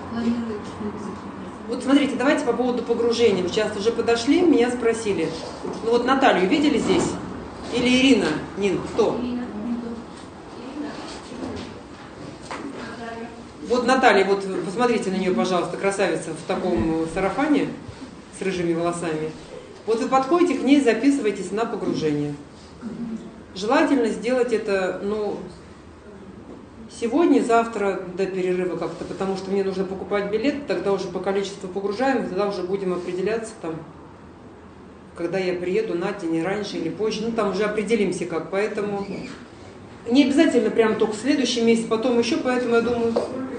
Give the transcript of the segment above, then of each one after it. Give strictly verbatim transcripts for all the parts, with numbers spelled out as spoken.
Вот смотрите, давайте по поводу погружения. Вы часто уже подошли, меня спросили. Ну вот Наталью видели здесь? Или Ирина? Нин, кто? Вот Наталья, вот посмотрите на нее, пожалуйста, красавица в таком сарафане с рыжими волосами. Вот вы подходите к ней, записываетесь на погружение. Желательно сделать это, ну, сегодня, завтра до перерыва как-то, потому что мне нужно покупать билет, тогда уже по количеству погружаем, тогда уже будем определяться там, когда я приеду на день, раньше или позже, ну там уже определимся как, поэтому не обязательно прям только следующий месяц, потом еще, поэтому я думаю,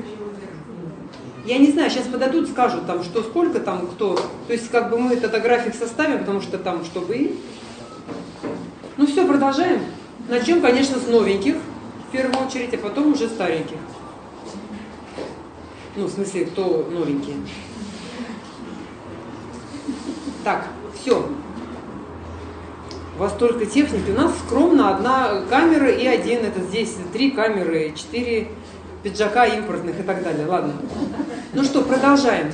я не знаю, сейчас подадут, скажут там, что сколько там, кто, то есть как бы мы этот график составим, потому что там, чтобы и... Ну все, продолжаем. Начнем, конечно, с новеньких, в первую очередь, а потом уже стареньких. Ну, в смысле, кто новенькие. Так, все. У вас только техники. У нас скромно одна камера и один. Это здесь три камеры, четыре пиджака импортных и так далее. Ладно. Ну что, продолжаем.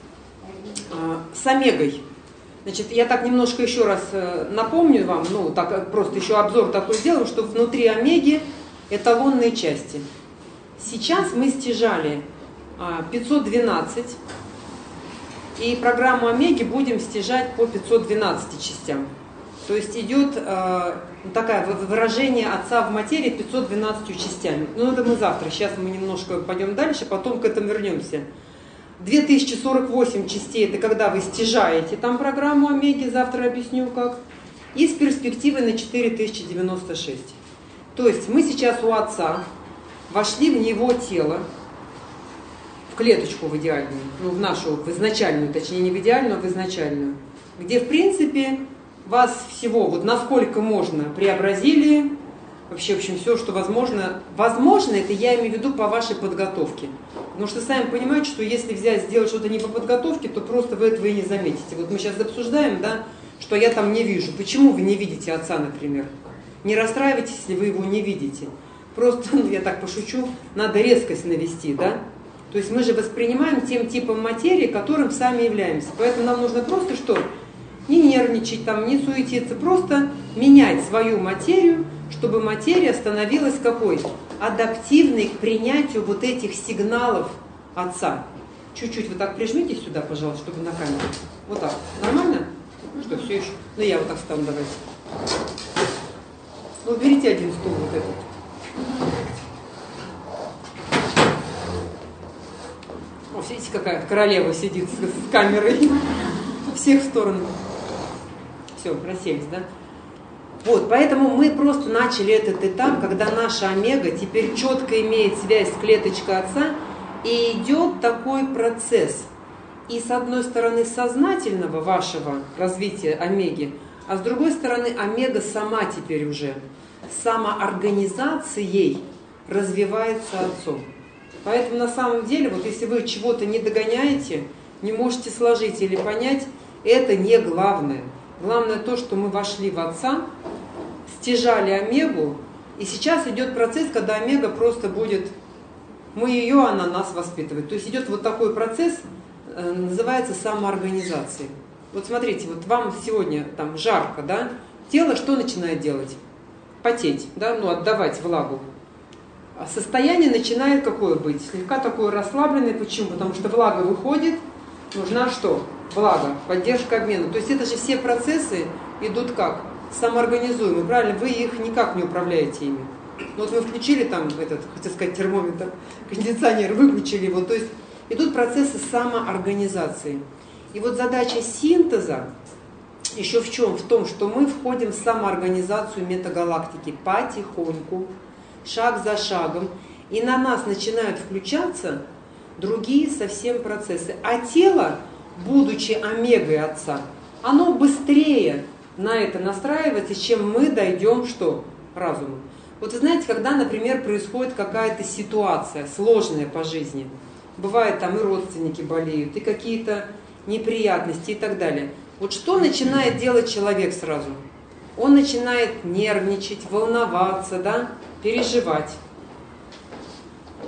С омегой. Значит, я так немножко еще раз напомню вам, ну, так просто еще обзор такой сделаем, что внутри омеги эталонные части. Сейчас мы стяжали пятьсот двенадцать, и программу омеги будем стяжать по пятьсот двенадцати частям. То есть идет э, такое выражение отца в материи пятьсот двенадцатью частями. Ну, это мы завтра, сейчас мы немножко пойдем дальше, потом к этому вернемся. две тысячи сорок восемь частей, это когда вы стяжаете там программу омеги, завтра объясню как, и с перспективой на четыре тысячи девяносто шесть. То есть мы сейчас у отца вошли в него тело, в клеточку в идеальную, ну в нашу, в изначальную, точнее не в идеальную, а в изначальную, где в принципе вас всего, вот насколько можно, преобразили, вообще, в общем, все, что возможно. Возможно, это я имею в виду по вашей подготовке. Потому что сами понимаете, что если взять, сделать что-то не по подготовке, то просто вы этого и не заметите. Вот мы сейчас обсуждаем, да, что я там не вижу. Почему вы не видите отца, например? Не расстраивайтесь, если вы его не видите. Просто, ну, я так пошучу, надо резкость навести, да? То есть мы же воспринимаем тем типом материи, которым сами являемся. Поэтому нам нужно просто что? Не нервничать, там, не суетиться, просто менять свою материю, чтобы материя становилась какой? Адаптивной к принятию вот этих сигналов отца. Чуть-чуть вы так прижмитесь сюда, пожалуйста, чтобы на камеру. Вот так. Нормально? Что, все еще? Ну, я вот так стану, давайте. Ну, уберите один стул вот этот. О, видите, какая королева сидит с, с камерой. Всех в сторону. Все, расселись, да? Вот, поэтому мы просто начали этот этап, когда наша омега теперь четко имеет связь с клеточкой отца, и идет такой процесс. И с одной стороны сознательного вашего развития омеги, а с другой стороны омега сама теперь уже самоорганизацией развивается отцом. Поэтому на самом деле, вот если вы чего-то не догоняете, не можете сложить или понять, это не главное. Главное то, что мы вошли в отца, стяжали омегу, и сейчас идет процесс, когда омега просто будет, мы ее, она нас воспитывает. То есть идет вот такой процесс, называется самоорганизацией. Вот смотрите, вот вам сегодня там жарко, да? Тело что начинает делать? Потеть, да? Ну, отдавать влагу. А состояние начинает какое быть? Слегка такое расслабленное. Почему? Потому что влага выходит, нужна что? Влага, поддержка обмена. То есть это же все процессы идут как? Самоорганизуемые, правильно? Вы их никак не управляете ими. Ну, вот мы включили там этот, хотел сказать, термометр, кондиционер, выключили его. То есть идут процессы самоорганизации. И вот задача синтеза еще в чем? В том, что мы входим в самоорганизацию метагалактики потихоньку, шаг за шагом. И на нас начинают включаться другие совсем процессы. А тело, будучи омегой отца, оно быстрее на это настраивается, чем мы дойдем что? Разуму. Вот вы знаете, когда, например, происходит какая-то ситуация сложная по жизни, бывает там и родственники болеют, и какие-то неприятности и так далее. Вот что начинает делать человек сразу? Он начинает нервничать, волноваться, да, переживать.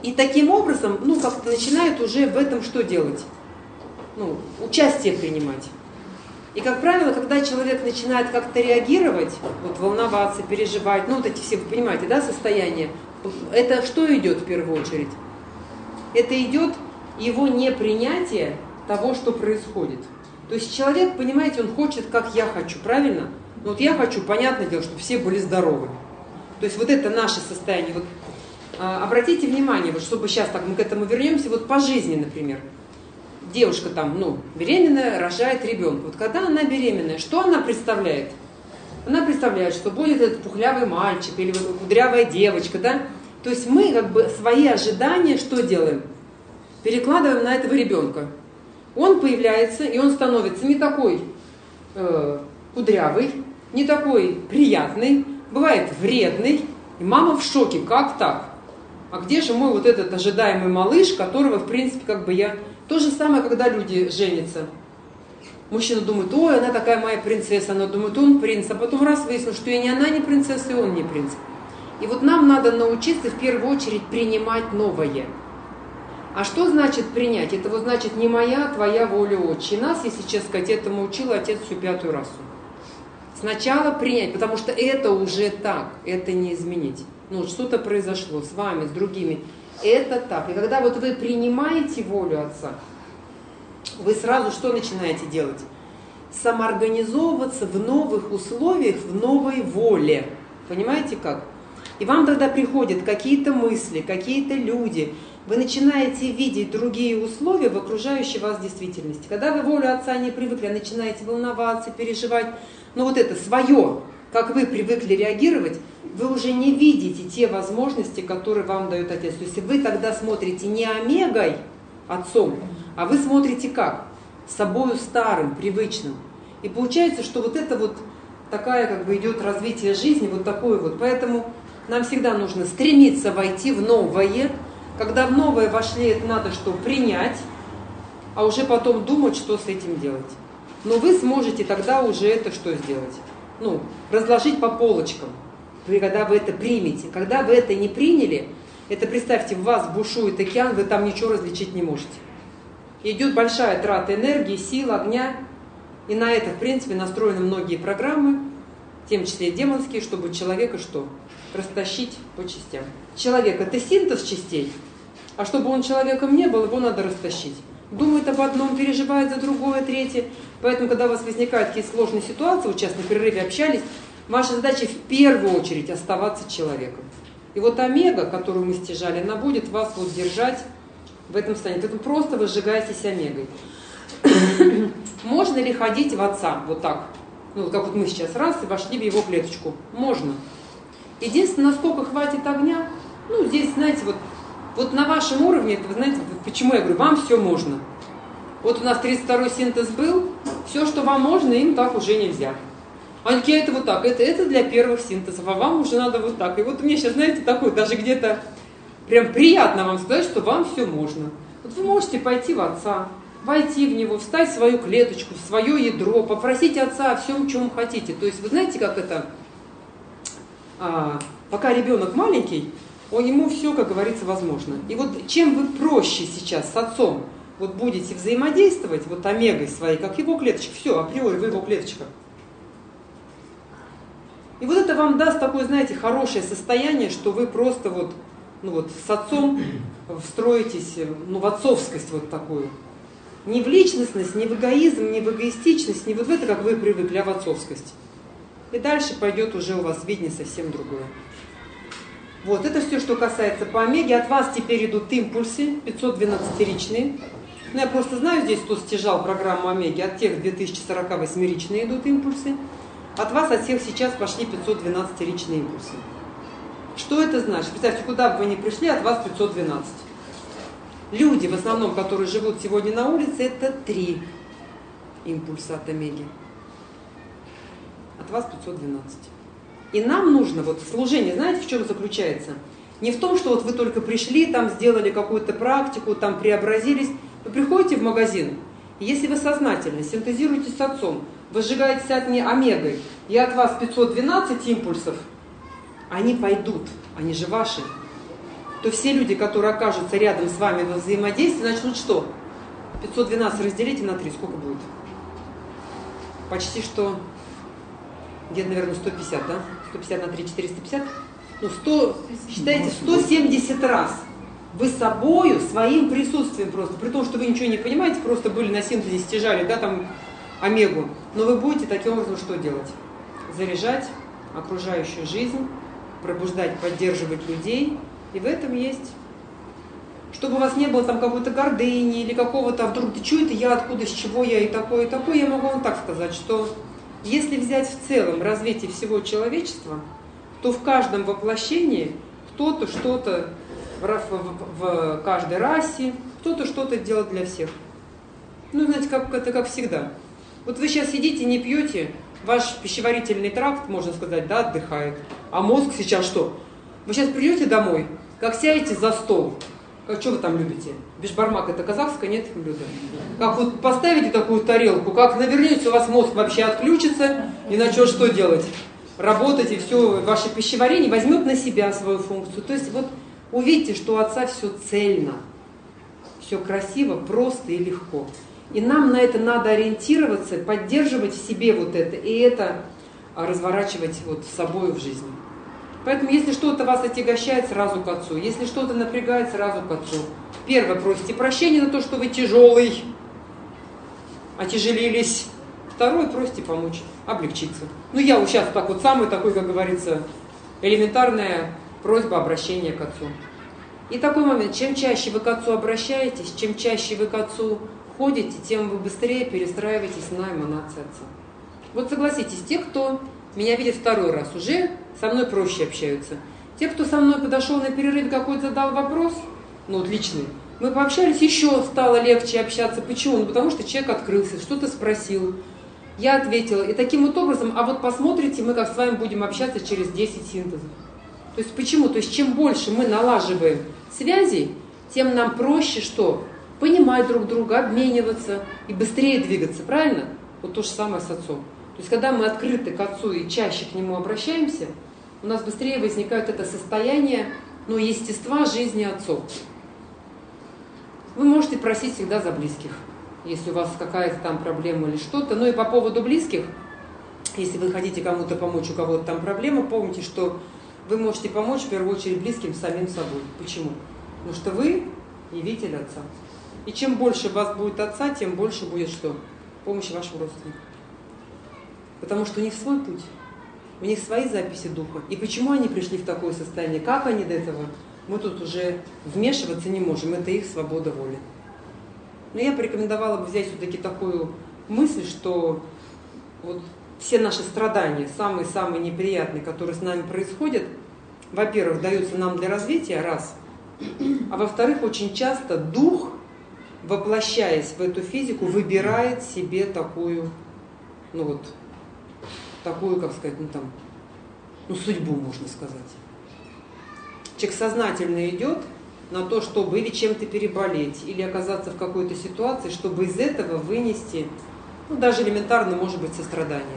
И таким образом, ну, как-то начинают уже в этом что делать? Ну, участие принимать. И, как правило, когда человек начинает как-то реагировать, вот волноваться, переживать, ну, вот эти все, вы понимаете, да, состояния, это что идет в первую очередь? Это идет его непринятие того, что происходит. То есть человек, понимаете, он хочет, как я хочу, правильно? Ну, вот я хочу, понятное дело, чтобы все были здоровы. То есть вот это наше состояние. Вот, а, обратите внимание, вот чтобы сейчас так мы к этому вернемся, вот по жизни, например. Девушка там, ну, беременная, рожает ребенка. Вот когда она беременная, что она представляет? Она представляет, что будет этот пухлявый мальчик или вот кудрявая девочка, да? То есть мы как бы свои ожидания что делаем? Перекладываем на этого ребенка. Он появляется, и он становится не такой э, кудрявый, не такой приятный, бывает вредный. И мама в шоке, как так? А где же мой вот этот ожидаемый малыш, которого, в принципе, как бы я... То же самое, когда люди женятся. Мужчина думает, ой, она такая моя принцесса, она думает, он принц, а потом раз выяснилось, что и не она не принцесса, и он не принц. И вот нам надо научиться в первую очередь принимать новое. А что значит принять? Это вот значит не моя, а твоя воля, отче. И нас, если честно сказать, этому учил отец всю пятую расу. Сначала принять, потому что это уже так, это не изменить. Ну, что-то произошло с вами, с другими. Это так. И когда вот вы принимаете волю Отца, вы сразу что начинаете делать? Самоорганизовываться в новых условиях, в новой воле. Понимаете как? И вам тогда приходят какие-то мысли, какие-то люди. Вы начинаете видеть другие условия в окружающей вас действительности. Когда вы волю Отца не привыкли, начинаете волноваться, переживать, ну вот это свое, как вы привыкли реагировать, вы уже не видите те возможности, которые вам дает Отец. То есть вы тогда смотрите не омегой, Отцом, а вы смотрите как? Собою старым, привычным. И получается, что вот это вот такая как бы идет развитие жизни, вот такое вот. Поэтому нам всегда нужно стремиться войти в новое. Когда в новое вошли, это надо что? Принять, а уже потом думать, что с этим делать. Но вы сможете тогда уже это что сделать? Ну, разложить по полочкам. Когда вы это примете. Когда вы это не приняли, это представьте, в вас бушует океан, вы там ничего различить не можете. Идет большая трата энергии, сил, огня. И на это, в принципе, настроены многие программы, в том числе и демонские, чтобы человека что? Растащить по частям. Человек – это синтез частей, а чтобы он человеком не был, его надо растащить. Думает об одном, переживает за другое, третье. Поэтому, когда у вас возникают какие-то сложные ситуации, вот сейчас на перерыве общались, ваша задача в первую очередь оставаться человеком. И вот омега, которую мы стяжали, она будет вас вот держать в этом состоянии. Поэтому просто вы сжигаетесь омегой. Можно ли ходить в Отца вот так? Ну, как вот мы сейчас раз и вошли в его клеточку. Можно. Единственное, насколько хватит огня, ну, здесь, знаете, вот, вот на вашем уровне, это, вы знаете, почему я говорю, вам все можно. Вот у нас тридцать второй синтез был, все, что вам можно, им так уже нельзя. Они такие, это вот так, это, это для первых синтезов, а вам уже надо вот так. И вот у меня сейчас, знаете, такой, даже где-то прям приятно вам сказать, что вам все можно. Вот вы можете пойти в Отца, войти в него, встать в свою клеточку, в свое ядро, попросить Отца о всем, чем хотите. То есть вы знаете, как это, а, пока ребенок маленький, он, ему все, как говорится, возможно. И вот чем вы проще сейчас с Отцом вот будете взаимодействовать, вот омегой своей, как его клеточка, все, априори вы его клеточка. И вот это вам даст такое, знаете, хорошее состояние, что вы просто вот, ну вот с Отцом встроитесь, ну, в отцовскость вот такую. Не в личностность, не в эгоизм, не в эгоистичность, не вот в это, как вы привыкли, а в отцовскость. И дальше пойдет уже у вас видение совсем другое. Вот, это все, что касается по омеге. От вас теперь идут импульсы, пятьсот двенадцатиричные. Ну, я просто знаю здесь, кто стяжал программу омеги, от тех две тысячи сорок восьмиричные идут импульсы. От вас, от всех сейчас пошли пятьсот двенадцатиричные импульсы. Что это значит? Представьте, куда бы вы ни пришли, от вас пятьсот двенадцать. Люди, в основном, которые живут сегодня на улице, это три импульса от омеги. От вас пятьсот двенадцать. И нам нужно, вот служение, знаете, в чем заключается? Не в том, что вот вы только пришли, там сделали какую-то практику, там преобразились. Вы приходите в магазин, и если вы сознательно синтезируете с Отцом, вы сжигаетесь от не омегой, и от вас пятьсот двенадцать импульсов, они пойдут, они же ваши. то все люди, которые окажутся рядом с вами во взаимодействии, начнут что? пятьсот двенадцать разделите на три, сколько будет? Почти что, где-то, наверное, сто пятьдесят, да? сто пятьдесят на три, четыреста пятьдесят. Ну, сто, считайте, сто семьдесят раз вы собою, своим присутствием просто, при том, что вы ничего не понимаете, просто были на синтезе, стяжали, да, там, омегу, но вы будете таким образом что делать? Заряжать окружающую жизнь, пробуждать, поддерживать людей, и в этом есть, чтобы у вас не было там какой-то гордыни или какого-то, а вдруг, да что это я, откуда, с чего я и такое, и такое, я могу вам так сказать, что если взять в целом развитие всего человечества, то в каждом воплощении кто-то что-то в, в, в каждой расе, кто-то что-то делает для всех. Ну, знаете, как, это как всегда. Вот вы сейчас сидите, не пьете, ваш пищеварительный тракт, можно сказать, да, отдыхает. А мозг сейчас что? Вы сейчас придете домой, как сядете за стол. Как, что вы там любите? Бешбармак — это казахское, нет, блюдо? Как вот поставите такую тарелку, как навернете, у вас мозг вообще отключится, и начнет что делать? Работать, и все, ваше пищеварение возьмет на себя свою функцию. То есть вот увидите, что у Отца все цельно, все красиво, просто и легко. И нам на это надо ориентироваться, поддерживать в себе вот это, и это разворачивать вот с собой в жизни. Поэтому, если что-то вас отягощает, сразу к Отцу. Если что-то напрягает, сразу к Отцу. Первое, просите прощения на то, что вы тяжелый, отяжелились. Второе, просите помочь, облегчиться. Ну, я вот сейчас так вот самый такой, как говорится, элементарная просьба обращения к Отцу. И такой момент, чем чаще вы к Отцу обращаетесь, чем чаще вы к Отцу ходите, тем вы быстрее перестраиваетесь на эманации Отца. Вот согласитесь, те, кто меня видит второй раз, уже со мной проще общаются. Те, кто со мной подошел на перерыв, какой-то задал вопрос, ну вот личный, мы пообщались, еще стало легче общаться. Почему? Ну потому что человек открылся, что-то спросил, я ответила. И таким вот образом, а вот посмотрите, мы как с вами будем общаться через десять синтезов. То есть почему? То есть чем больше мы налаживаем связей, тем нам проще что? Понимать друг друга, обмениваться и быстрее двигаться, правильно? Вот то же самое с Отцом. То есть, когда мы открыты к Отцу и чаще к Нему обращаемся, у нас быстрее возникает это состояние, ну, естества жизни отцов. Вы можете просить всегда за близких, если у вас какая-то там проблема или что-то. Ну и по поводу близких, если вы хотите кому-то помочь, у кого-то там проблема, помните, что вы можете помочь в первую очередь близким самим собой. Почему? Потому что вы явитель Отца. И чем больше у вас будет Отца, тем больше будет что? Помощи вашим родственникам. Потому что у них свой путь, у них свои записи духа. И почему они пришли в такое состояние, как они до этого, мы тут уже вмешиваться не можем, это их свобода воли. Но я порекомендовала бы взять все-таки такую мысль, что вот все наши страдания, самые-самые неприятные, которые с нами происходят, во-первых, даются нам для развития, раз, а во-вторых, очень часто дух, воплощаясь в эту физику, выбирает себе такую, ну вот, такую, как сказать, ну там, ну судьбу, можно сказать. Человек сознательно идет на то, чтобы или чем-то переболеть, или оказаться в какой-то ситуации, чтобы из этого вынести, ну даже элементарно, может быть, сострадание.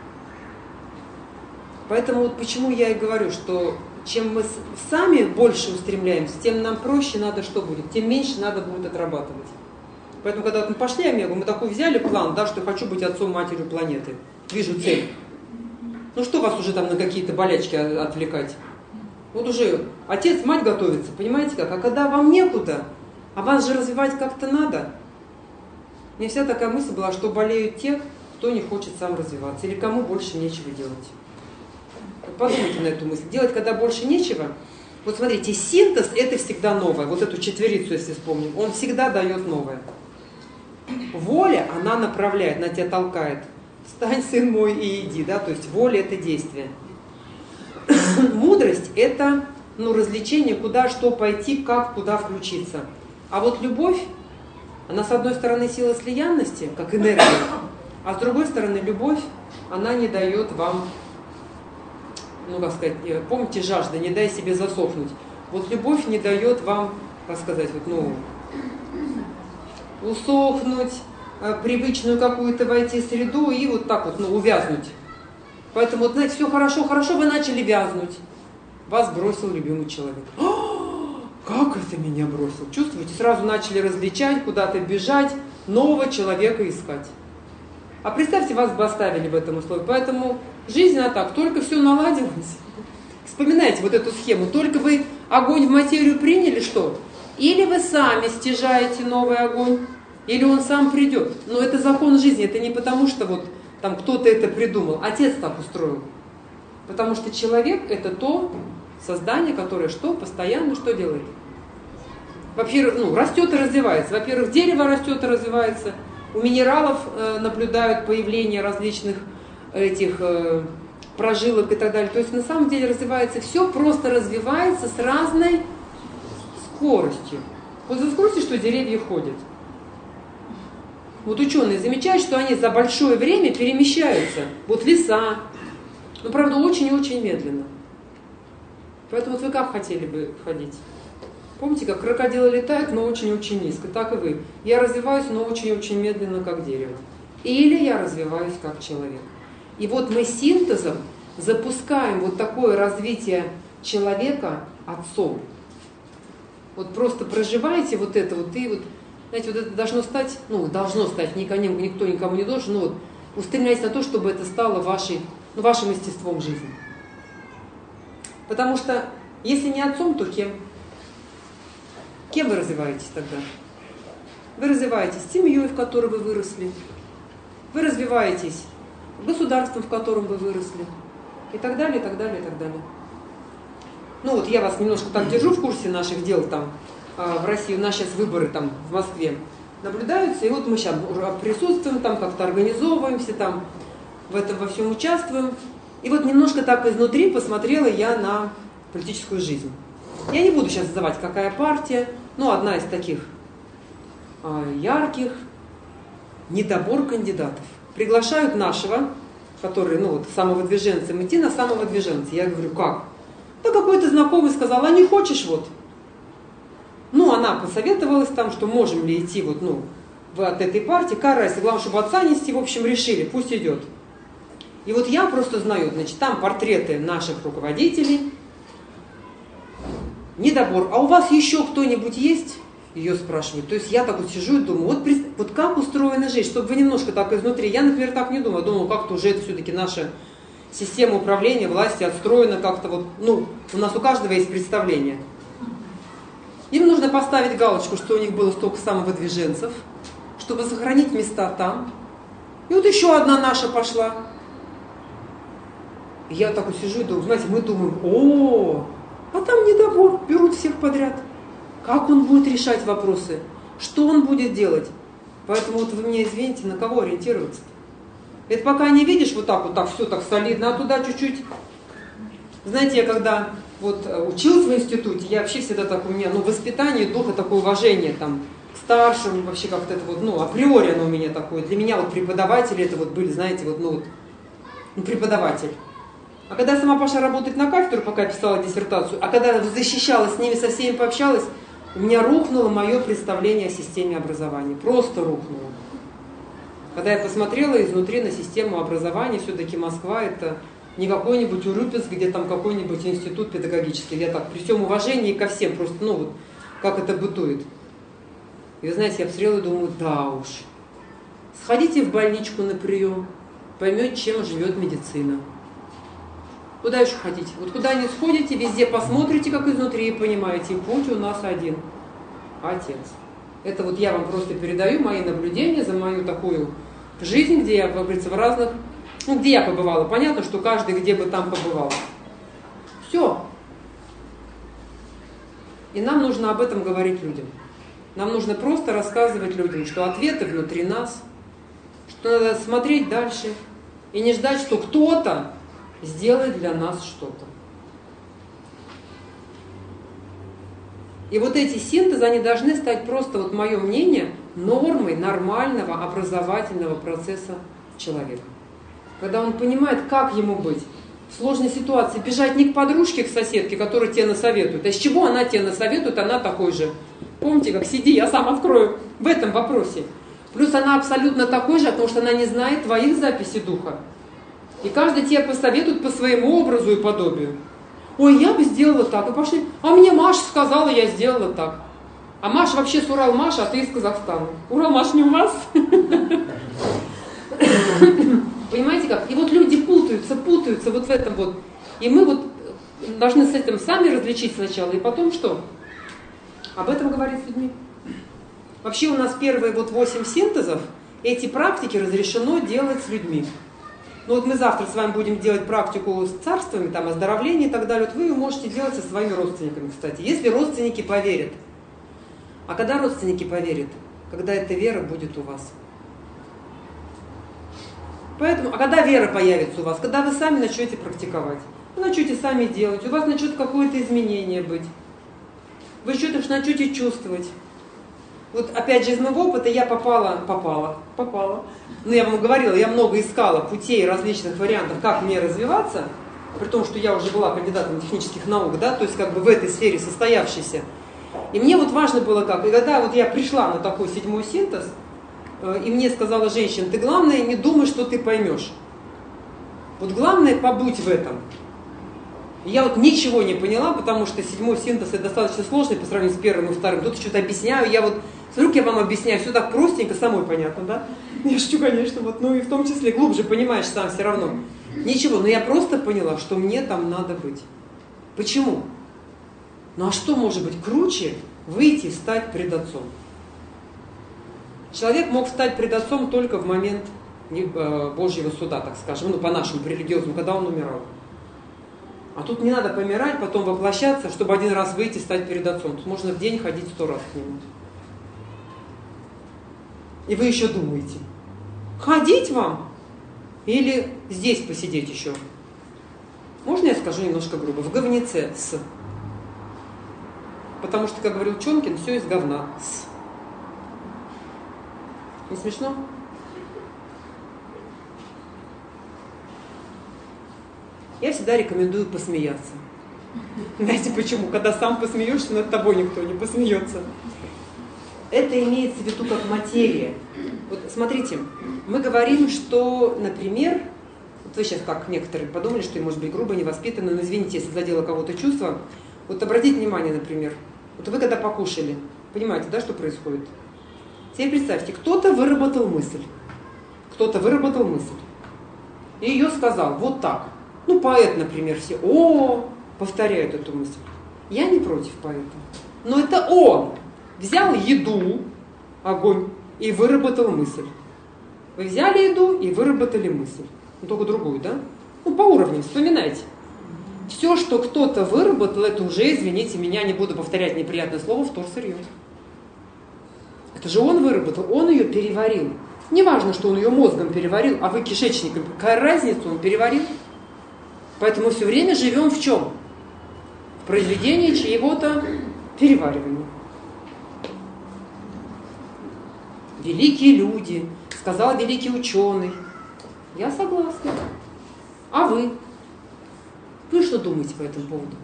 Поэтому вот почему я и говорю, что чем мы сами больше устремляемся, тем нам проще надо что будет, тем меньше надо будет отрабатывать. Поэтому, когда вот мы пошли Омегу, мы такой взяли план, да, что хочу быть отцом, матерью планеты. Вижу цель. Ну что вас уже там на какие-то болячки отвлекать? Вот уже отец, мать готовится, понимаете как? А когда вам некуда, а вас же развивать как-то надо. У меня вся такая мысль была, что болеют те, кто не хочет сам развиваться, или кому больше нечего делать. Подумайте на эту мысль. Делать, когда больше нечего. Вот смотрите, синтез – это всегда новое. Вот эту четверицу, если вспомним, он всегда дает новое. Воля, она направляет, она тебя толкает. Встань, сын мой, и иди. Да? То есть воля – это действие. Мудрость – это ну, развлечение, куда что пойти, как, куда включиться. А вот любовь, она с одной стороны сила слиянности, как энергия, а с другой стороны любовь, она не дает вам, ну как сказать, помните жажда, не дай себе засохнуть. Вот любовь не дает вам, как сказать, вот, ну, усохнуть, привычную какую-то войти среду и вот так вот, ну, увязнуть. Поэтому, вот, знаете, все хорошо, хорошо, вы начали вязнуть. Вас бросил любимый человек. как это меня бросил? Чувствуете? Сразу начали различать, куда-то бежать, нового человека искать. А представьте, вас бы оставили в этом условии. Поэтому жизнь она так, только все наладилось. Вспоминайте вот эту схему. Только вы огонь в материю приняли, что? Или вы сами стяжаете новый огонь, или он сам придет. Но это закон жизни, это не потому, что вот там кто-то это придумал. Отец так устроил. Потому что человек это то создание, которое что? Постоянно что делает? Во-первых, ну, растет и развивается. Во-первых, дерево растет и развивается. У минералов э, наблюдают появление различных этих э, прожилок и так далее. То есть на самом деле развивается все, просто развивается с разной скоростью. Вот за скоростью, что деревья ходят. Вот ученые замечают, что они за большое время перемещаются. Вот леса. Но, правда, очень и очень медленно. Поэтому вот вы как хотели бы ходить? Помните, как крокодилы летают, но очень-очень низко. Так и вы. Я развиваюсь, но очень-очень медленно, как дерево. Или я развиваюсь, как человек. И вот мы синтезом запускаем вот такое развитие человека отцом. Вот просто проживаете вот это вот, и вот, знаете, вот это должно стать, ну, должно стать, никому, никто никому не должен, но вот устремляйтесь на то, чтобы это стало вашей, ну, вашим естеством жизни. Потому что, если не отцом, то кем? Кем вы развиваетесь тогда? Вы развиваетесь семьей, в которой вы выросли. Вы развиваетесь государством, в котором вы выросли. И так далее, и так далее, и так далее. Ну вот я вас немножко так держу в курсе наших дел там в России. У нас сейчас выборы там в Москве наблюдаются. И вот мы сейчас присутствуем там, как-то организовываемся там, в этом во всем участвуем. И вот немножко так изнутри посмотрела я на политическую жизнь. Я не буду сейчас называть, какая партия, но одна из таких э, ярких, недобор кандидатов. Приглашают нашего, который, ну вот, самовыдвиженцем, идти на самовыдвиженца. Я говорю, как? Да какой-то знакомый сказал, а не хочешь вот? Ну, она посоветовалась там, что можем ли идти вот, ну, от этой партии. Какая разница, главное, чтобы отца нести, в общем, решили, пусть идет. И вот я просто знаю, значит, там портреты наших руководителей. Недобор. А у вас еще кто-нибудь есть? Ее спрашивают. То есть я так вот сижу и думаю, вот, вот как устроена жизнь, чтобы вы немножко так изнутри. Я, например, так не думаю. Думаю, как-то уже это все-таки наша система управления, власти отстроена как-то вот, ну, у нас у каждого есть представление. Им нужно поставить галочку, что у них было столько самовыдвиженцев, чтобы сохранить места там. И вот еще одна наша пошла. И я так вот сижу и думаю, знаете, мы думаем, о, а там недобор, берут всех подряд. Как он будет решать вопросы? Что он будет делать? Поэтому вот вы меня извините, на кого ориентироваться? Это пока не видишь вот так вот, так все так солидно, а туда чуть-чуть. Знаете, я когда вот училась в институте, я вообще всегда так, у меня, ну, воспитание, духа, такое уважение там к старшим, вообще как-то это вот, ну, априори оно у меня такое. Для меня вот преподаватели это вот были, знаете, вот, ну, вот, ну, преподаватель. А когда я сама пошла работать на кафедру, пока я писала диссертацию, а когда защищалась с ними, со всеми пообщалась, у меня рухнуло мое представление о системе образования. Просто рухнуло. Когда я посмотрела изнутри на систему образования, все-таки Москва это не какой-нибудь Урюпинск, где там какой-нибудь институт педагогический. Я так при всем уважении ко всем, просто, ну вот, как это бытует. И вы знаете, я посмотрела и думаю, да уж. Сходите в больничку на прием, поймете, чем живет медицина. Куда еще хотите? Вот куда не сходите, везде посмотрите, как изнутри, и понимаете, путь у нас один. Отец. Это вот я вам просто передаю мои наблюдения за мою такую жизнь, где я, как говорится, в разных... Ну, где я побывала. Понятно, что каждый где бы там побывал. Все. И нам нужно об этом говорить людям. Нам нужно просто рассказывать людям, что ответы внутри нас, что надо смотреть дальше и не ждать, что кто-то сделает для нас что-то. И вот эти синтезы, они должны стать просто, вот мое мнение, нормой нормального образовательного процесса человека. Когда он понимает, как ему быть в сложной ситуации, бежать не к подружке, к соседке, которая тебе насоветует, а с чего она тебе насоветует, она такой же. Помните, как сиди, я сам открою в этом вопросе. Плюс она абсолютно такой же, потому что она не знает твоих записей духа. И каждый тебе посоветует по своему образу и подобию. ой, я бы сделала так. И пошли, а мне Маша сказала, я сделала так. А Маша вообще с Урал Маша, а ты из Казахстана. Урал Маша не у вас? Понимаете как? И вот люди путаются, путаются вот в этом вот. И мы вот должны с этим сами различить сначала, и потом что? Об этом говорить с людьми. Вообще у нас первые вот восемь синтезов, эти практики разрешено делать с людьми. Ну вот мы завтра с вами будем делать практику с царствами, там оздоровление и так далее. Вот вы ее можете делать со своими родственниками, кстати, если родственники поверят. А когда родственники поверят? Когда эта вера будет у вас. Поэтому, а когда вера появится у вас? Когда вы сами начнете практиковать. Вы начнете сами делать, у вас начнет какое-то изменение быть. Вы что-то начнете чувствовать. Вот опять же из моего опыта я попала, попала, попала. Ну я вам говорила, я много искала путей, различных вариантов, как мне развиваться, при том, что я уже была кандидатом технических наук, да, то есть как бы в этой сфере состоявшейся. И мне вот важно было как, и когда вот я пришла на такой седьмой синтез, и мне сказала женщина, ты главное не думай, что ты поймешь. Вот главное побудь в этом. И я вот ничего не поняла, потому что седьмой синтез это достаточно сложный по сравнению с первым и вторым. Тут что-то объясняю, я вот, смотрю, я вам объясняю, все так простенько, самой понятно, да? Я шучу, конечно, вот, ну и в том числе глубже понимаешь сам все равно. Ничего, но я просто поняла, что мне там надо быть. Почему? Ну а что может быть круче выйти и встать пред Отцом? Человек мог встать пред Отцом только в момент Божьего суда, так скажем, ну по-нашему, по религиозному, когда он умирал. А тут не надо помирать, потом воплощаться, чтобы один раз выйти и стать перед Отцом. Тут можно в день ходить сто раз к Нему. И вы еще думаете, ходить вам или здесь посидеть еще? Можно я скажу немножко грубо? В говнеце с. Потому что, как говорил Чонкин, все из говна с. Не смешно? Я всегда рекомендую посмеяться. Знаете почему? Когда сам посмеешься, над тобой никто не посмеется. Это имеется в виду как материя. Вот смотрите, мы говорим, что, например, вот вы сейчас так некоторые подумали, что я, может быть, грубо, невоспитанно, но извините, если задело кого-то чувство. Вот обратите внимание, например, вот вы когда покушали, понимаете, да, что происходит? Теперь представьте, кто-то выработал мысль, кто-то выработал мысль, и ее сказал вот так. Ну, поэт, например, все «О!» повторяют эту мысль. Я не против поэта. Но это он взял еду, огонь, и выработал мысль. Вы взяли еду и выработали мысль. Ну, только другую, да? Ну, по уровню, вспоминайте. Все, что кто-то выработал, это уже, извините меня, не буду повторять неприятное слово, вторсырье. Это же он выработал, он ее переварил. Не важно, что он ее мозгом переварил, а вы кишечником. Какая разница, он переварил? Поэтому все время живем в чем? В произведении чьего-то переваривания. Великие люди, сказал великий ученый. Я согласна. А вы? Вы что думаете по этому поводу?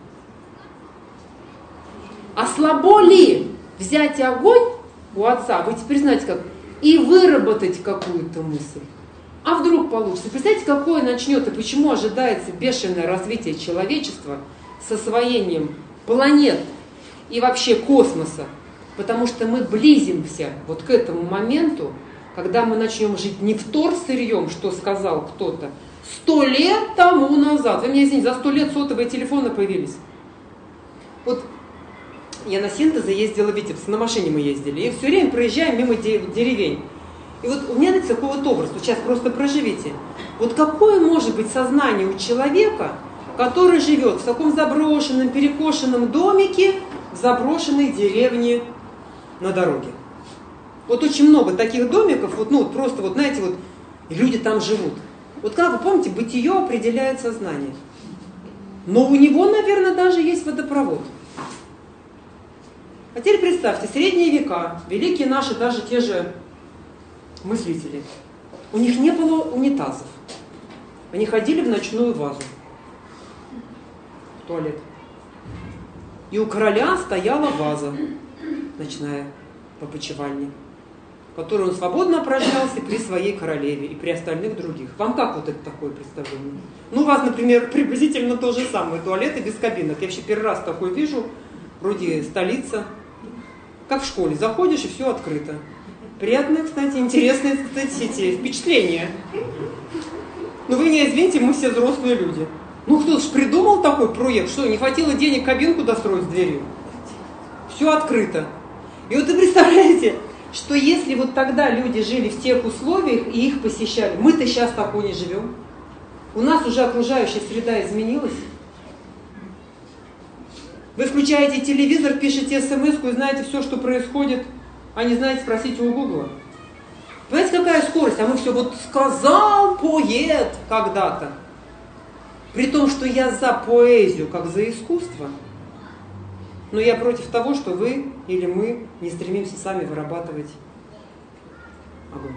А слабо ли взять огонь у отца, вы теперь знаете как, и выработать какую-то мысль? А вдруг получится? Представляете, какое начнет и почему ожидается бешеное развитие человечества с освоением планет и вообще космоса? Потому что мы близимся вот к этому моменту, когда мы начнем жить не вторсырьем, что сказал кто-то, сто лет тому назад. Вы меня извините, за сто лет сотовые телефоны появились. Вот я на синтезы ездила в Витебск, на машине мы ездили, и все время проезжаем мимо деревень. И вот у меня, знаете, такой вот образ, вот сейчас просто проживите. Вот какое может быть сознание у человека, который живет в таком заброшенном, перекошенном домике, в заброшенной деревне на дороге? Вот очень много таких домиков, вот, ну, просто вот, знаете, вот, и люди там живут. Вот как вы помните, бытие определяет сознание. Но у него, наверное, даже есть водопровод. А теперь представьте, средние века, великие наши, даже те же мыслители, у них не было унитазов. Они ходили в ночную вазу, в туалет. И у короля стояла ваза ночная в опочивальне. которой он свободно упражнялся при своей королеве и при остальных других. Вам как вот это такое представление? Ну, у вас, например, приблизительно то же самое, туалеты без кабинок. Я вообще первый раз такой вижу, вроде столица, как в школе. Заходишь, и все открыто. Приятное, кстати, интересное, кстати, эти впечатления. Но вы не извините, мы все взрослые люди. Ну, кто же придумал такой проект? Что, не хватило денег кабинку достроить с дверью? Все открыто. И вот вы представляете, что если вот тогда люди жили в тех условиях и их посещали, мы-то сейчас такой не живем. У нас уже окружающая среда изменилась. Вы включаете телевизор, пишете смс-ку и знаете все, что происходит, а не знаете, спросите у Гугла. Понимаете, какая скорость? А мы все вот сказал поэт когда-то. При том, что я за поэзию, как за искусство. Но я против того, что вы или мы не стремимся сами вырабатывать огонь.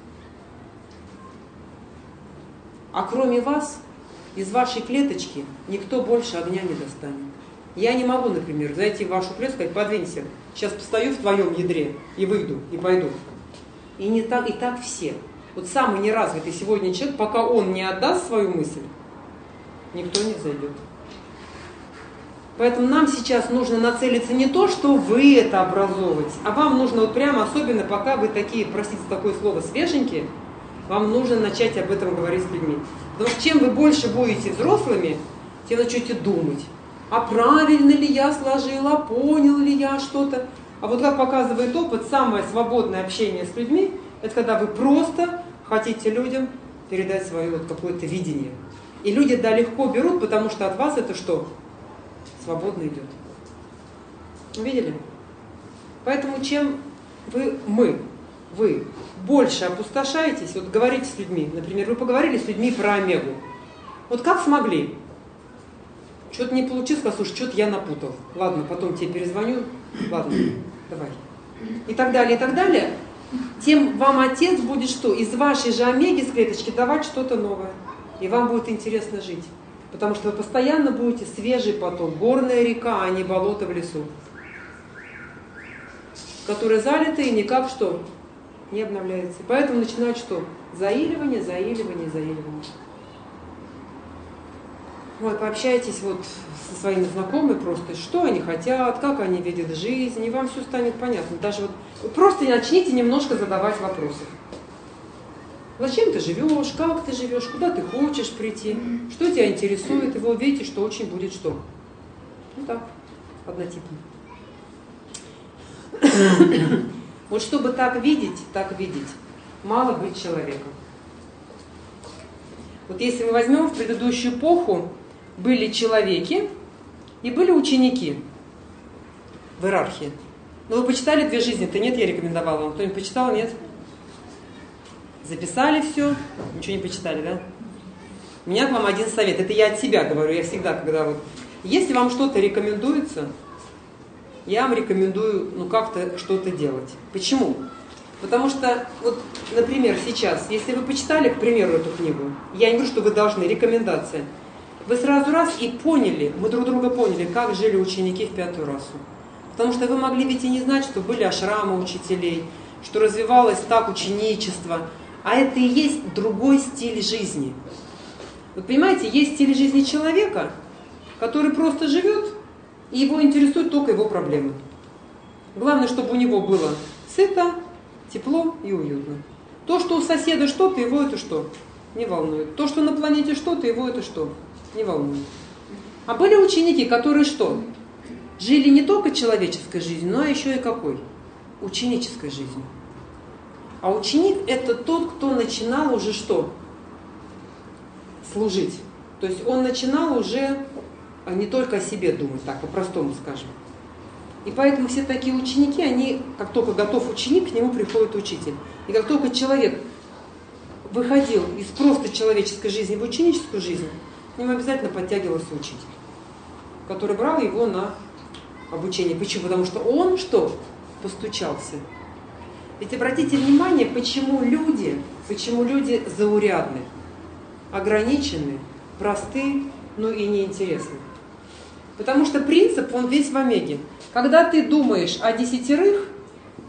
А кроме вас, из вашей клеточки никто больше огня не достанет. Я не могу, например, зайти в вашу клетку и сказать, подвинься, сейчас постою в твоем ядре и выйду, и пойду. И, не так, и так все. Вот самый неразвитый сегодня человек, пока он не отдаст свою мысль, никто не зайдет. Поэтому нам сейчас нужно нацелиться не то, что вы это образовываете, а вам нужно вот прямо, особенно пока вы такие, простите такое слово, свеженькие, вам нужно начать об этом говорить с людьми. Потому что чем вы больше будете взрослыми, тем начнете думать, а правильно ли я сложила, понял ли я что-то. А вот как показывает опыт, самое свободное общение с людьми, это когда вы просто хотите людям передать свое вот какое-то видение. И люди, да, легко берут, потому что от вас это что? Свободно идет. Видели? Поэтому чем вы, мы, вы больше опустошаетесь, вот говорите с людьми, например, вы поговорили с людьми про омегу. Вот как смогли? Что-то не получилось, сказал, слушай, что-то я напутал. Ладно, потом тебе перезвоню. Ладно, давай. И так далее, и так далее. Тем вам отец будет что? Из вашей же омеги с клеточки давать что-то новое. И вам будет интересно жить. Потому что вы постоянно будете свежий поток, горная река, а не болото в лесу, которое залито и никак что? Не обновляется. Поэтому начинают что? Заиливание, заиливание, заиливание. Вот, пообщайтесь вот со своими знакомыми просто, что они хотят, как они видят жизнь, и вам все станет понятно. Даже вот просто начните немножко задавать вопросы. Зачем ты живешь, как ты живешь, куда ты хочешь прийти, что тебя интересует, и вы увидите, что очень будет что. Ну так, однотипно. Вот чтобы так видеть, так видеть, мало быть человеком. Вот если мы возьмем в предыдущую эпоху, были человеки и были ученики в иерархии. Но вы почитали «Две жизни»-то? Нет, я рекомендовала вам. Кто-нибудь почитал? Нет? Записали все? Ничего не почитали, да? У меня к вам один совет. Это я от себя говорю. Я всегда, когда вот... Если вам что-то рекомендуется, я вам рекомендую, ну, как-то что-то делать. Почему? Потому что, вот, например, сейчас, если вы почитали, к примеру, эту книгу, я не говорю, что вы должны, рекомендация, вы сразу раз и поняли, мы друг друга поняли, как жили ученики в пятую расу. Потому что вы могли ведь и не знать, что были ашрамы учителей, что развивалось так ученичество, а это и есть другой стиль жизни. Вы понимаете, есть стиль жизни человека, который просто живет, и его интересуют только его проблемы. Главное, чтобы у него было сыто, тепло и уютно. То, что у соседа что-то, его это что? Не волнует. То, что на планете что-то, его это что? Не волнует. А были ученики, которые что? Жили не только человеческой жизнью, но еще и какой? Ученической жизнью. А ученик это тот, кто начинал уже что? Служить. То есть он начинал уже не только о себе думать, так по-простому скажем. И поэтому все такие ученики, они, как только готов ученик, к нему приходит учитель. И как только человек выходил из просто человеческой жизни в ученическую жизнь, к нему обязательно подтягивался учитель, который брал его на обучение. Почему? Потому что он что? Постучался. Ведь обратите внимание, почему люди, почему люди заурядны, ограничены, просты, но и неинтересны. Потому что принцип, он весь в омеге. Когда ты думаешь о десятерых,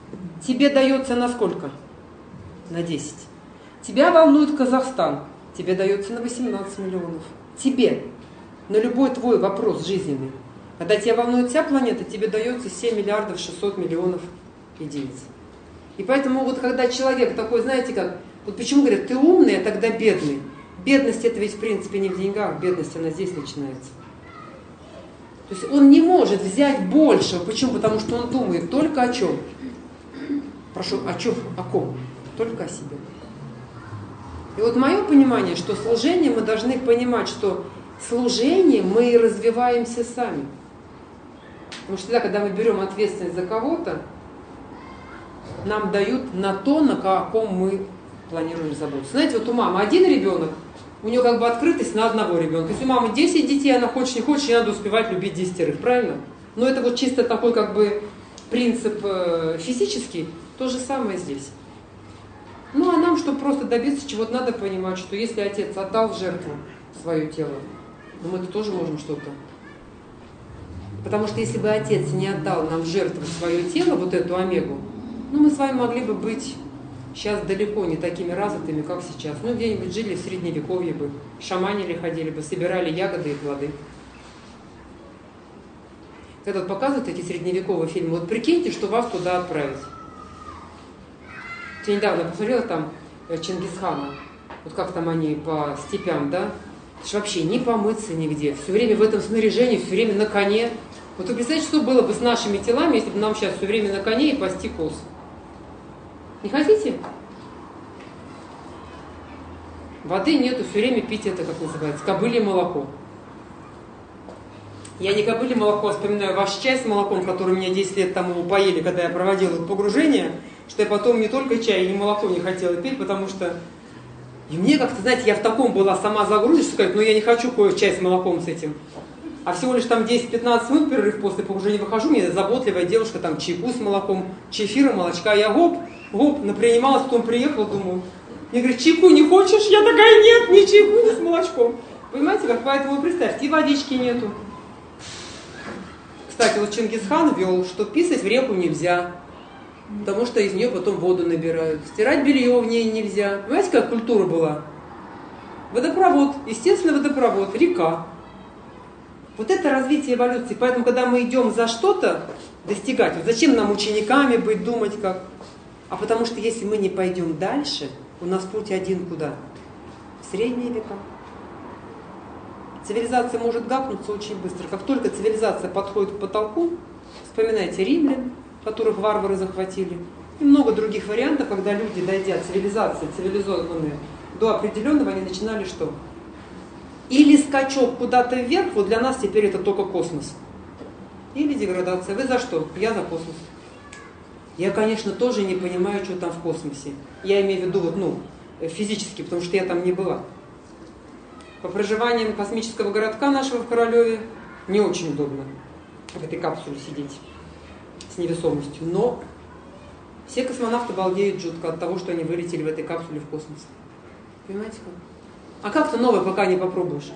тебе дается на сколько? На десять. Тебя волнует Казахстан, тебе дается на восемнадцать миллионов. Тебе, на любой твой вопрос жизненный. Когда тебя волнует вся планета, тебе дается семь миллиардов шестьсот миллионов единиц. И поэтому вот когда человек такой, знаете как, вот почему говорят, ты умный, а тогда бедный. Бедность это ведь в принципе не в деньгах, бедность она здесь начинается. То есть он не может взять больше. Почему? Потому что он думает только о чем? Прошу, о чем? О ком? Только о себе. И вот мое понимание, что служение мы должны понимать, что служение мы и развиваемся сами. Потому что тогда, когда мы берем ответственность за кого-то, нам дают на то, на ком мы планируем заботиться. Знаете, вот у мамы один ребенок, у нее как бы открытость на одного ребенка. Если у мамы десять детей, она хочет, не хочет, ей надо успевать любить десятерых, правильно? Но это вот чисто такой как бы принцип физический, то же самое здесь. Ну а нам, чтобы просто добиться чего-то, надо понимать, что если отец отдал в жертву свое тело, ну мы-то тоже можем что-то. Потому что если бы отец не отдал нам в жертву свое тело, вот эту омегу, ну мы с вами могли бы быть сейчас далеко не такими развитыми, как сейчас. Ну где-нибудь жили в средневековье бы, шаманили, ходили бы, собирали ягоды и плоды. Когда вот показывают эти средневековые фильмы, вот прикиньте, что вас туда отправить. Я недавно посмотрела там Чингисхана, вот как там они по степям, да? Это ж вообще не помыться нигде, все время в этом снаряжении, все время на коне. Вот вы представляете, что было бы с нашими телами, если бы нам сейчас все время на коне и пасти коз? Не хотите? Воды нету, все время пить это, как называется, кобылье молоко. Я не кобылье молоко, а вспоминаю ваш чай с молоком, который меня десять лет тому упоили, когда я проводила погружение, что я потом не только чай, и молоко не хотела пить, потому что и мне как-то, знаете, я в таком была сама загрузишь, сказать, но я не хочу кое чай с молоком с этим. А всего лишь там десять-пятнадцать минут перерыв после погружения выхожу, мне заботливая девушка, там чайку с молоком, чефира, молочка, я гоп, гоп, напринималась, потом приехала, думаю, мне говорит, чайку не хочешь? Я такая, нет, ни чайку, ни с молочком. Понимаете, как? Поэтому представьте, и водички нету. Кстати, вот Чингисхан вел, что писать в реку нельзя, потому что из нее потом воду набирают. Стирать белье в ней нельзя. Понимаете, как культура была? Водопровод, естественно, водопровод, река. Вот это развитие эволюции. Поэтому, когда мы идем за что-то достигать, вот зачем нам учениками быть, думать как? А потому что если мы не пойдем дальше, у нас путь один куда? В средние века. Цивилизация может гакнуться очень быстро. Как только цивилизация подходит к потолку, вспоминайте римлян, которых варвары захватили, и много других вариантов, когда люди, дойдя цивилизации, цивилизованные до определенного, они начинали что? Или скачок куда-то вверх, вот для нас теперь это только космос. Или деградация. Вы за что? Я за космос. Я, конечно, тоже не понимаю, что там в космосе. Я имею в виду, вот, ну, физически, потому что я там не была. По проживаниям космического городка нашего в Королеве не очень удобно в этой капсуле сидеть с невесомостью. Но все космонавты балдеют жутко от того, что они вылетели в этой капсуле в космос. Понимаете как? А как-то новое пока не попробуешь.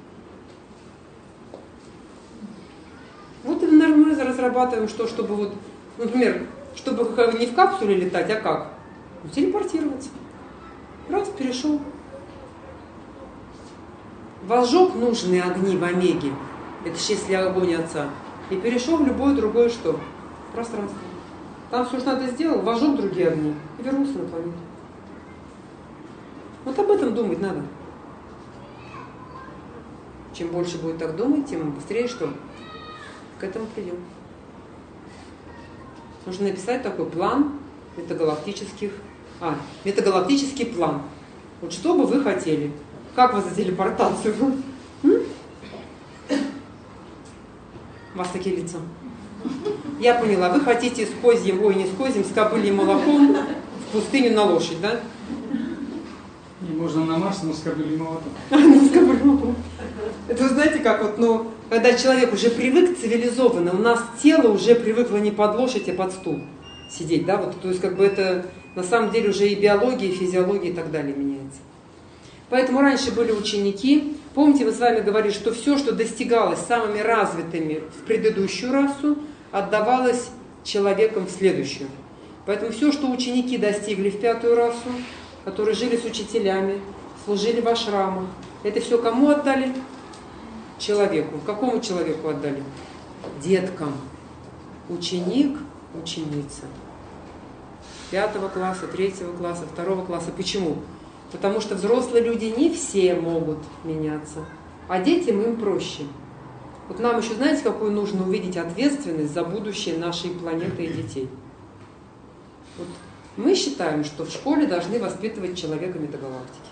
Вот, наверное, мы разрабатываем что, чтобы вот, например, чтобы не в капсуле летать, а как? Ну, телепортироваться. Раз, перешел. Возжег нужные огни в Омеге, это ж если огонь Отца, и перешел в любое другое что? Пространство. Там все, что надо сделал, возжег другие огни и вернулся на планету. Вот об этом думать надо. Чем больше будет так думать, тем быстрее что? К этому придем. Нужно написать такой план метагалактических, а, метагалактический план. Вот что бы вы хотели? Как вы за телепортацию? М? У вас такие лица. Я поняла, вы хотите с козьим, ой, не с козьим, с кобыльим молоком в пустыню на лошадь, да? Не можно на Марс, но с кобыльим молоком. Ну, с кобыльим молоком. Это вы знаете, как вот, ну, когда человек уже привык цивилизованно, у нас тело уже привыкло не под лошадь, а под стул сидеть, да, вот, то есть как бы это на самом деле уже и биология, и физиология и так далее меняется. Поэтому раньше были ученики. Помните, мы с вами говорили, что все, что достигалось самыми развитыми в предыдущую расу, отдавалось человеком в следующую. Поэтому все, что ученики достигли в пятую расу, которые жили с учителями, служили в ашрамах, это все кому отдали? Человеку. Какому человеку отдали? Деткам. Ученик, ученица. Пятого класса, третьего класса, второго класса. Почему? Потому что взрослые люди не все могут меняться, а детям им проще. Вот нам еще, знаете, какую нужно увидеть ответственность за будущее нашей планеты и детей? Вот мы считаем, что в школе должны воспитывать человека метагалактики.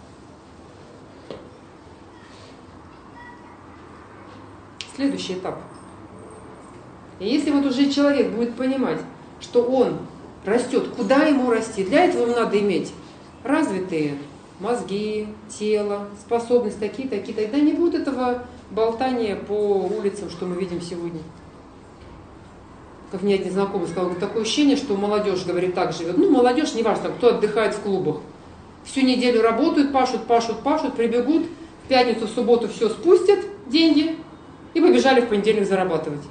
Следующий этап. И если вот уже человек будет понимать, что он растет, куда ему расти, для этого ему надо иметь развитые мозги, тело, способности такие, такие, тогда не будет этого болтания по улицам, что мы видим сегодня. Как мне один знакомый сказал, такое ощущение, что молодежь, говорит, так живет. Ну, молодежь, неважно, кто отдыхает в клубах. Всю неделю работают, пашут, пашут, пашут, прибегут, в пятницу, в субботу все спустят, деньги, и побежали в понедельник зарабатывать.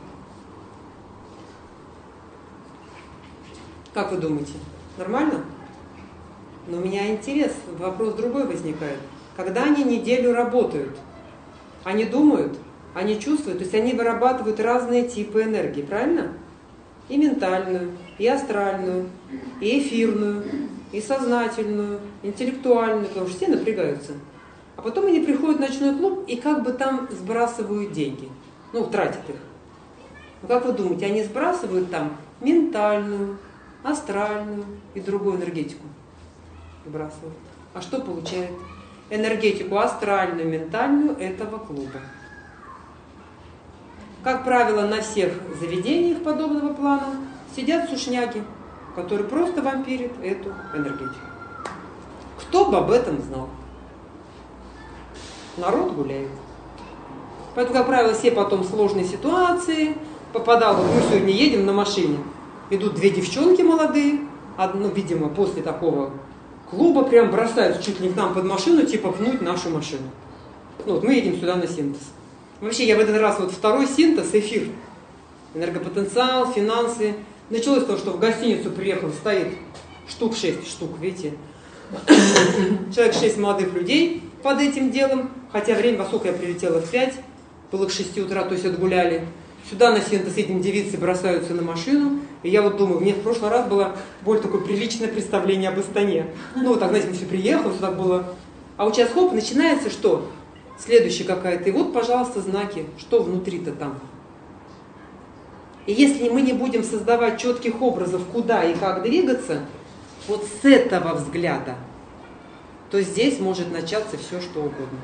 Как вы думаете, нормально? Но у меня интерес, вопрос другой возникает. Когда они неделю работают, они думают, они чувствуют, то есть они вырабатывают разные типы энергии, правильно? И ментальную, и астральную, и эфирную, и сознательную, интеллектуальную, потому что все напрягаются. А потом они приходят в ночной клуб и как бы там сбрасывают деньги, ну, тратят их. Но как вы думаете, они сбрасывают там ментальную, астральную и другую энергетику? Сбрасывают. А что получает? Энергетику астральную, ментальную этого клуба. Как правило, на всех заведениях подобного плана сидят сушняги, которые просто вампирят эту энергетику. Кто бы об этом знал? Народ гуляет. Поэтому, как правило, все потом сложные ситуации попадал. Вот мы сегодня едем на машине, идут две девчонки молодые, одну, видимо, после такого клуба прям бросаются чуть ли не к нам под машину, типа пнуть нашу машину. Ну, вот мы едем сюда на синтез. Вообще, я в этот раз вот второй синтез, эфир, энергопотенциал, финансы. Началось с того, что в гостиницу приехал, стоит штук шесть штук, видите, человек шесть молодых людей под этим делом, хотя время, во сколько я прилетела, в пять, было к шести утра, то есть отгуляли. Сюда на синтез этим девицы бросаются на машину, и я вот думаю, мне в прошлый раз было более такое приличное представление об Астане. Ну вот так, знаете, мы все приехали, все так было. А вот сейчас хоп, начинается что? Следующая какая-то. И вот, пожалуйста, знаки, что внутри-то там. И если мы не будем создавать четких образов, куда и как двигаться, вот с этого взгляда, то здесь может начаться все, что угодно.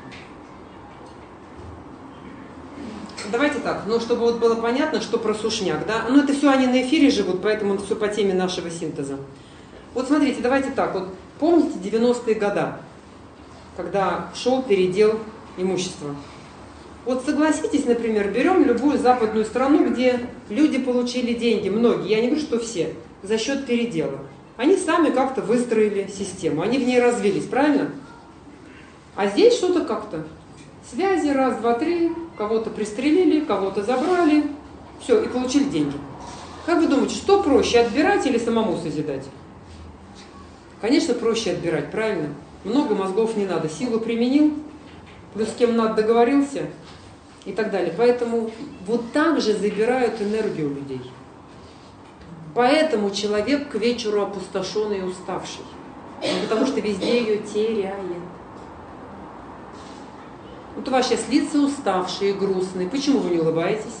Давайте так, ну чтобы вот было понятно, что про сушняк, да? Ну это все они на эфире живут, поэтому это все по теме нашего синтеза. Вот смотрите, давайте так, вот помните девяностые годы, когда шел передел имущества? Вот согласитесь, например, берем любую западную страну, где люди получили деньги, многие, я не говорю, что все, за счет передела. Они сами как-то выстроили систему, они в ней развились, правильно? А здесь что-то как-то. Связи, раз, два, три, кого-то пристрелили, кого-то забрали, все, и получили деньги. Как вы думаете, что проще, отбирать или самому созидать? Конечно, проще отбирать, правильно? Много мозгов не надо, силу применил, плюс с кем надо договорился и так далее. Поэтому вот так же забирают энергию людей. Поэтому человек к вечеру опустошенный и уставший, потому что везде ее теряет. Вот у вас сейчас лица уставшие, грустные. Почему вы не улыбаетесь?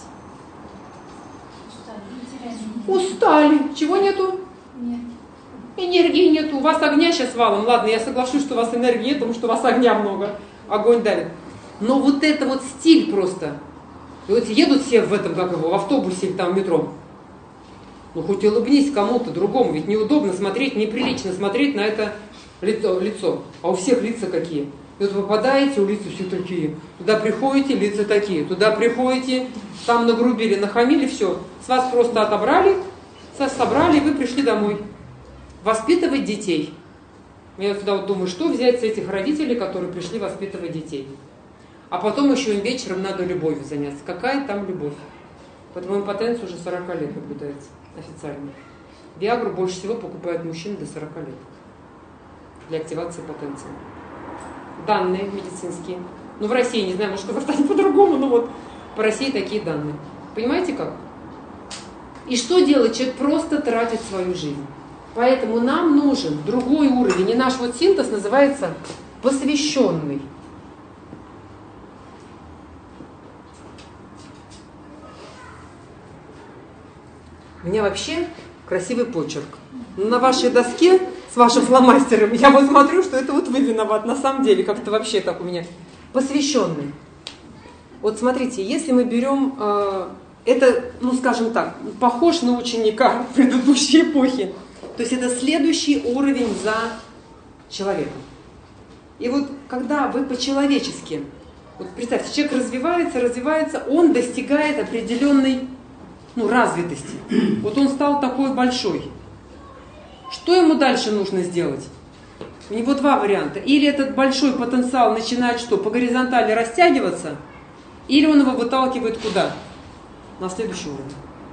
Устали. Чего нету? Нет. Энергии нету. У вас огня сейчас валом. Ладно, я соглашусь, что у вас энергии нет, потому что у вас огня много. Огонь давит. Но вот это вот стиль просто. И вот едут все в этом, как его, в автобусе или там в метро. Ну хоть улыбнись кому-то другому. Ведь неудобно смотреть, неприлично смотреть на это лицо. лицо. А у всех лица какие? И вот вы попадаете, у лица все такие. Туда приходите, лица такие. Туда приходите, там нагрубили, нахамили, все. С вас просто отобрали, вас собрали, и вы пришли домой. Воспитывать детей. Я всегда вот думаю, что взять с этих родителей, которые пришли воспитывать детей. А потом еще им вечером надо любовью заняться. Какая там любовь? Поэтому импотенция уже сорок лет наблюдается официально. Виагру больше всего покупают мужчины до сорока лет для активации потенции. Данные медицинские. Ну, в России, не знаю, может, в Казахстане по-другому, но вот по России такие данные. Понимаете как? И что делает человек? Просто тратит свою жизнь. Поэтому нам нужен другой уровень. И наш вот синтез называется посвященный. У меня вообще красивый почерк. На вашей доске с вашим фломастером я вот смотрю, что это вот вы виноват. На самом деле, как-то вообще так у меня. Посвященный. Вот смотрите, если мы берем, э, это, ну скажем так, похож на ученика предыдущей эпохи. То есть это следующий уровень за человеком. И вот когда вы по-человечески, вот представьте, человек развивается, развивается, он достигает определенной, ну, развитости. Вот он стал такой большой. Что ему дальше нужно сделать? У него два варианта. Или этот большой потенциал начинает что? По горизонтали растягиваться, или он его выталкивает куда? На следующий уровень.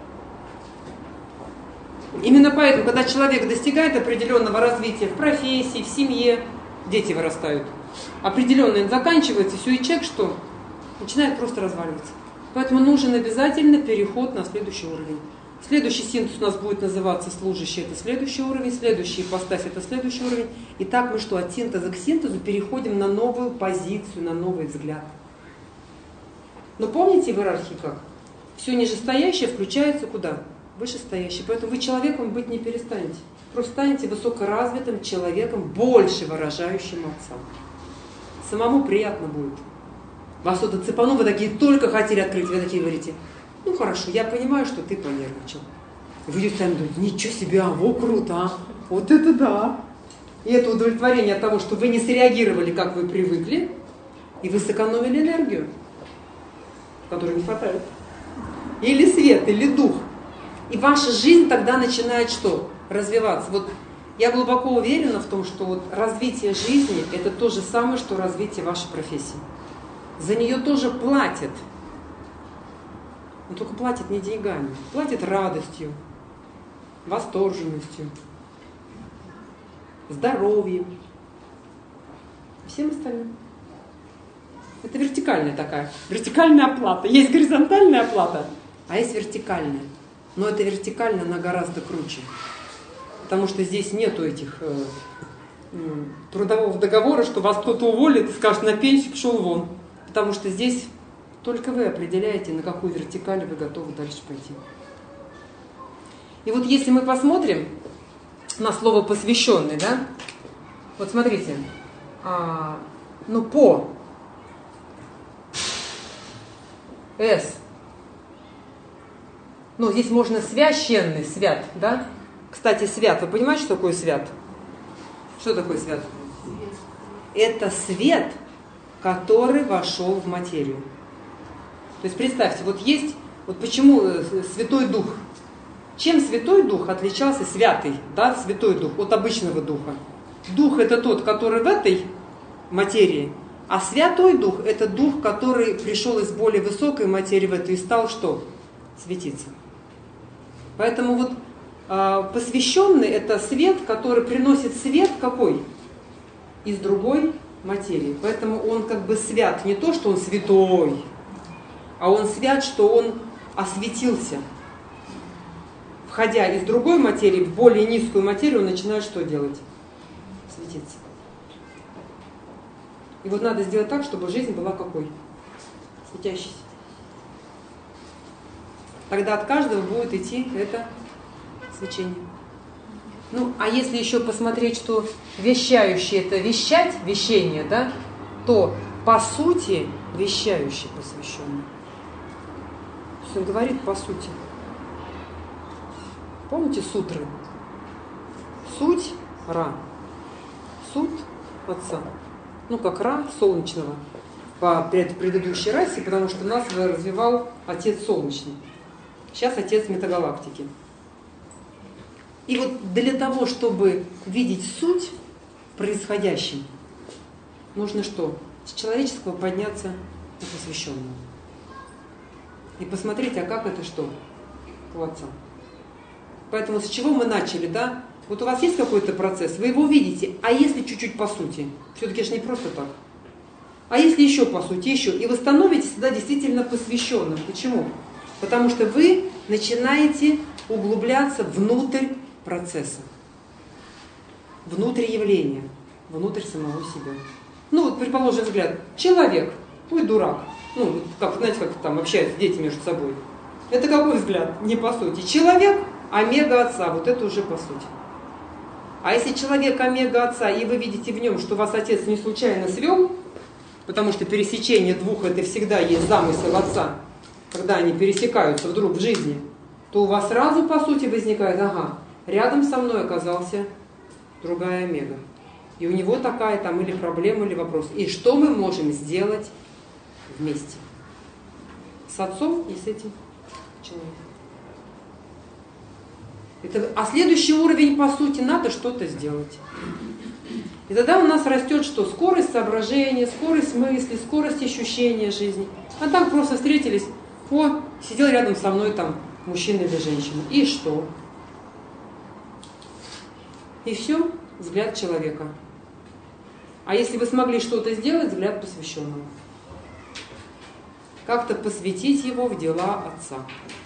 Именно поэтому, когда человек достигает определенного развития в профессии, в семье, дети вырастают, определенно заканчивается, все, и человек что? Начинает просто разваливаться. Поэтому нужен обязательно переход на следующий уровень. Следующий синтез у нас будет называться служащий, это следующий уровень, следующий ипостась, это следующий уровень. И так мы что, от синтеза к синтезу переходим на новую позицию, на новый взгляд. Но помните в иерархии как? Все нижестоящее включается куда? Вышестоящее. Поэтому вы человеком быть не перестанете. Просто станете высокоразвитым человеком, больше выражающим отца. Самому приятно будет. Вас что-то цепану, вы такие только хотели открыть, вы такие говорите, ну хорошо, я понимаю, что ты понервничал. Вы идете сами думаете, ничего себе, а во, круто, а? Вот это да. И это удовлетворение от того, что вы не среагировали, как вы привыкли, и вы сэкономили энергию, которой не хватает. Или свет, или дух. И ваша жизнь тогда начинает что? Развиваться. Вот я глубоко уверена в том, что вот развитие жизни – это то же самое, что развитие вашей профессии. За нее тоже платят. Но только платят не деньгами. Платят радостью, восторженностью, здоровьем, всем остальным. Это вертикальная такая, вертикальная оплата. Есть горизонтальная оплата, а есть вертикальная. Но эта вертикальная, она гораздо круче. Потому что здесь нету этих э, э, трудового договора, что вас кто-то уволит и скажет, на пенсию пошел вон. Потому что здесь только вы определяете, на какую вертикаль вы готовы дальше пойти. И вот если мы посмотрим на слово «посвященный», да, вот смотрите, а, ну по «с», ну здесь можно священный, свят, да? Кстати, свят, вы понимаете, что такое свят? Что такое свят? Это свет, который вошел в материю. То есть представьте, вот есть, вот почему Святой Дух, чем Святой Дух отличался святый, да, Святой Дух от обычного Духа? Дух это тот, который в этой материи, а Святой Дух это Дух, который пришел из более высокой материи в эту и стал что? Светиться. Поэтому вот э, посвященный это свет, который приносит свет какой? Из другой материи. Поэтому он как бы свят, не то, что он святой, а он свят, что он осветился. Входя из другой материи в более низкую материю, он начинает что делать? Светиться. И вот надо сделать так, чтобы жизнь была какой? Светящейся. Тогда от каждого будет идти это свечение. Ну, а если еще посмотреть, что вещающий это вещать, вещение, да, то по сути вещающий посвященный. То есть он говорит по сути. Помните сутры? Суть Ра. Суд Отца. Ну, как Ра солнечного по предыдущей расе, потому что нас развивал Отец Солнечный. Сейчас Отец Метагалактики. И вот для того, чтобы видеть суть в происходящем, нужно что? С человеческого подняться на посвященного. И посмотреть, а как это что у Отца. Поэтому с чего мы начали, да? Вот у вас есть какой-то процесс, вы его видите, а если чуть-чуть по сути? Все-таки же не просто так. А если еще по сути, еще? И вы становитесь тогда действительно посвященным. Почему? Потому что вы начинаете углубляться внутрь процесса, внутрь явления, внутрь самого себя. Ну вот, предположим, взгляд, человек, ой, дурак. Ну, как, знаете, как там общаются дети между собой. Это какой взгляд? Не по сути. Человек, омега отца, вот это уже по сути. А если человек омега отца, и вы видите в нем, что вас отец не случайно свел, потому что пересечение двух это всегда есть замысел отца, когда они пересекаются вдруг в жизни, то у вас сразу по сути возникает, ага, рядом со мной оказался другая омега. И у него такая там или проблема, или вопрос. И что мы можем сделать вместе? С отцом и с этим человеком. Это, а следующий уровень, по сути, надо что-то сделать. И тогда у нас растет что? Скорость соображения, скорость мысли, скорость ощущения жизни. А так просто встретились, о, сидел рядом со мной там мужчина или женщина. И что? И все, взгляд человека. А если вы смогли что-то сделать, взгляд посвященного. Как-то посвятить его в дела отца.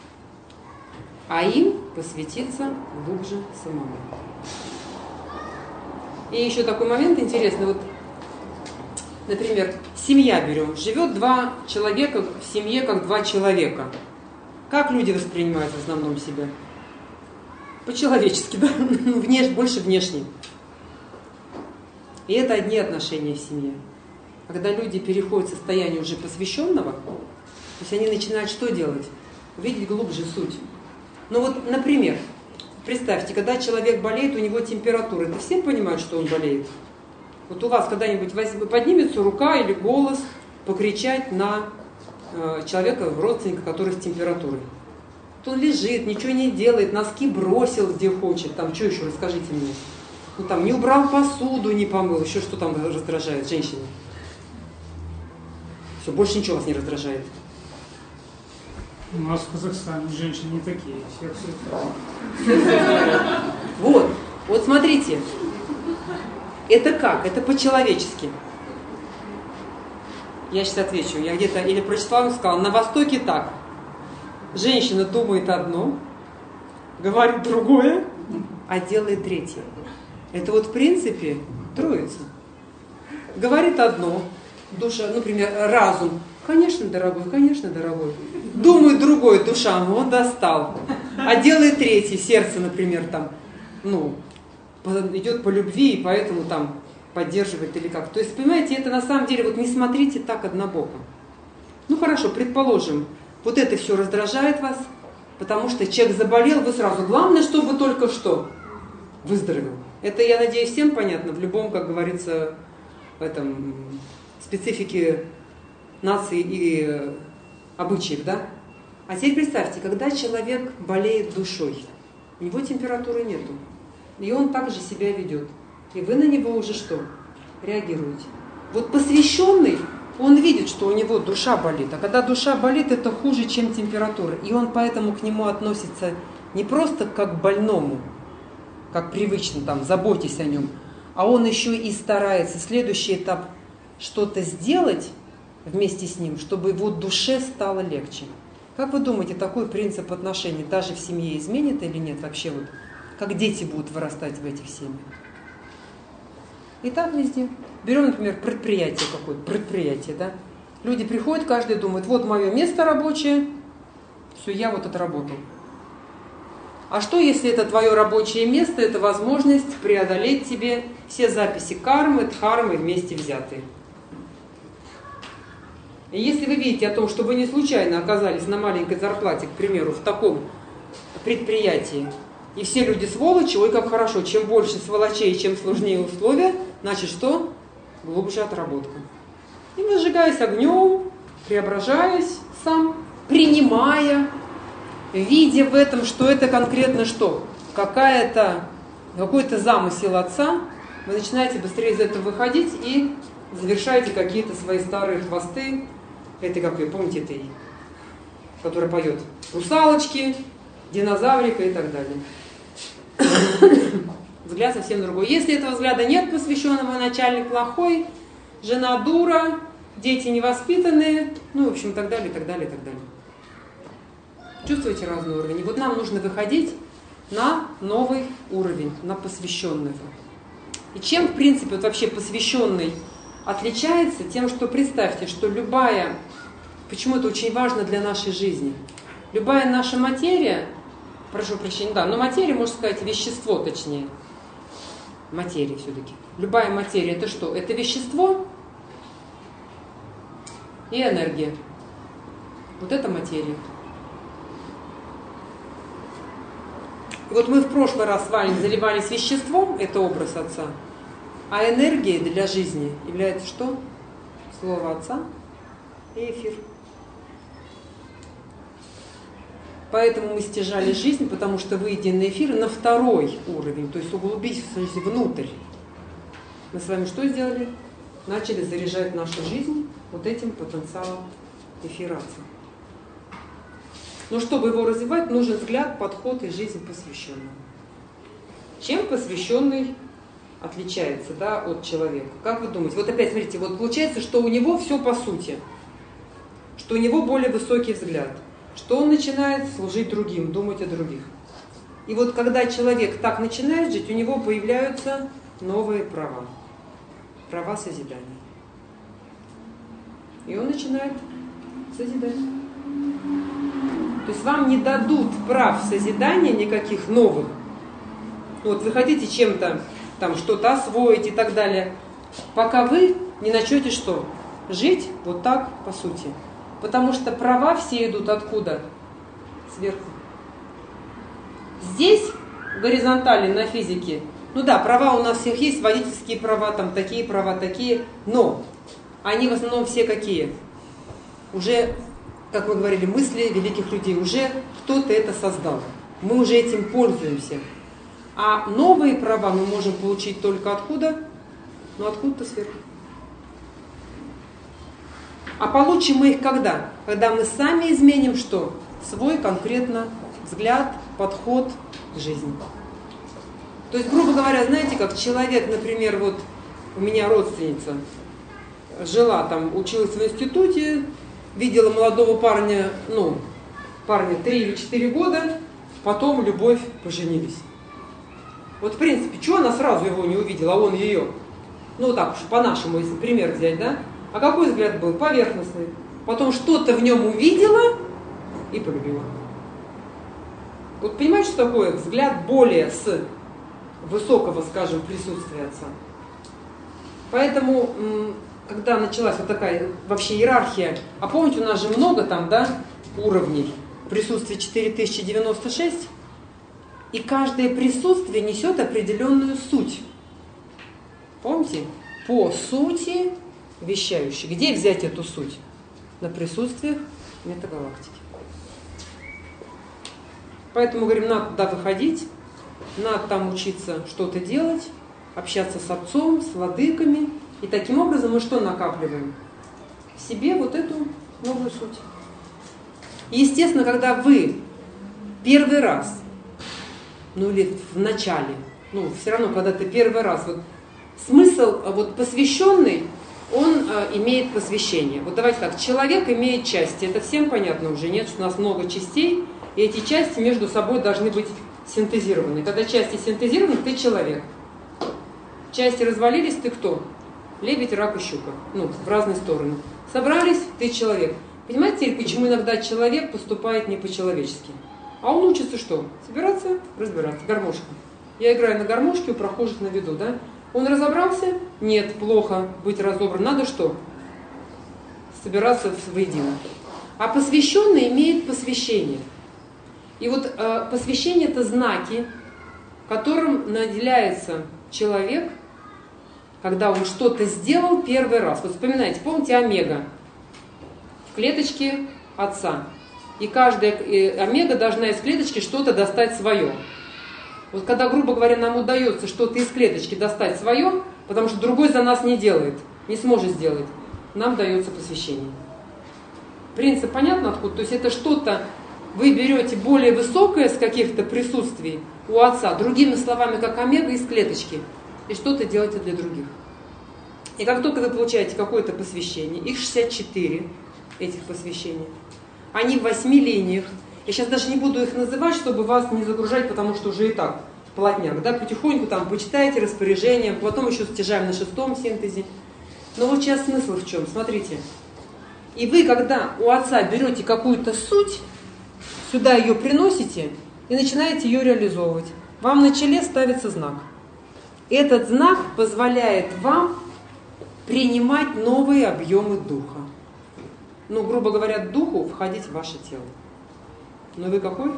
А им посвятиться глубже самому. И еще такой момент интересный. Вот, например, семья берем. Живет два человека в семье, как два человека. Как люди воспринимают в основном себя? По-человечески, да? Внеш, больше внешне. И это одни отношения в семье. А когда люди переходят в состояние уже посвященного, то есть они начинают что делать? Увидеть глубже суть. Ну вот, например, представьте, когда человек болеет, у него температура. Это все понимают, что он болеет? Вот у вас когда-нибудь поднимется рука или голос покричать на э, человека, родственника, который с температурой. Вот он лежит, ничего не делает, носки бросил где хочет. Там что еще, расскажите мне. Ну там не убрал посуду, не помыл. Еще что там раздражает женщину? Все, больше ничего вас не раздражает. У нас в Казахстане женщины не такие, все все. Вот, вот смотрите, это как? Это по-человечески. Я сейчас отвечу, я где-то или прочитала, сказала, на Востоке так. Женщина думает одно, говорит другое, а делает третье. Это вот в принципе троица. Говорит одно, душа, например, разум. Конечно, дорогой, конечно, дорогой. Думает другой, душа, ну он достал. А делает третий, сердце, например, там, ну, идет по любви, и поэтому там поддерживает или как. То есть, понимаете, это на самом деле, вот не смотрите так однобоко. Ну хорошо, предположим, вот это все раздражает вас, потому что человек заболел, вы сразу, главное, чтобы только что выздоровел. Это, я надеюсь, всем понятно, в любом, как говорится, в этом специфике нации и обычаев, да? А теперь представьте, когда человек болеет душой, у него температуры нету, и он также себя ведет, и вы на него уже что? Реагируете. Вот посвященный, он видит, что у него душа болит, а когда душа болит, это хуже, чем температура, и он поэтому к нему относится не просто как к больному, как привычно, там, заботьтесь о нем, а он еще и старается, следующий этап, что-то сделать вместе с ним, чтобы его душе стало легче. Как вы думаете, такой принцип отношений даже в семье изменит или нет вообще? Вот, как дети будут вырастать в этих семьях? И так везде. Берем, например, предприятие какое-то, предприятие, да? Люди приходят, каждый думает, вот мое место рабочее, все, я вот отработал. А что, если это твое рабочее место, это возможность преодолеть тебе все записи кармы, дхармы вместе взятые? И если вы видите о том, что вы не случайно оказались на маленькой зарплате, к примеру, в таком предприятии, и все люди сволочи, ой, как хорошо, чем больше сволочей, чем сложнее условия, значит что? Глубже отработка. И выжигаясь огнем, преображаясь сам, принимая, видя в этом, что это конкретно что? Какая-то, какой-то замысел отца, вы начинаете быстрее из этого выходить и завершаете какие-то свои старые хвосты. Это как вы помните, этой, которая поет русалочки, динозаврика и так далее. Взгляд совсем другой. Если этого взгляда нет посвященного, начальник плохой, жена дура, дети невоспитанные, ну, в общем, и так далее, и так далее, и так далее. Чувствуете разный уровень? И вот нам нужно выходить на новый уровень, на посвященный. И чем, в принципе, вот вообще посвященный отличается? Тем, что представьте, что любая, почему это очень важно для нашей жизни, любая наша материя, прошу прощения, да, но материя, можно сказать, вещество точнее, материя все-таки. Любая материя это что? Это вещество и энергия. Вот это материя. И вот мы в прошлый раз с вами заливались веществом, это образ Отца, а энергией для жизни является что? Слово Отца и эфир. Поэтому мы стяжали жизнь, потому что, выйдя на эфир, на второй уровень, то есть углубить внутрь. Мы с вами что сделали? Начали заряжать нашу жизнь вот этим потенциалом эфира Отца. Но чтобы его развивать, нужен взгляд, подход и жизнь посвященного. Чем посвященный отличается, да, от человека? Как вы думаете? Вот опять смотрите, вот получается, что у него все по сути, что у него более высокий взгляд, что он начинает служить другим, думать о других. И вот когда человек так начинает жить, у него появляются новые права, права созидания. И он начинает созидать. То есть вам не дадут прав созидания никаких новых. Вот вы хотите чем-то там что-то освоить и так далее, пока вы не начнете что? Жить вот так по сути. Потому что права все идут откуда? Сверху. Здесь, в горизонтали на физике, ну да, права у нас всех есть, водительские права, там такие права, такие, но они в основном все какие? Уже, как мы говорили, мысли великих людей, уже кто-то это создал. Мы уже этим пользуемся. А новые права мы можем получить только откуда? Ну откуда-то сверху. А получим мы их когда? Когда мы сами изменим что? Свой конкретно взгляд, подход к жизни. То есть, грубо говоря, знаете, как человек, например, вот у меня родственница жила там, училась в институте, видела молодого парня, ну, парня три или четыре года, потом любовь, поженились. Вот, в принципе, что она сразу его не увидела, а он ее? Ну, так уж по-нашему, если пример взять, да? А какой взгляд был? Поверхностный. Потом что-то в нем увидела и полюбила. Вот понимаете, что такое взгляд более с высокого, скажем, присутствия Отца? Поэтому, когда началась вот такая вообще иерархия, а помните, у нас же много там, да, уровней, присутствие четыре тысячи девяносто шесть, и каждое присутствие несет определенную суть. Помните? По сути вещающий. Где взять эту суть? На присутствиях метагалактики. Поэтому говорим, надо туда выходить, надо там учиться что-то делать, общаться с Отцом, с владыками. И таким образом мы что накапливаем? В себе вот эту новую суть. И естественно, когда вы первый раз, ну или в начале, ну все равно, когда ты первый раз, вот смысл вот посвященный, он э, имеет посвящение. Вот давайте так, человек имеет части, это всем понятно уже, нет, что у нас много частей, и эти части между собой должны быть синтезированы. Когда части синтезированы, ты человек. Части развалились, ты кто? Лебедь, рак и щука. Ну, в разные стороны. Собрались, ты человек. Понимаете, почему иногда человек поступает не по-человечески? А он учится что? Собираться, разбираться. Гармошка. Я играю на гармошке у прохожих на виду, да? Он разобрался? Нет, плохо быть разобран. Надо что? Собираться воедино. А посвященный имеет посвящение. И вот э, посвящение – это знаки, которым наделяется человек, когда он что-то сделал первый раз. Вот вспоминайте, помните омега? В клеточке Отца. И каждая э, омега должна из клеточки что-то достать свое. Вот когда, грубо говоря, нам удается что-то из клеточки достать свое, потому что другой за нас не делает, не сможет сделать, нам дается посвящение. Принцип понятно откуда? То есть это что-то вы берете более высокое с каких-то присутствий у Отца, другими словами, как омега из клеточки, и что-то делаете для других. И как только вы получаете какое-то посвящение, их шестьдесят четыре, этих посвящений, они в восьми линиях. Я сейчас даже не буду их называть, чтобы вас не загружать, потому что уже и так плотняк. Да? Потихоньку там почитайте распоряжение, потом еще стяжаем на шестом синтезе. Но вот сейчас смысл в чем? Смотрите. И вы, когда у Отца берете какую-то суть, сюда ее приносите и начинаете ее реализовывать. Вам на челе ставится знак. Этот знак позволяет вам принимать новые объемы духа. Ну, грубо говоря, духу входить в ваше тело. Но вы какой?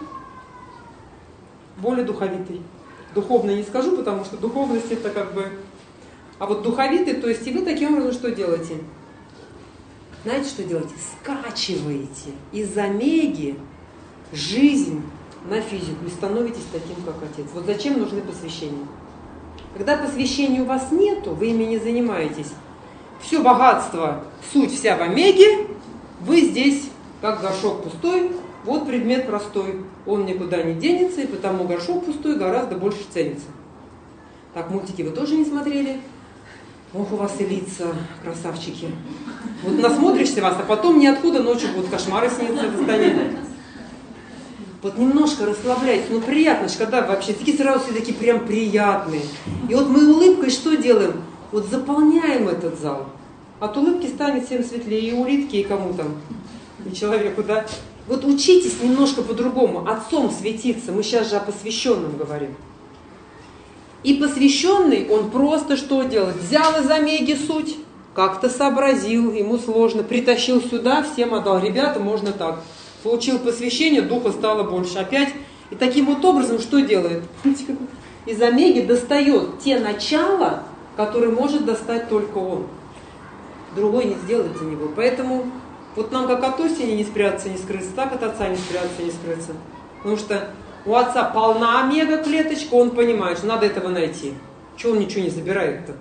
Более духовитый. Духовный не скажу, потому что духовность это как бы... А вот духовитый, то есть и вы таким образом что делаете? Знаете, что делаете? Скачиваете из омеги жизнь на физику и становитесь таким, как Отец. Вот зачем нужны посвящения? Когда посвящения у вас нету, вы ими не занимаетесь, все богатство, суть вся в омеге, вы здесь как горшок пустой, вот предмет простой, он никуда не денется, и потому горшок пустой гораздо больше ценится. Так, мультики вы тоже не смотрели? Ох, у вас и лица, красавчики. Вот насмотришься вас, а потом ниоткуда ночью будут кошмары сниться в состоянии. Вот немножко расслабляйтесь, ну приятно же, когда вообще такие сразу все такие прям приятные. И вот мы улыбкой что делаем? Вот заполняем этот зал. От улыбки станет всем светлее, и улитке, и кому там, и человеку, да? Вот учитесь немножко по-другому, Отцом светиться, мы сейчас же о посвященном говорим. И посвященный, он просто что делает? Взял из омеги суть, как-то сообразил, ему сложно, притащил сюда, всем отдал. Ребята, можно так. Получил посвящение, духа стало больше. Опять. И таким вот образом что делает? Из омеги достает те начала, которые может достать только он. Другой не сделает за него. Поэтому вот нам как от осени не спрятаться, не скрыться, так от Отца не спрятаться, не скрыться. Потому что у Отца полна омега-клеточка, он понимает, что надо этого найти. Чего он ничего не забирает-то?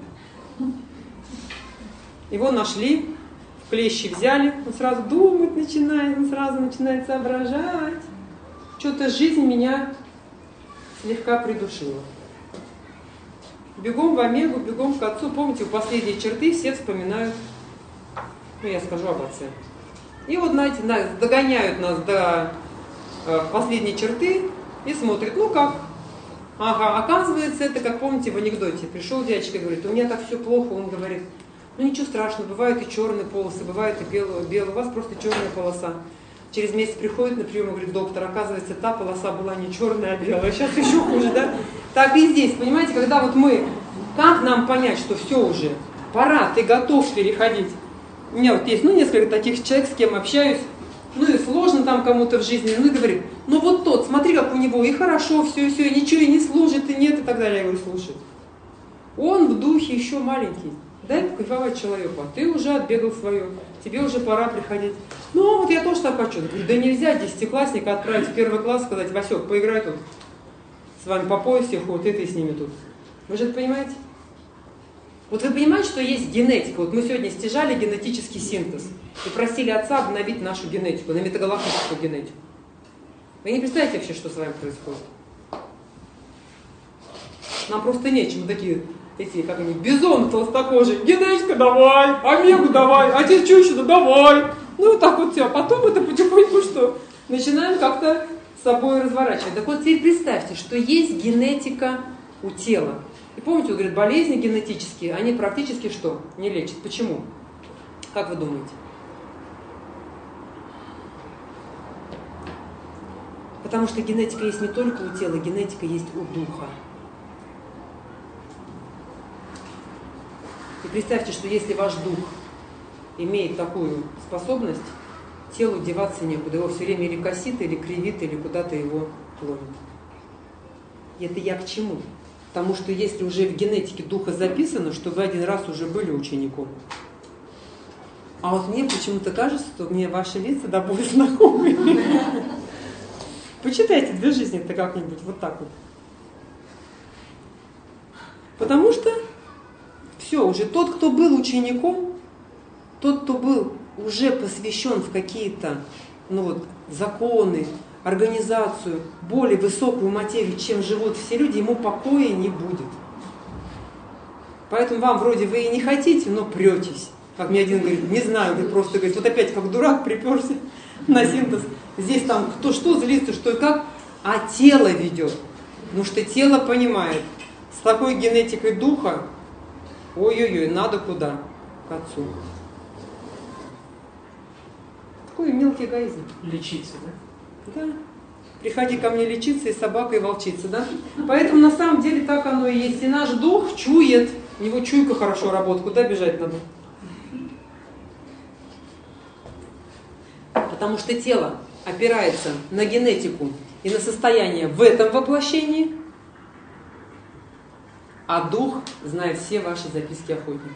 Его нашли, в клещи взяли, он сразу думать начинает, он сразу начинает соображать. Что-то жизнь меня слегка придушила. Бегом в омегу, бегом к Отцу. Помните, у последней черты все вспоминают, ну я скажу об Отце. И вот, знаете, догоняют нас до э, последней черты и смотрят, ну как? Ага, оказывается, это, как помните в анекдоте, пришел дядечка и говорит, у меня так все плохо, он говорит, ну ничего страшного, бывают и черные полосы, бывает и белые, белые, у вас просто черная полоса. Через месяц приходит на прием и говорит, доктор, оказывается, та полоса была не черная, а белая, сейчас еще хуже, да? Так и здесь, понимаете, когда вот мы, как нам понять, что все уже, пора, ты готов переходить? У меня вот есть, ну, несколько таких человек, с кем общаюсь, ну, и сложно там кому-то в жизни, ну, и говорит, ну, вот тот, смотри, как у него, и хорошо, все, и все, и ничего и не служит, и нет, и так далее. Я говорю, слушай, он в духе еще маленький, дай кайфовать человеку, а ты уже отбегал свое, тебе уже пора приходить. Ну, вот я тоже так хочу. Я говорю, да нельзя десятиклассника отправить в первый класс, сказать, Васек, поиграй тут, с вами по поясе ход, и ты с ними тут. Вы же это понимаете? Вот вы понимаете, что есть генетика. Вот мы сегодня стяжали генетический синтез и просили Отца обновить нашу генетику, на метагалактическую генетику. Вы не представляете вообще, что с вами происходит? Нам просто нечем. Мы такие, эти, как они, бизоны толстокожие. Генетика давай, омегу давай, а тебе что еще? Да давай. Ну и так вот все. А потом это потихоньку что? Начинаем как-то с собой разворачивать. Так вот теперь представьте, что есть генетика у тела. И помните, говорят, болезни генетические, они практически что? Не лечат. Почему? Как вы думаете? Потому что генетика есть не только у тела, генетика есть у духа. И представьте, что если ваш дух имеет такую способность, телу деваться некуда. Его все время или косит, или кривит, или куда-то его клонит. И это я к чему? Потому что если уже в генетике духа записано, что вы один раз уже были учеником, а вот мне почему-то кажется, что мне ваши лица да будут знакомы. Почитайте «Две жизни»-то как-нибудь вот так вот. Потому что все, уже тот, кто был учеником, тот, кто был уже посвящен в какие-то ну вот, законы, организацию, более высокую материю, чем живут все люди, ему покоя не будет. Поэтому вам вроде вы и не хотите, но претесь. Как мне один говорит, не знаю, говорит, просто говорит, вот опять как дурак приперся на синтез. Здесь там кто что злится, что и как, а тело ведет. Потому что тело понимает, с такой генетикой духа, ой-ой-ой, надо куда? К отцу. Такой мелкий эгоизм. Лечиться, да? Да. Приходи ко мне лечиться, и собака, и волчица, да? Поэтому на самом деле так оно и есть. И наш дух чует, у него чуйка хорошо работает, куда бежать надо? Потому что тело опирается на генетику и на состояние в этом воплощении, а дух знает все ваши записки охотника.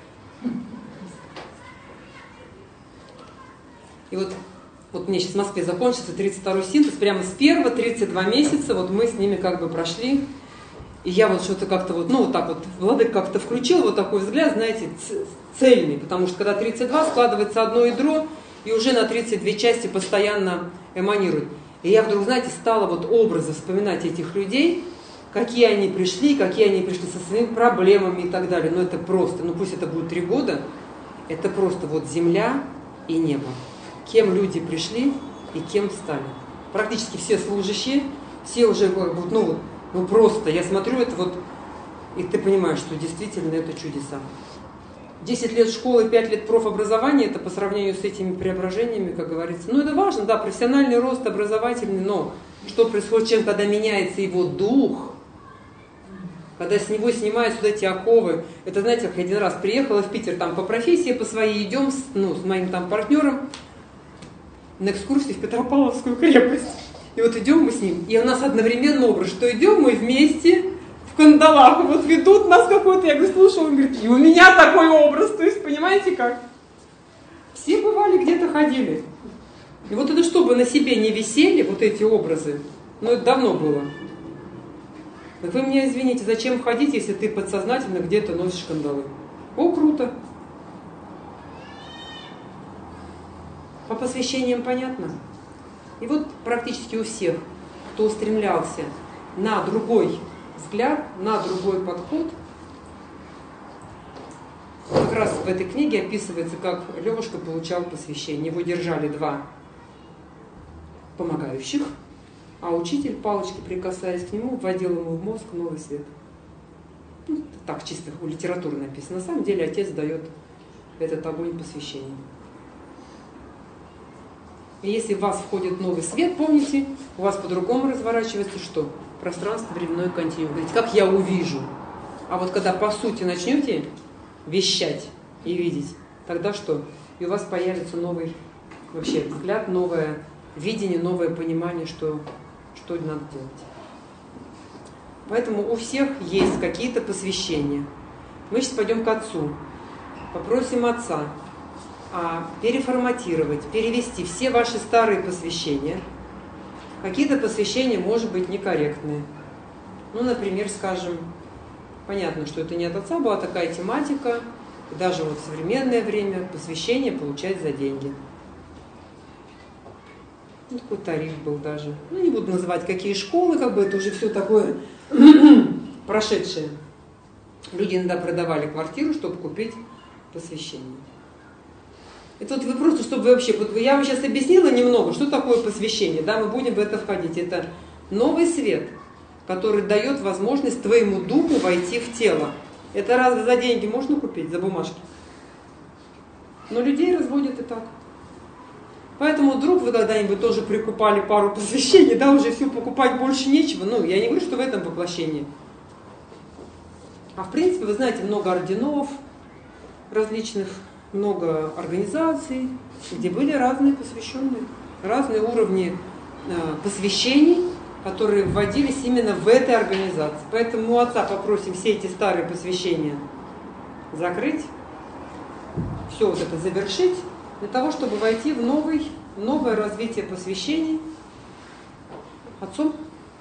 И вот, вот мне сейчас в Москве закончится тридцать второй синтез, прямо с первого тридцать два месяца, вот мы с ними как бы прошли. И я вот что-то как-то вот, ну вот так вот, Владыка как-то включил вот такой взгляд, знаете, цельный, потому что когда тридцать два, складывается одно ядро, и уже на тридцать две части постоянно эманирует. И я вдруг, знаете, стала вот образы вспоминать этих людей, какие они пришли, какие они пришли со своими проблемами и так далее. Но это просто, ну пусть это будет три года, это просто вот земля и небо. Кем люди пришли и кем стали. Практически все служащие, все уже, ну, ну просто, я смотрю, это вот, и ты понимаешь, что действительно это чудеса. десять лет школы, пять лет профобразования, это по сравнению с этими преображениями, как говорится. Ну это важно, да, профессиональный рост, образовательный, но что происходит, чем когда меняется его дух, когда с него снимают сюда эти оковы. Это, знаете, как я один раз приехала в Питер, там по профессии, по своей, идем с, ну, с моим там партнером на экскурсии в Петропавловскую крепость. И вот идем мы с ним, и у нас одновременно образ, что идем мы вместе в кандалах, и вот ведут нас какой-то, я говорю, слушай, он говорит, и у меня такой образ, то есть, понимаете как? Все бывали, где-то ходили. И вот это чтобы на себе не висели, вот эти образы, ну это давно было. Так вы меня извините, зачем ходить, если ты подсознательно где-то носишь кандалы? О, круто. По посвящениям понятно? И вот практически у всех, кто устремлялся на другой взгляд, на другой подход, как раз в этой книге описывается, как Левушка получал посвящение. Его держали два помогающих, а учитель, палочки прикасаясь к нему, вводил ему в мозг новый свет. Ну, так чисто у литературы написано. На самом деле отец дает этот огонь посвящения. И если в вас входит новый свет, помните, у вас по-другому разворачивается что? Пространство, временной континуум. Говорите, как я увижу. А вот когда по сути начнете вещать и видеть, тогда что? И у вас появится новый вообще взгляд, новое видение, новое понимание, что, что надо делать. Поэтому у всех есть какие-то посвящения. Мы сейчас пойдем к отцу, попросим отца а, переформатировать, перевести все ваши старые посвящения. Какие-то посвящения, может быть, некорректные. Ну, например, скажем, понятно, что это не от отца была такая тематика, и даже вот в современное время посвящение получать за деньги. Ну, такой тариф был даже. Ну, не буду называть, какие школы, как бы это уже все такое прошедшее. Люди иногда продавали квартиру, чтобы купить посвящение. Это вот вы просто, чтобы вы вообще, вот я вам сейчас объяснила немного, что такое посвящение, да, мы будем в это входить. Это новый свет, который дает возможность твоему духу войти в тело. Это разве за деньги можно купить, за бумажки? Но людей разводят и так. Поэтому вдруг вы когда-нибудь тоже прикупали пару посвящений, да, уже все покупать больше нечего. Ну, я не говорю, что в этом воплощении. А в принципе, вы знаете, много орденов различных, много организаций, где были разные посвященные, разные уровни э, посвящений, которые вводились именно в этой организации. Поэтому у отца попросим все эти старые посвящения закрыть, все вот это завершить, для того, чтобы войти в новый, новое развитие посвящений отцом.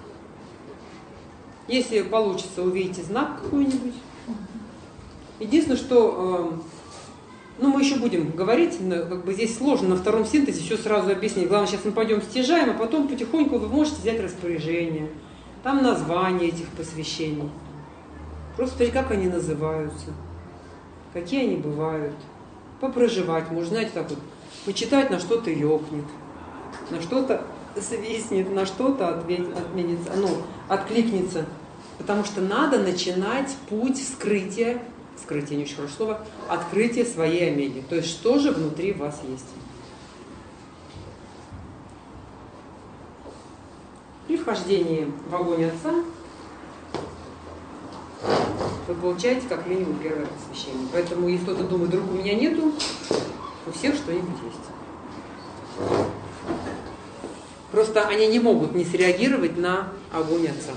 Если получится, увидите знак какой-нибудь. Единственное, что... Э, Ну, мы еще будем говорить, как бы здесь сложно на втором синтезе все сразу объяснить. Главное, сейчас мы пойдем стяжаем, а потом потихоньку вы можете взять распоряжение. Там название этих посвящений. Просто смотреть, как они называются, какие они бывают. Попроживать, можно, знаете, так вот, почитать, на что-то ёкнет, на что-то свистнет, на что-то отменится, ну, откликнется. Потому что надо начинать путь вскрытия, вскрытие не очень хорошее слово, открытие своей Амели. То есть, что же внутри вас есть. При вхождении в огонь Отца вы получаете как минимум первое посвящение. Поэтому, если кто-то думает, вдруг у меня нету, у всех что-нибудь есть. Просто они не могут не среагировать на огонь Отца.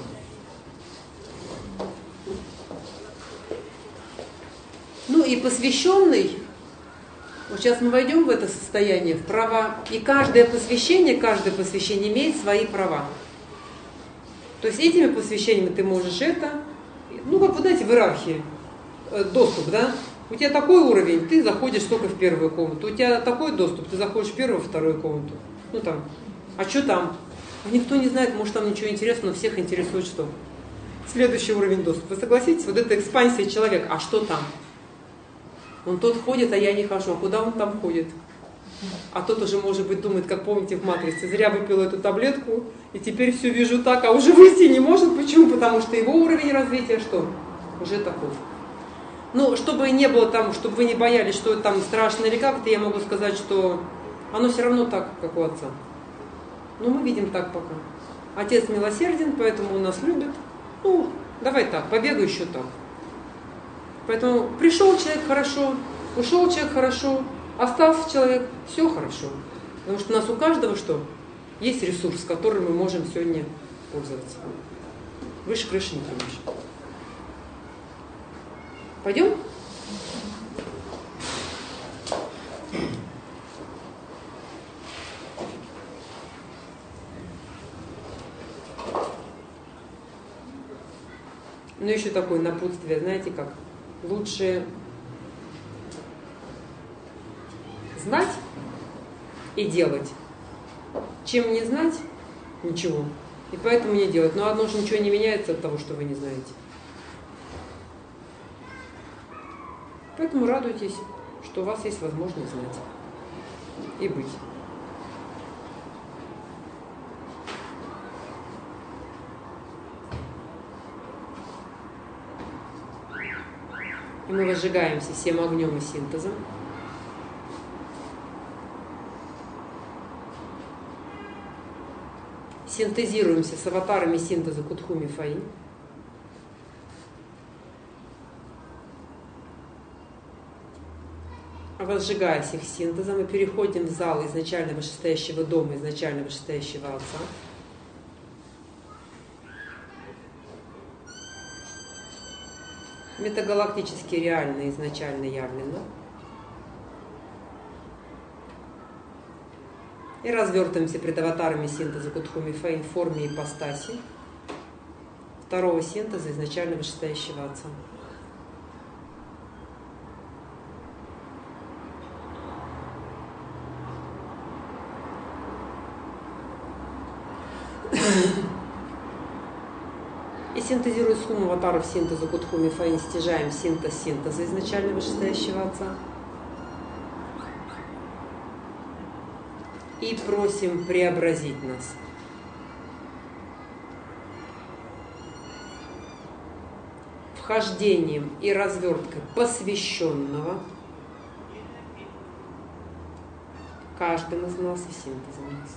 Ну и посвященный, вот сейчас мы войдем в это состояние, в права, и каждое посвящение, каждое посвящение имеет свои права. То есть этими посвящениями ты можешь это, ну как вы знаете, в иерархии, доступ, да? У тебя такой уровень, ты заходишь только в первую комнату, у тебя такой доступ, ты заходишь в первую, во вторую комнату. Ну там, а что там? Никто не знает, может там ничего интересного, но всех интересует что? Следующий уровень доступа. Вы согласитесь, вот эта экспансия человека, а что там? Он тот ходит, а я не хожу. А куда он там ходит? А тот уже, может быть, думает, как помните в «Матрице», зря выпил эту таблетку, и теперь все вижу так, а уже выйти не может. Почему? Потому что его уровень развития что? Уже такой. Ну, чтобы не было там, чтобы вы не боялись, что это там страшно или как-то, я могу сказать, что оно все равно так, как у Отца. Но мы видим так пока. Отец милосерден, поэтому он нас любит. Ну, давай так, побегай еще так. Поэтому пришел человек хорошо, ушел человек хорошо, остался человек, все хорошо. Потому что у нас у каждого что? Есть ресурс, которым мы можем сегодня пользоваться. Выше крыши не понимаешь. Пойдем? Ну, еще такое напутствие, знаете как? Лучше знать и делать, чем не знать ничего. И поэтому не делать. Но одно же ничего не меняется от того, что вы не знаете. Поэтому радуйтесь, что у вас есть возможность знать и быть. И мы возжигаемся всем огнем и синтезом. Синтезируемся с аватарами синтеза Кутхуми Фаи. Возжигаясь их синтезом, мы переходим в зал изначально вышестоящего дома, изначально вышестоящего Отца. Метагалактически реально изначально явлено. И развертываемся пред аватарами синтеза Кутхуми Фаи в форме ипостаси второго синтеза изначально вышестоящего Отца. И синтезируя сумму аватаров синтеза Кутхуми Фаи, стяжаем синтез синтеза изначально вышестоящего Отца. И просим преобразить нас. Вхождением и разверткой посвященного каждым из нас и синтезом нас.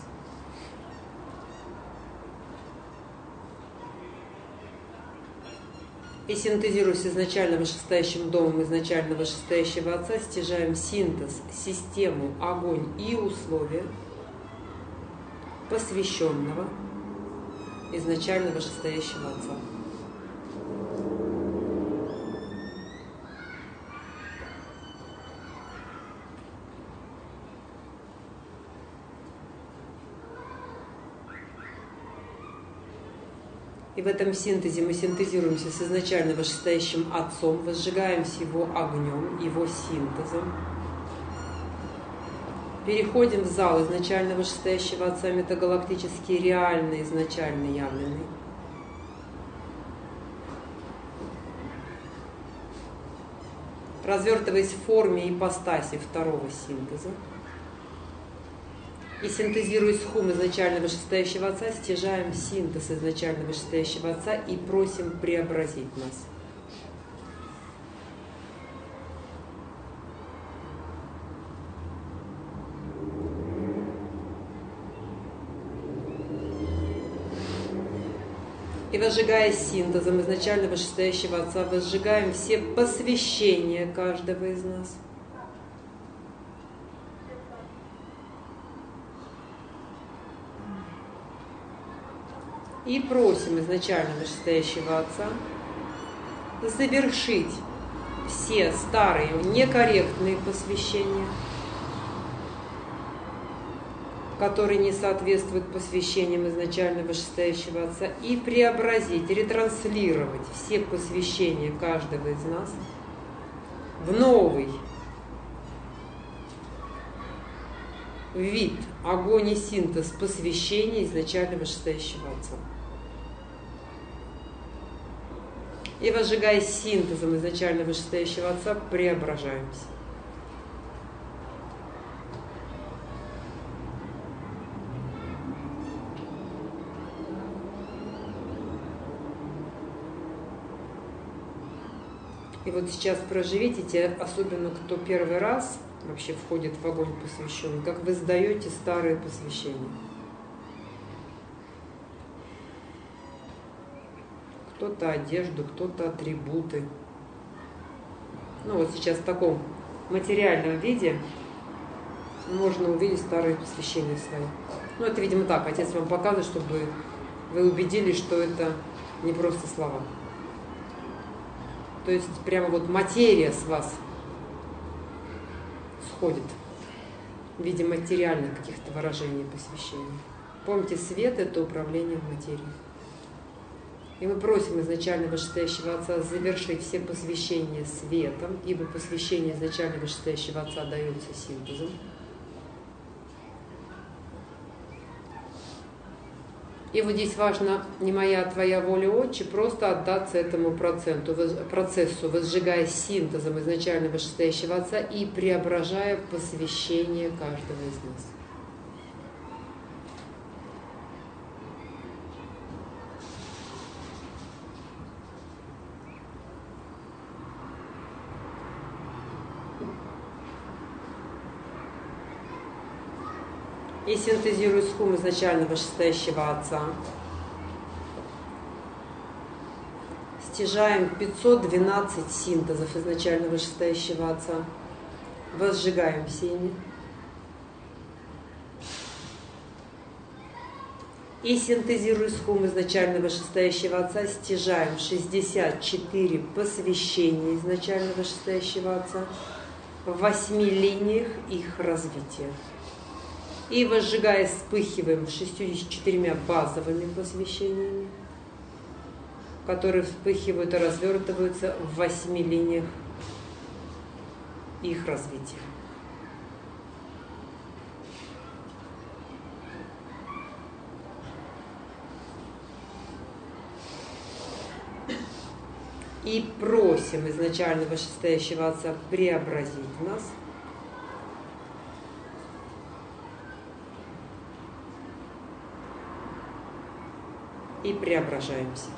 И синтезируясь изначально вышестоящим домом изначально вышестоящего Отца, стяжаем синтез, систему, огонь и условия посвященного изначально вышестоящего Отца. И в этом синтезе мы синтезируемся с изначально вышестоящим Отцом, возжигаем с его огнем, его синтезом, Переходим в зал изначально вышестоящего Отца, метагалактический, реальный, изначально явленный. Развертываясь в форме ипостаси второго синтеза. И синтезируя схум изначально вышестоящего Отца, стяжаем синтез изначально вышестоящего Отца и просим преобразить нас. И возжигая синтезом изначально вышестоящего Отца, возжигаем все посвящения каждого из нас. И просим изначально вышестоящего Отца завершить все старые некорректные посвящения, которые не соответствуют посвящениям изначально вышестоящего Отца, и преобразить, ретранслировать все посвящения каждого из нас в новый вид, огонь и синтез посвящения изначально вышестоящего Отца. И возжигая синтезом изначально вышестоящего Отца, преображаемся. И вот сейчас проживите, те, особенно кто первый раз вообще входит в огонь посвященный, как вы сдаете старые посвящения. Кто-то одежду, кто-то атрибуты. Ну вот сейчас в таком материальном виде можно увидеть старые посвящения свои. Ну это, видимо, так, Отец вам показывает, чтобы вы убедились, что это не просто слова. То есть прямо вот материя с вас сходит в виде материальных каких-то выражений посвящения. Помните, свет – это управление в материи. И мы просим изначально вышестоящего Отца завершить все посвящения светом, ибо посвящение изначально вышестоящего Отца дается синтезом. И вот здесь важно не моя, а твоя воля, Отче, просто отдаться этому проценту, процессу, возжигая синтезом изначально вышестоящего Отца и преображая посвящение каждого из нас. И синтезируя схум изначально вышестоящего Отца, стяжаем пятьсот двенадцать синтезов изначально вышестоящего Отца, возжигаем все ими. И синтезируя схум изначально вышестоящего Отца, стяжаем шестьдесят четыре посвящения изначально вышестоящего Отца в восьми линиях их развития. И возжигая, вспыхиваем шестьюдесятью четырьмя базовыми посвящениями, которые вспыхивают и развертываются в восьми линиях их развития. И просим изначально вышестоящего Отца преобразить нас и преображаемся.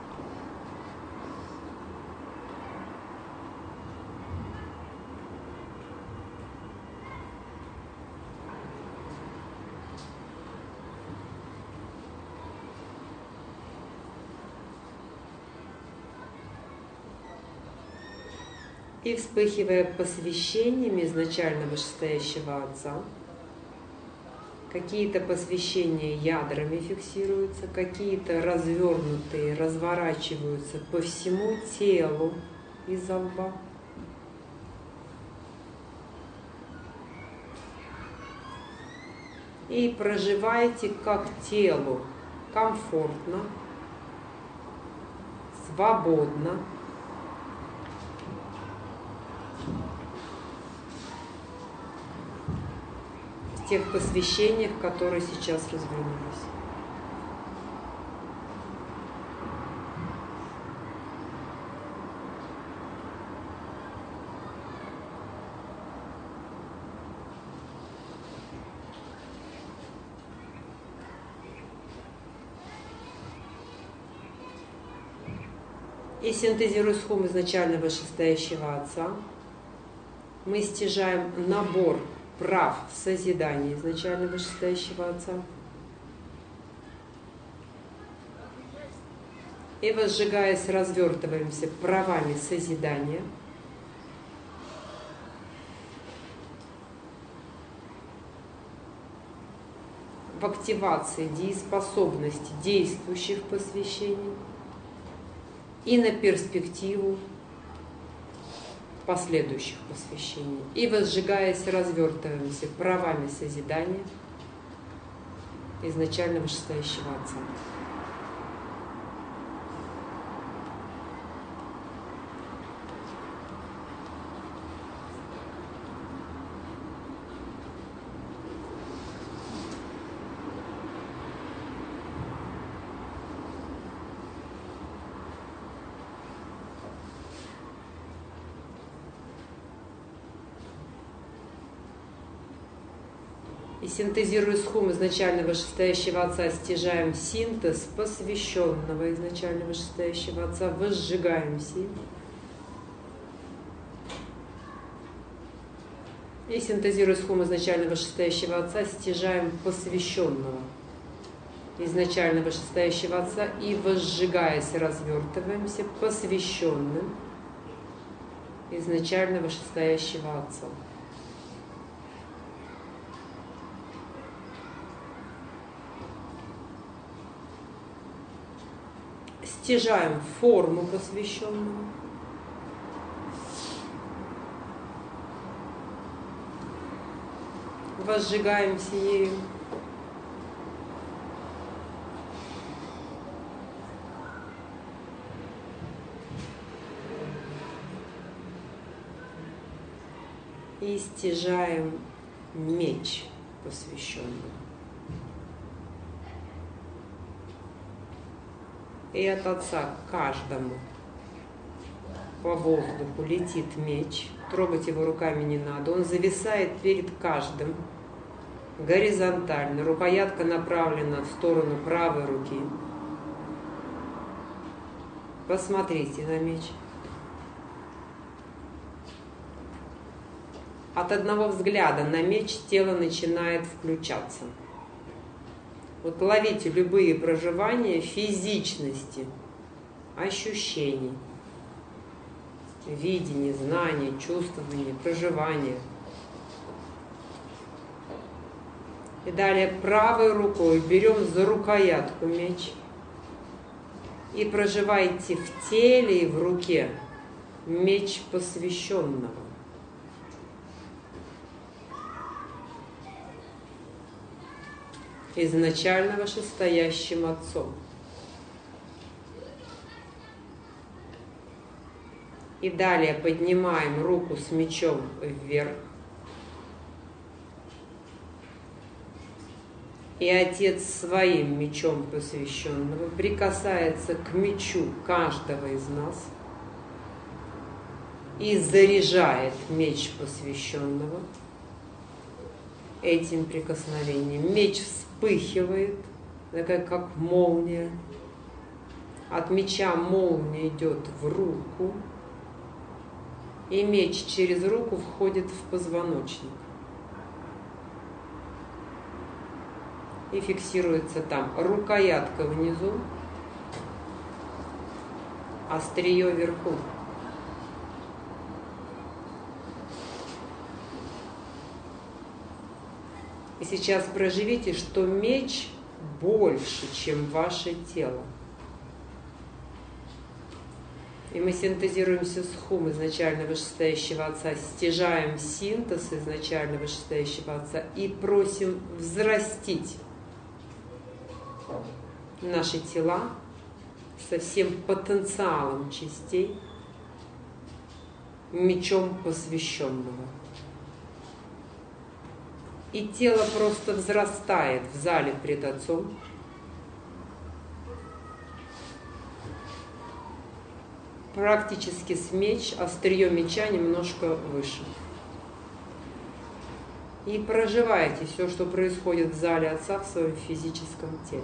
И вспыхивая посвящениями изначально вышестоящего Отца, какие-то посвящения ядрами фиксируются, какие-то развернутые разворачиваются по всему телу из-за лба. И проживайте как телу комфортно, свободно. тех посвящениях, которые сейчас развернулись. И синтезируя схему изначально вышестоящего Отца, мы стяжаем набор прав созидания изначально вышестоящего Отца и, возжигаясь, развертываемся правами созидания, в активации дееспособности действующих посвящений и на перспективу последующих посвящений. И, возжигаясь, развертываемся правами созидания изначально вышестоящего Отца. И синтезируя схему изначально вышестоящего Отца, стяжаем синтез посвященного изначально вышестоящего Отца, возжигаем сим. И синтезируя схему изначально вышестоящего Отца, стяжаем посвященного изначально вышестоящего Отца и, возжигаясь, развертываемся посвященным изначально вышестоящего Отца. Стяжаем форму посвященного. Возжигаемся ею. И стяжаем меч посвященного. И от Отца к каждому по воздуху летит меч. Трогать его руками не надо. Он зависает перед каждым горизонтально. Рукоятка направлена в сторону правой руки. Посмотрите на меч. От одного взгляда на меч тело начинает включаться. Вот ловите любые проживания физичности, ощущений, видения, знаний, чувствования, проживания. И далее правой рукой берем за рукоятку меч и проживайте в теле и в руке меч посвященного. Изначально вышестоящим Отцом. И далее поднимаем руку с мечом вверх. И Отец своим мечом посвященного прикасается к мечу каждого из нас и заряжает меч посвященного этим прикосновением. Меч вспыхивает, такая как молния. От меча молния идет в руку, и меч через руку входит в позвоночник и фиксируется там. Рукоятка внизу, острие вверху. И сейчас проживите, что меч больше, чем ваше тело. И мы синтезируемся с хум изначально вышестоящего Отца, стяжаем синтез изначально вышестоящего Отца и просим взрастить наши тела со всем потенциалом частей мечом посвященного. И тело просто взрастает в зале пред Отцом. Практически с меч, острие меча немножко выше. И проживаете все, что происходит в зале Отца в своем физическом теле.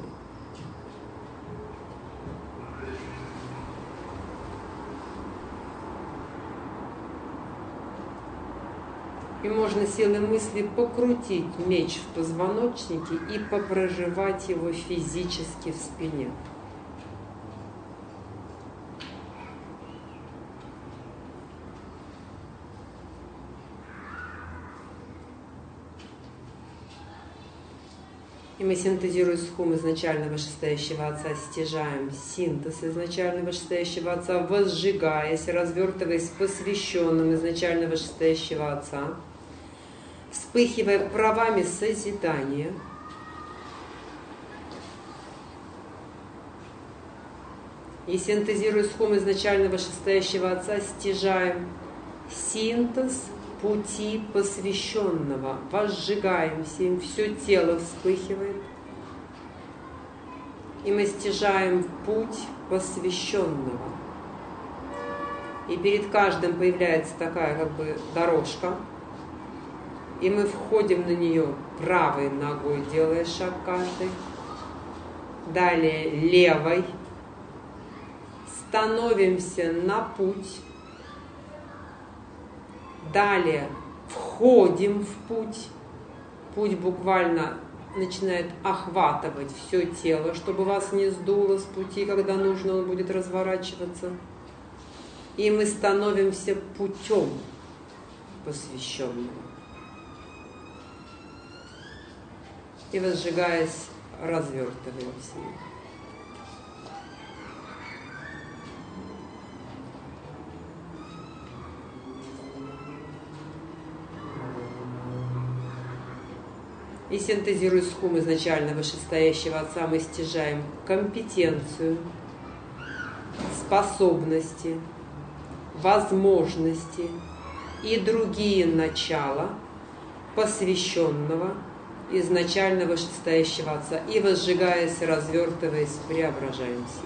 И можно силой мысли покрутить меч в позвоночнике и попроживать его физически в спине. И мы, синтезируя схум изначально вышестоящего Отца, стяжаем синтез изначально вышестоящего Отца, возжигаясь, развертываясь посвященным изначально вышестоящего Отца, вспыхивая правами созидания, и синтезируя схум изначально вышестоящего Отца, стяжаем синтез пути посвященного, возжигаемся им, все тело вспыхивает, и мы стяжаем путь посвященного. И перед каждым появляется такая как бы дорожка, и мы входим на нее правой ногой, делая шаг каждый, далее левой, становимся на путь, далее входим в путь. Путь буквально начинает охватывать все тело, чтобы вас не сдуло с пути, когда нужно, он будет разворачиваться. И мы становимся путем посвященного. И, возжигаясь, развертываемся. И синтезируя схум изначально вышестоящего Отца, мы стяжаем компетенцию, способности, возможности и другие начала посвященного изначально вышестоящего Отца. И, возжигаясь, развертываясь, преображаемся.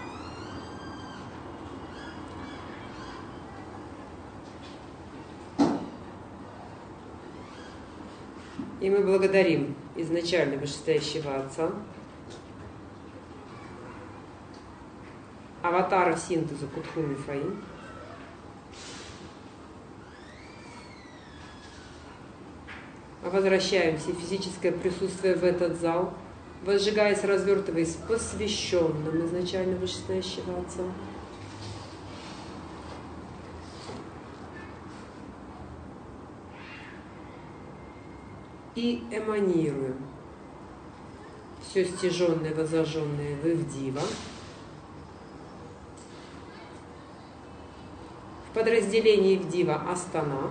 И мы благодарим изначально вышестоящего Отца, аватара синтеза Кутху Мифаим, возвращаемся в физическое присутствие в этот зал, возжигаясь, развертываясь посвященным изначально вышестоящего Отца. И эманируем все стяженное, возожженное в Ивдива. В подразделении Ивдива Астана.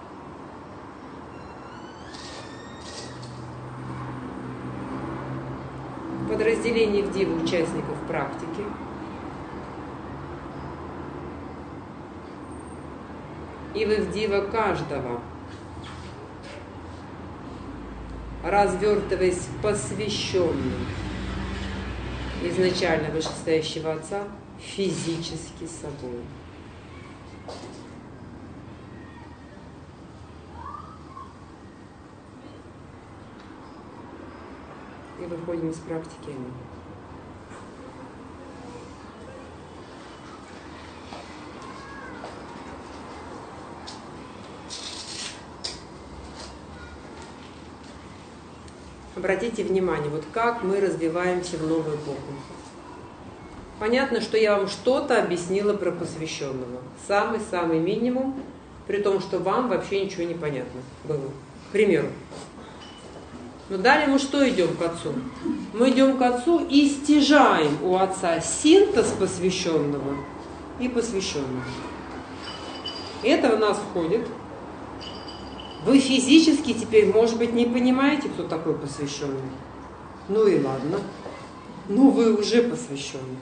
В подразделении Ивдива участников практики. И в Ивдива каждого, развертываясь посвященным изначально вышестоящего Отца физически собой. И выходим из практики. Обратите внимание, вот как мы развиваемся в новую эпоху. Понятно, что я вам что-то объяснила про посвященного. Самый-самый минимум, при том, что вам вообще ничего не понятно было. К примеру. Но далее мы что идем к Отцу? Мы идем к Отцу и стяжаем у Отца синтез посвященного и посвященного. Это в нас входит. Вы физически теперь, может быть, не понимаете, кто такой посвященный. Ну и ладно. Ну вы уже посвященный.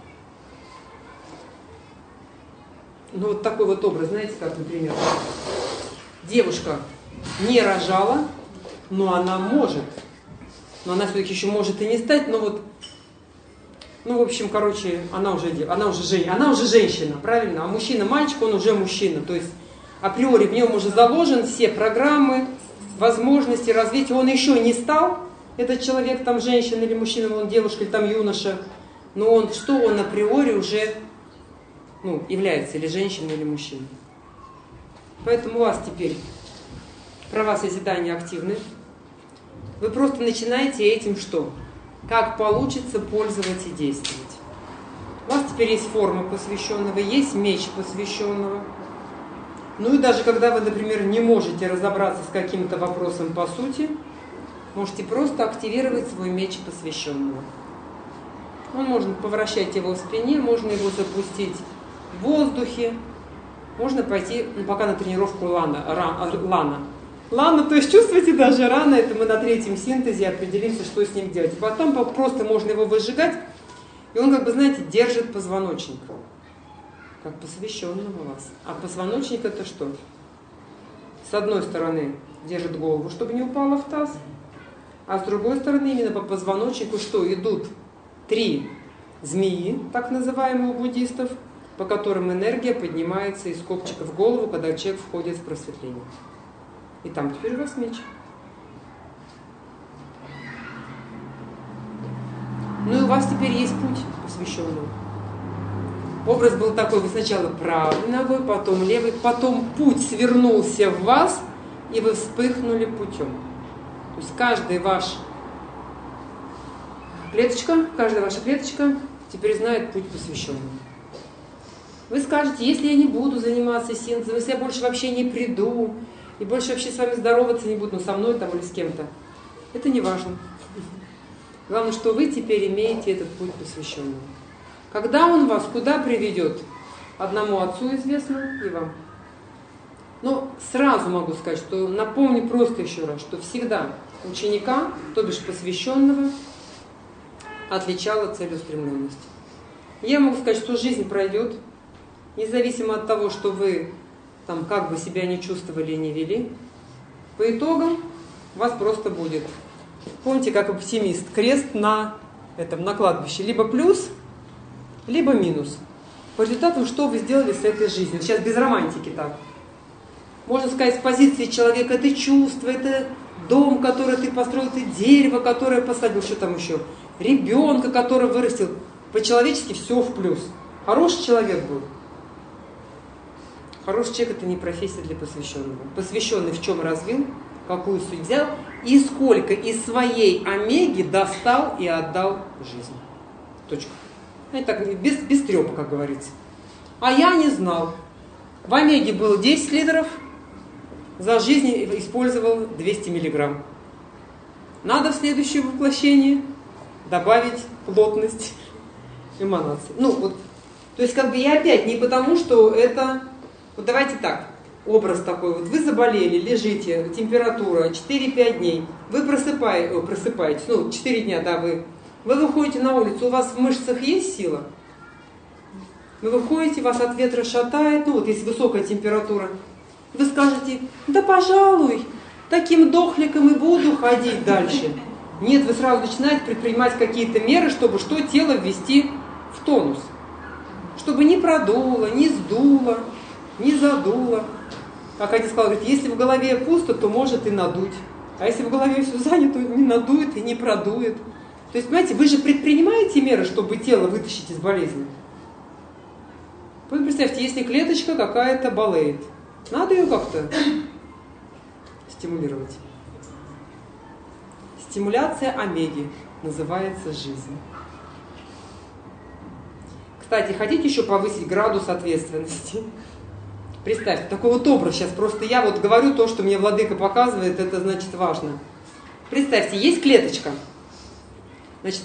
Ну вот такой вот образ, знаете, как, например, девушка не рожала, но она может. Но она все-таки еще может и не стать, но вот, ну, в общем, короче, она уже, она уже, жен, она уже женщина, правильно? А мужчина-мальчик, он уже мужчина. То есть априори в нем уже заложен все программы, возможности развития. Он еще не стал, этот человек, там, женщина или мужчина, он девушка или там юноша, но он, что он априори уже, ну, является или женщиной, или мужчиной. Поэтому у вас теперь права созидания активны. Вы просто начинаете этим что? Как получится пользоваться и действовать. У вас теперь есть форма посвященного, есть меч посвященного. Ну и даже когда вы, например, не можете разобраться с каким-то вопросом по сути, можете просто активировать свой меч посвященного. Он можно повращать его в спине, можно его запустить в воздухе, можно пойти, ну, пока на тренировку лана, ра, лана. Лана, то есть чувствуете даже рано, это мы на третьем синтезе определимся, что с ним делать. Потом просто можно его выжигать, и он, как бы, знаете, держит позвоночник, как посвященного вас. А позвоночник это что? С одной стороны держит голову, чтобы не упала в таз, а с другой стороны именно по позвоночнику что? Идут три змеи, так называемые у буддистов, по которым энергия поднимается из копчика в голову, когда человек входит в просветление. И там теперь у вас меч. Ну и у вас теперь есть путь посвященный. Образ был такой, вы сначала правой ногой, потом левой, потом путь свернулся в вас, и вы вспыхнули путем. То есть каждый ваш клеточка, каждая ваша клеточка теперь знает путь посвященного. Вы скажете, если я не буду заниматься синтезом, если я больше вообще не приду, и больше вообще с вами здороваться не буду, ну, со мной там или с кем-то, это не важно. Главное, что вы теперь имеете этот путь посвященного. Когда он вас куда приведет? Одному Отцу известно и вам. Но сразу могу сказать, что напомню просто еще раз, что всегда ученика, то бишь посвященного, отличала целеустремленность. Я могу сказать, что жизнь пройдет, независимо от того, что вы там как бы себя не чувствовали и не вели. По итогам у вас просто будет, помните, как оптимист, крест на, этом, на кладбище. Либо плюс, либо минус. По результатам, что вы сделали с этой жизнью. Сейчас без романтики так. Можно сказать, с позиции человека это чувство, это дом, который ты построил, это дерево, которое посадил, что там еще, ребенка, который вырастил. По-человечески все в плюс. Хороший человек был. Хороший человек это не профессия для посвященного. Посвященный в чем развил, какую суть взял и сколько из своей омеги достал и отдал жизни. Точка. Это так, без, без трепа, как говорится. А я не знал. В омеге было десять литров, за жизнь использовал двести миллиграмм. Надо в следующее воплощение добавить плотность эманации. Ну, вот, то есть, как бы я опять не потому, что это... Вот давайте так, образ такой. Вот вы заболели, лежите, температура четыре-пять дней. Вы просыпаете, о, просыпаетесь, ну, четыре дня, да, вы... Вы выходите на улицу, у вас в мышцах есть сила? Вы выходите, вас от ветра шатает, ну вот если высокая температура. Вы скажете, да пожалуй, таким дохликом и буду ходить дальше. Нет, вы сразу начинаете предпринимать какие-то меры, чтобы что, тело ввести в тонус. Чтобы не продуло, не сдуло, не задуло. Как один сказал, говорит, если в голове пусто, то может и надуть. А если в голове все занято, не надует и не продует. То есть, понимаете, вы же предпринимаете меры, чтобы тело вытащить из болезни. Вы представьте, если клеточка какая-то болеет, надо ее как-то стимулировать. Стимуляция омеги называется жизнь. Кстати, хотите еще повысить градус ответственности? Представьте, такой вот образ сейчас, просто я вот говорю то, что мне владыка показывает, это значит важно. Представьте, есть клеточка. Значит,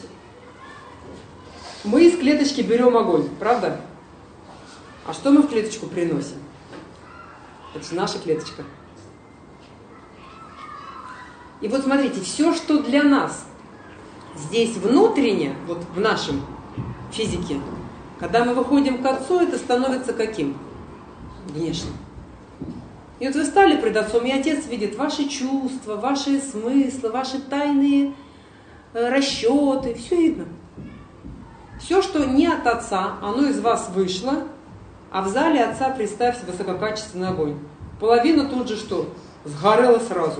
мы из клеточки берем огонь, правда? А что мы в клеточку приносим? Это же наша клеточка. И вот смотрите, все, что для нас здесь внутренне, вот в нашем физике, когда мы выходим к Отцу, это становится каким? Внешним. И вот вы стали пред Отцом, и Отец видит ваши чувства, ваши смыслы, ваши тайные расчеты, все видно. Все, что не от Отца, оно из вас вышло, а в зале Отца, представьте, высококачественный огонь. Половина тут же что? Сгорела сразу.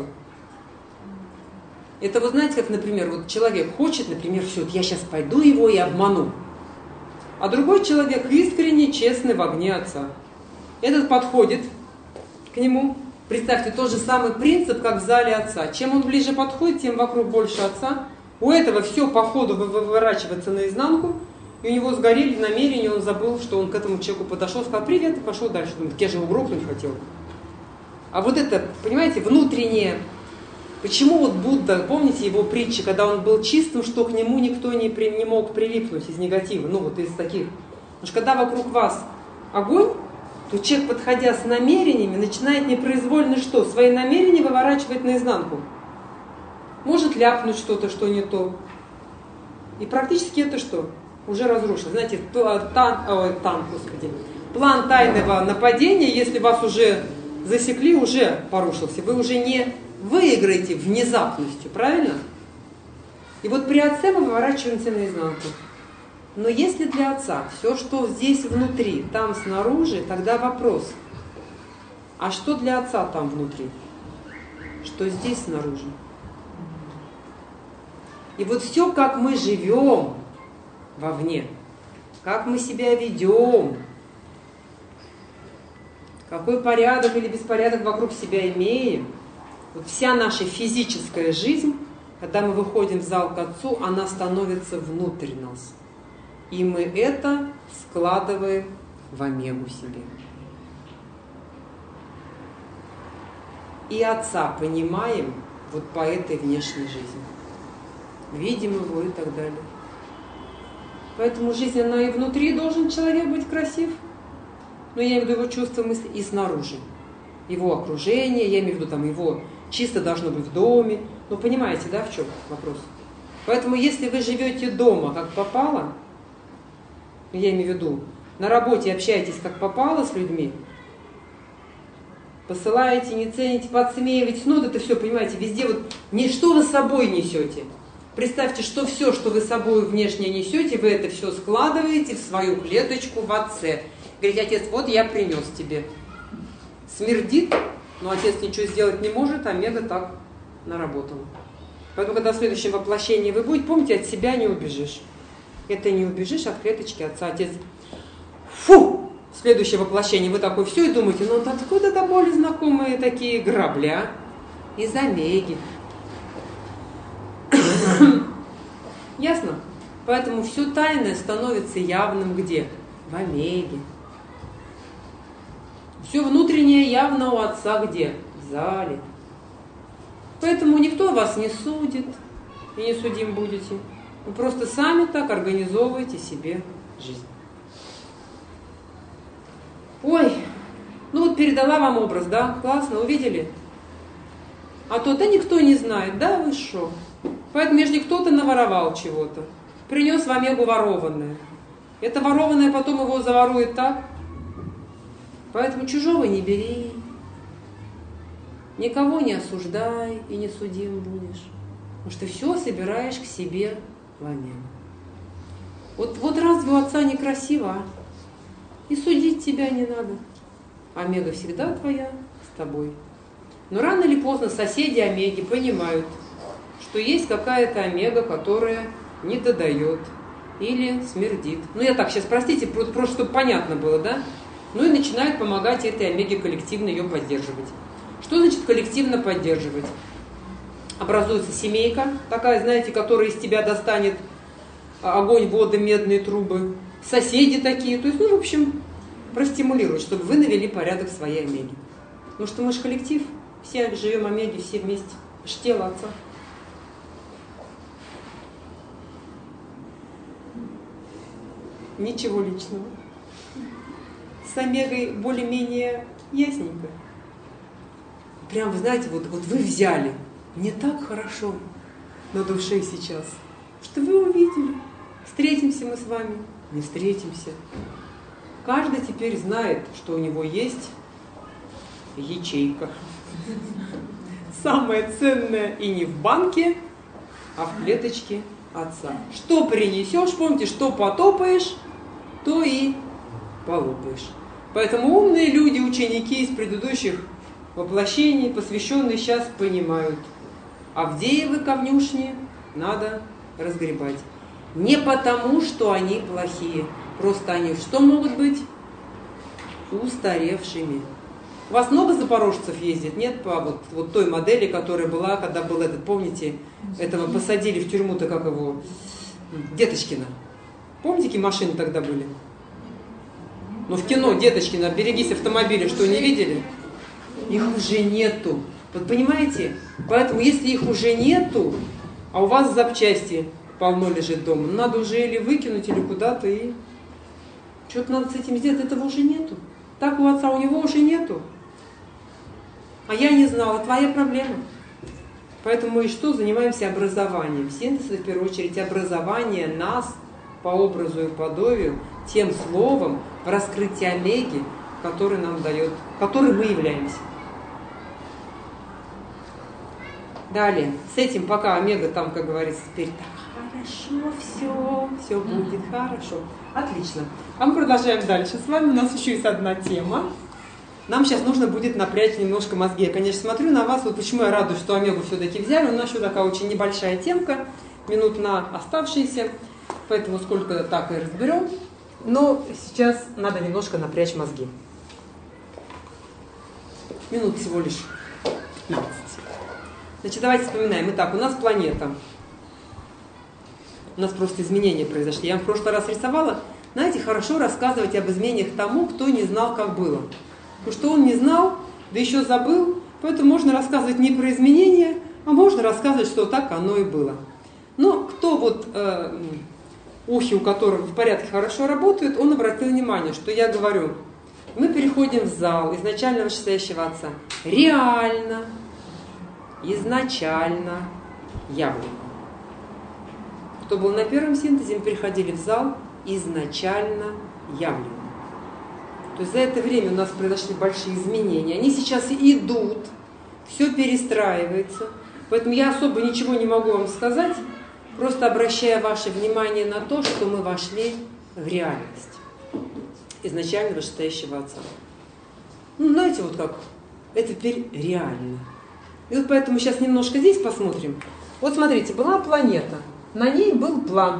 Это вы знаете, как, например, вот человек хочет, например, все, вот я сейчас пойду его и обману. А другой человек искренне, честный в огне Отца. Этот подходит к нему. Представьте, тот же самый принцип, как в зале Отца. Чем он ближе подходит, тем вокруг больше Отца. У этого все по ходу выворачивается наизнанку, и у него сгорели намерения, он забыл, что он к этому человеку подошел, сказал привет и пошел дальше. Думает, так я же его грохнуть хотел. А вот это, понимаете, внутреннее, почему вот Будда, помните его притчи, когда он был чистым, что к нему никто не, при, не мог прилипнуть из негатива, ну вот из таких. Потому что когда вокруг вас огонь, то человек, подходя с намерениями, начинает непроизвольно что? Свои намерения выворачивать наизнанку. Может ляпнуть что-то, что не то. И практически это что? Уже разрушено. Знаете, тан, ой, тан, господи, план тайного нападения, если вас уже засекли, уже порушился. Вы уже не выиграете внезапностью, правильно? И вот при Отце мы выворачиваемся наизнанку. Но если для Отца все, что здесь внутри, там снаружи, тогда вопрос. А что для Отца там внутри? Что здесь снаружи? И вот все, как мы живем вовне, как мы себя ведем, какой порядок или беспорядок вокруг себя имеем, вот вся наша физическая жизнь, когда мы выходим в зал к Отцу, она становится внутрь нас. И мы это складываем в омегу себе. И Отца понимаем вот по этой внешней жизни. Видим его и так далее. Поэтому жизнь, она и внутри должен человек быть красив. Но я имею в виду его чувства, мысли, и снаружи. Его окружение, я имею в виду там его чисто должно быть в доме. Ну, понимаете, да, в чем вопрос? Поэтому, если вы живете дома, как попало, я имею в виду, на работе общаетесь, как попало с людьми, посылаете, не цените, подсмеиваете, ну, вот это все, понимаете, везде вот, не что вы с собой несете. Представьте, что все, что вы с собой внешне несете, вы это все складываете в свою клеточку в Отце. Говорите, Отец, вот я принес тебе. Смердит, но Отец ничего сделать не может, омега так наработала. Поэтому, когда в следующем воплощении вы будете, помните, от себя не убежишь. Это не убежишь от клеточки Отца. Отец, фу! Следующее воплощение, вы такой все и думаете, ну откуда до боли знакомые такие грабли, а? Из омеги. Ясно? Поэтому все тайное становится явным где? В омеге. Все внутреннее явно у Отца где? В зале. Поэтому никто вас не судит и не судим будете. Вы просто сами так организовываете себе жизнь. Ой, ну вот передала вам образ, да? Классно, увидели? А то, да никто не знает, да вы шо? Поэтому между кто-то наворовал чего-то, принес в омегу ворованное. Это ворованное потом его заворует так. Поэтому чужого не бери, никого не осуждай и не судим будешь. Потому что все собираешь к себе в омегу. Вот, вот разве у Отца некрасиво, а? И судить тебя не надо. Омега всегда твоя, с тобой. Но рано или поздно соседи омеги понимают, что есть какая-то омега, которая не додает или смердит. Ну я так сейчас, простите, просто чтобы понятно было, да? Ну и начинают помогать этой омеге коллективно ее поддерживать. Что значит коллективно поддерживать? Образуется семейка, такая, знаете, которая из тебя достанет огонь, воды, медные трубы. Соседи такие, то есть, ну, в общем, простимулировать, чтобы вы навели порядок в своей омеге. Потому что мы же коллектив, все живем в омеге, все вместе, аж тело Отца. Ничего личного. С омегой более-менее ясненько. Прям, вы знаете, вот, вот вы взяли, мне так хорошо на душе сейчас, что вы увидели. Встретимся мы с вами, не встретимся. Каждый теперь знает, что у него есть ячейка. Самое ценное и не в банке, а в клеточке отца. Что принесешь, помните, что потопаешь, то и полопаешь. Поэтому умные люди, ученики из предыдущих воплощений, посвященные сейчас, понимают, Авдеевы конюшни надо разгребать. Не потому, что они плохие, просто они что могут быть? Устаревшими. У вас много запорожцев ездит, нет, по вот, вот той модели, которая была, когда был этот, помните, этого посадили в тюрьму-то, как его, Деточкина. Помните, какие машины тогда были? Ну, в кино Деточкина, берегись автомобиля, что, не видели? Их уже нету. Вот понимаете? Поэтому, если их уже нету, а у вас запчасти полно лежит дома, надо уже или выкинуть, или куда-то, и что-то надо с этим сделать, этого уже нету. Так у отца, у него уже нету. А я не знала, твоя проблема. Поэтому мы и что? Занимаемся образованием. Синтез, в первую очередь, образование нас по образу и подобию, тем словом, в раскрытии омеги, который нам дает, который мы являемся. Далее, с этим пока омега там, как говорится, теперь так хорошо, все, все будет хорошо. Отлично. А мы продолжаем дальше. С вами у нас еще есть одна тема. Нам сейчас нужно будет напрячь немножко мозги. Я, конечно, смотрю на вас, вот почему я радуюсь, что омегу все-таки взяли. У нас еще такая очень небольшая темка, минут на оставшиеся, поэтому сколько так и разберем. Но сейчас надо немножко напрячь мозги. Минут всего лишь пятнадцать. Значит, давайте вспоминаем. Итак, у нас планета. У нас просто изменения произошли. Я вам в прошлый раз рисовала. Знаете, хорошо рассказывать об изменениях тому, кто не знал, как было. Потому что он не знал, да еще забыл. Поэтому можно рассказывать не про изменения, а можно рассказывать, что так оно и было. Но кто вот, э, ухи у которых в порядке хорошо работают, он обратил внимание, что я говорю, мы переходим в зал изначально вышестоящего отца. Реально, изначально явлено. Кто был на первом синтезе, мы переходили в зал изначально явлено. То есть за это время у нас произошли большие изменения. Они сейчас идут, все перестраивается. Поэтому я особо ничего не могу вам сказать, просто обращая ваше внимание на то, что мы вошли в реальность изначально вышестоящего отца. Ну, знаете, вот как, это теперь реально. И вот поэтому сейчас немножко здесь посмотрим. Вот смотрите, была планета, на ней был план.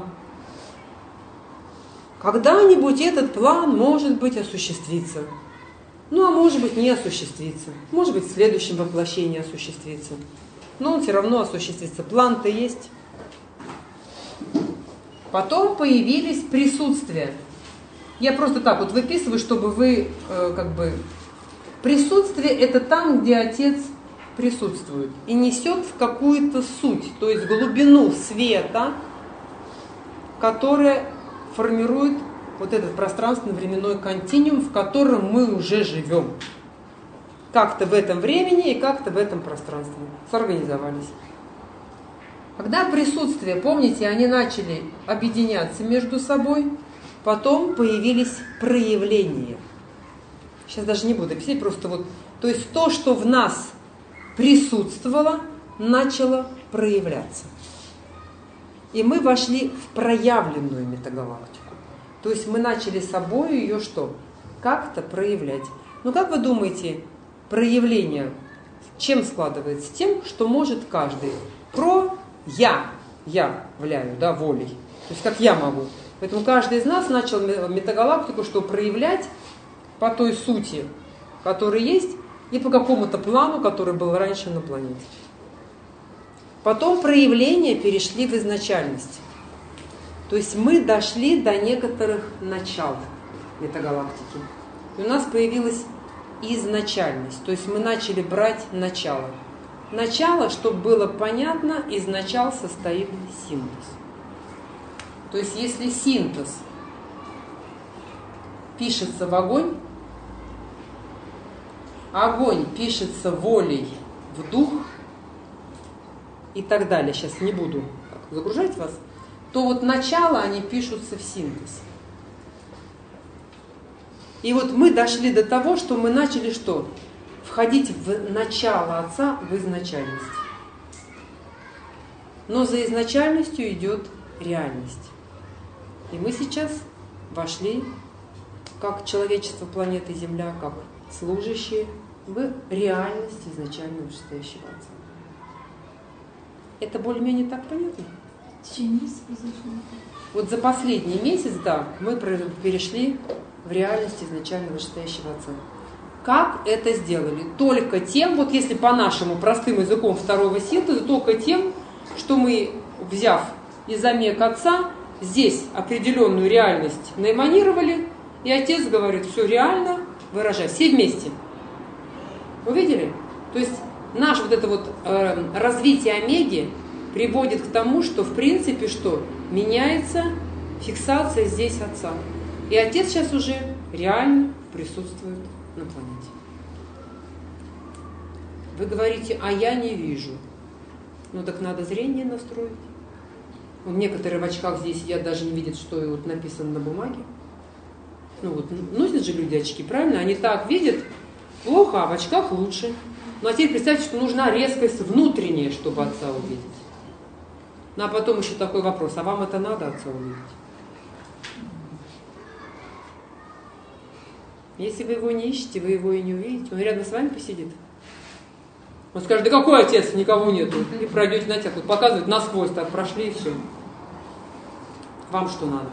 Когда-нибудь этот план, может быть, осуществится. Ну, а может быть, не осуществится. Может быть, в следующем воплощении осуществится. Но он все равно осуществится. План-то есть. Потом появились присутствия. Я просто так вот выписываю, чтобы вы, э, как бы... Присутствие – это там, где Отец присутствует и несет в какую-то суть, то есть глубину света, которая формирует вот этот пространственно-временной континуум, в котором мы уже живем. Как-то в этом времени и как-то в этом пространстве сорганизовались. Когда присутствие, помните, они начали объединяться между собой, потом появились проявления. Сейчас даже не буду писать, просто вот, то есть то, что в нас присутствовало, начало проявляться. И мы вошли в проявленную метагалактику. То есть мы начали собой ее что? Как-то проявлять. Ну как вы думаете, проявление чем складывается? Тем, что может каждый. Про я, я являю, да, волей. То есть как я могу. Поэтому каждый из нас начал метагалактику, что проявлять по той сути, которая есть, и по какому-то плану, который был раньше на планете. Потом проявления перешли в изначальность. То есть мы дошли до некоторых начал метагалактики. И у нас появилась изначальность. То есть мы начали брать начало. Начало, чтобы было понятно, из начала состоит синтез. То есть если синтез пишется в огонь, огонь пишется волей в дух и так далее, сейчас не буду загружать вас, то вот начало они пишутся в синтез. И вот мы дошли до того, что мы начали что? входить в начало Отца, в изначальность. Но за изначальностью идет реальность. И мы сейчас вошли, как человечество планеты Земля, как служащие, в реальность изначально вышестоящего Отца. Это более-менее так понятно? В течение месяца произошло. Вот за последний месяц, да, мы перешли в реальность изначально вышестоящего Отца. Как это сделали? Только тем, вот если по-нашему простым языком второго синтеза, только тем, что мы, взяв из омег Отца, здесь определенную реальность наэманировали, и Отец говорит, все реально, выражай, все вместе. Увидели? То есть наше вот это вот э, развитие омеги приводит к тому, что в принципе что? Меняется фиксация здесь Отца. И Отец сейчас уже реально присутствует на планете. Вы говорите, а я не вижу. Ну так надо зрение настроить. Вот некоторые в очках здесь сидят, даже не видят, что вот написано на бумаге. Ну вот носят же люди очки, правильно? Они так видят плохо, а в очках лучше. Ну а теперь представьте, что нужна резкость внутренняя, чтобы Отца увидеть. Ну а потом еще такой вопрос, а вам это надо Отца увидеть? Если вы его не ищете, вы его и не увидите. Он рядом с вами посидит. Он скажет, да какой Отец, никого нету. И пройдете, знаете, как вот показывают, насквозь так прошли и все. Вам что надо?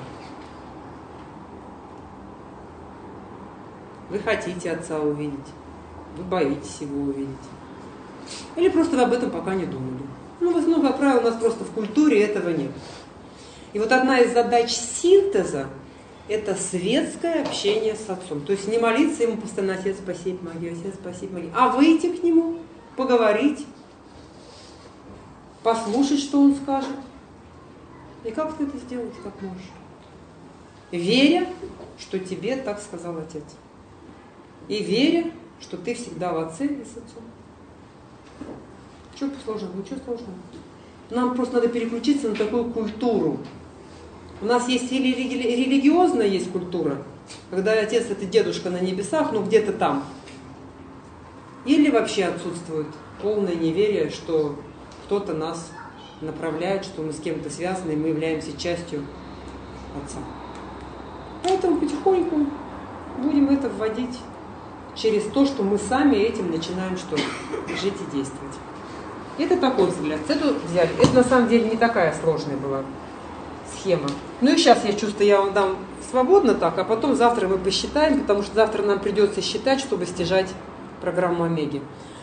Вы хотите Отца увидеть. Вы боитесь его увидеть. Или просто вы об этом пока не думали. Ну, в основном, как правило, у нас просто в культуре этого нет. И вот одна из задач синтеза – это светское общение с Отцом. То есть не молиться ему постоянно, Отец, спаси, помоги, Отец, спаси, помоги, а выйти к нему, поговорить, послушать, что он скажет. И как ты это сделать, как можешь? Веря, что тебе так сказал Отец. И веря, что ты всегда в Отце и с Отцом. Что сложного? Ничего сложного. Нам просто надо переключиться на такую культуру. У нас есть или религиозная есть культура, когда Отец это дедушка на небесах, ну где-то там. Или вообще отсутствует полное неверие, что кто-то нас направляет, что мы с кем-то связаны, и мы являемся частью Отца. Поэтому потихоньку будем это вводить через то, что мы сами этим начинаем что? Жить и действовать. Это такой взгляд. Это взяли. Это на самом деле не такая сложная была схема. Ну и сейчас я чувствую, я вам дам свободно так, а потом завтра мы посчитаем, потому что завтра нам придется считать, чтобы стяжать программу Омеги.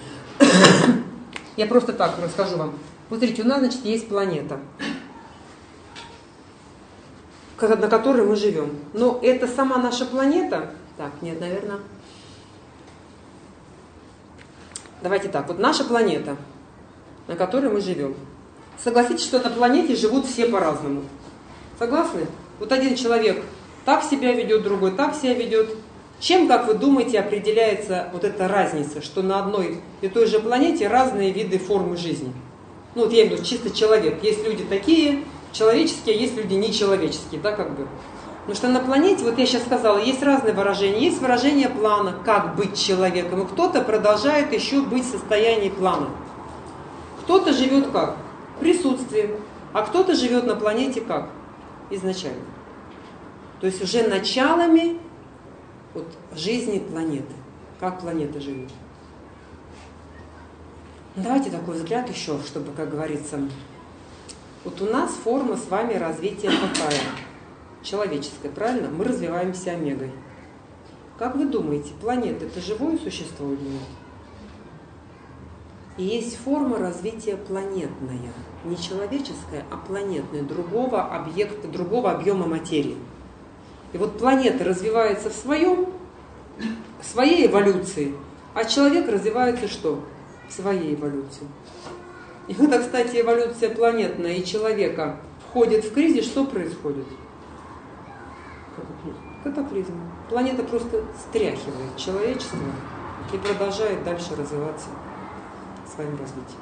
Я просто так расскажу вам. Вот смотрите, у нас, значит, есть планета, на которой мы живем. Но это сама наша планета. Так, нет, наверное. Давайте так. Вот наша планета, на которой мы живем. Согласитесь, что на планете живут все по-разному. Согласны? Вот один человек так себя ведет, другой так себя ведет. Чем, как вы думаете, определяется вот эта разница, что на одной и той же планете разные виды формы жизни? Ну вот я имею в виду чисто человек. Есть люди такие человеческие, а есть люди нечеловеческие, да, как бы. Потому что на планете, вот я сейчас сказала, есть разные выражения. Есть выражение плана, как быть человеком, и кто-то продолжает еще быть в состоянии плана. Кто-то живет как? Присутствием. А кто-то живет на планете как? Изначально. То есть уже началами вот, жизни планеты. Как планета живет. Давайте такой взгляд еще, чтобы, как говорится, вот у нас форма с вами развития какая? Человеческая, правильно? Мы развиваемся омегой. Как вы думаете, планета это живое существо или нет? И есть форма развития планетная. Не человеческая, а планетная, другого объекта, другого объема материи. И вот планета развивается в своем, в своей эволюции, а человек развивается что? В своей эволюции. И когда, кстати, эволюция планетная и человека входит в кризис, что происходит? Катаклизм. Планета просто стряхивает человечество и продолжает дальше развиваться в своем развитии.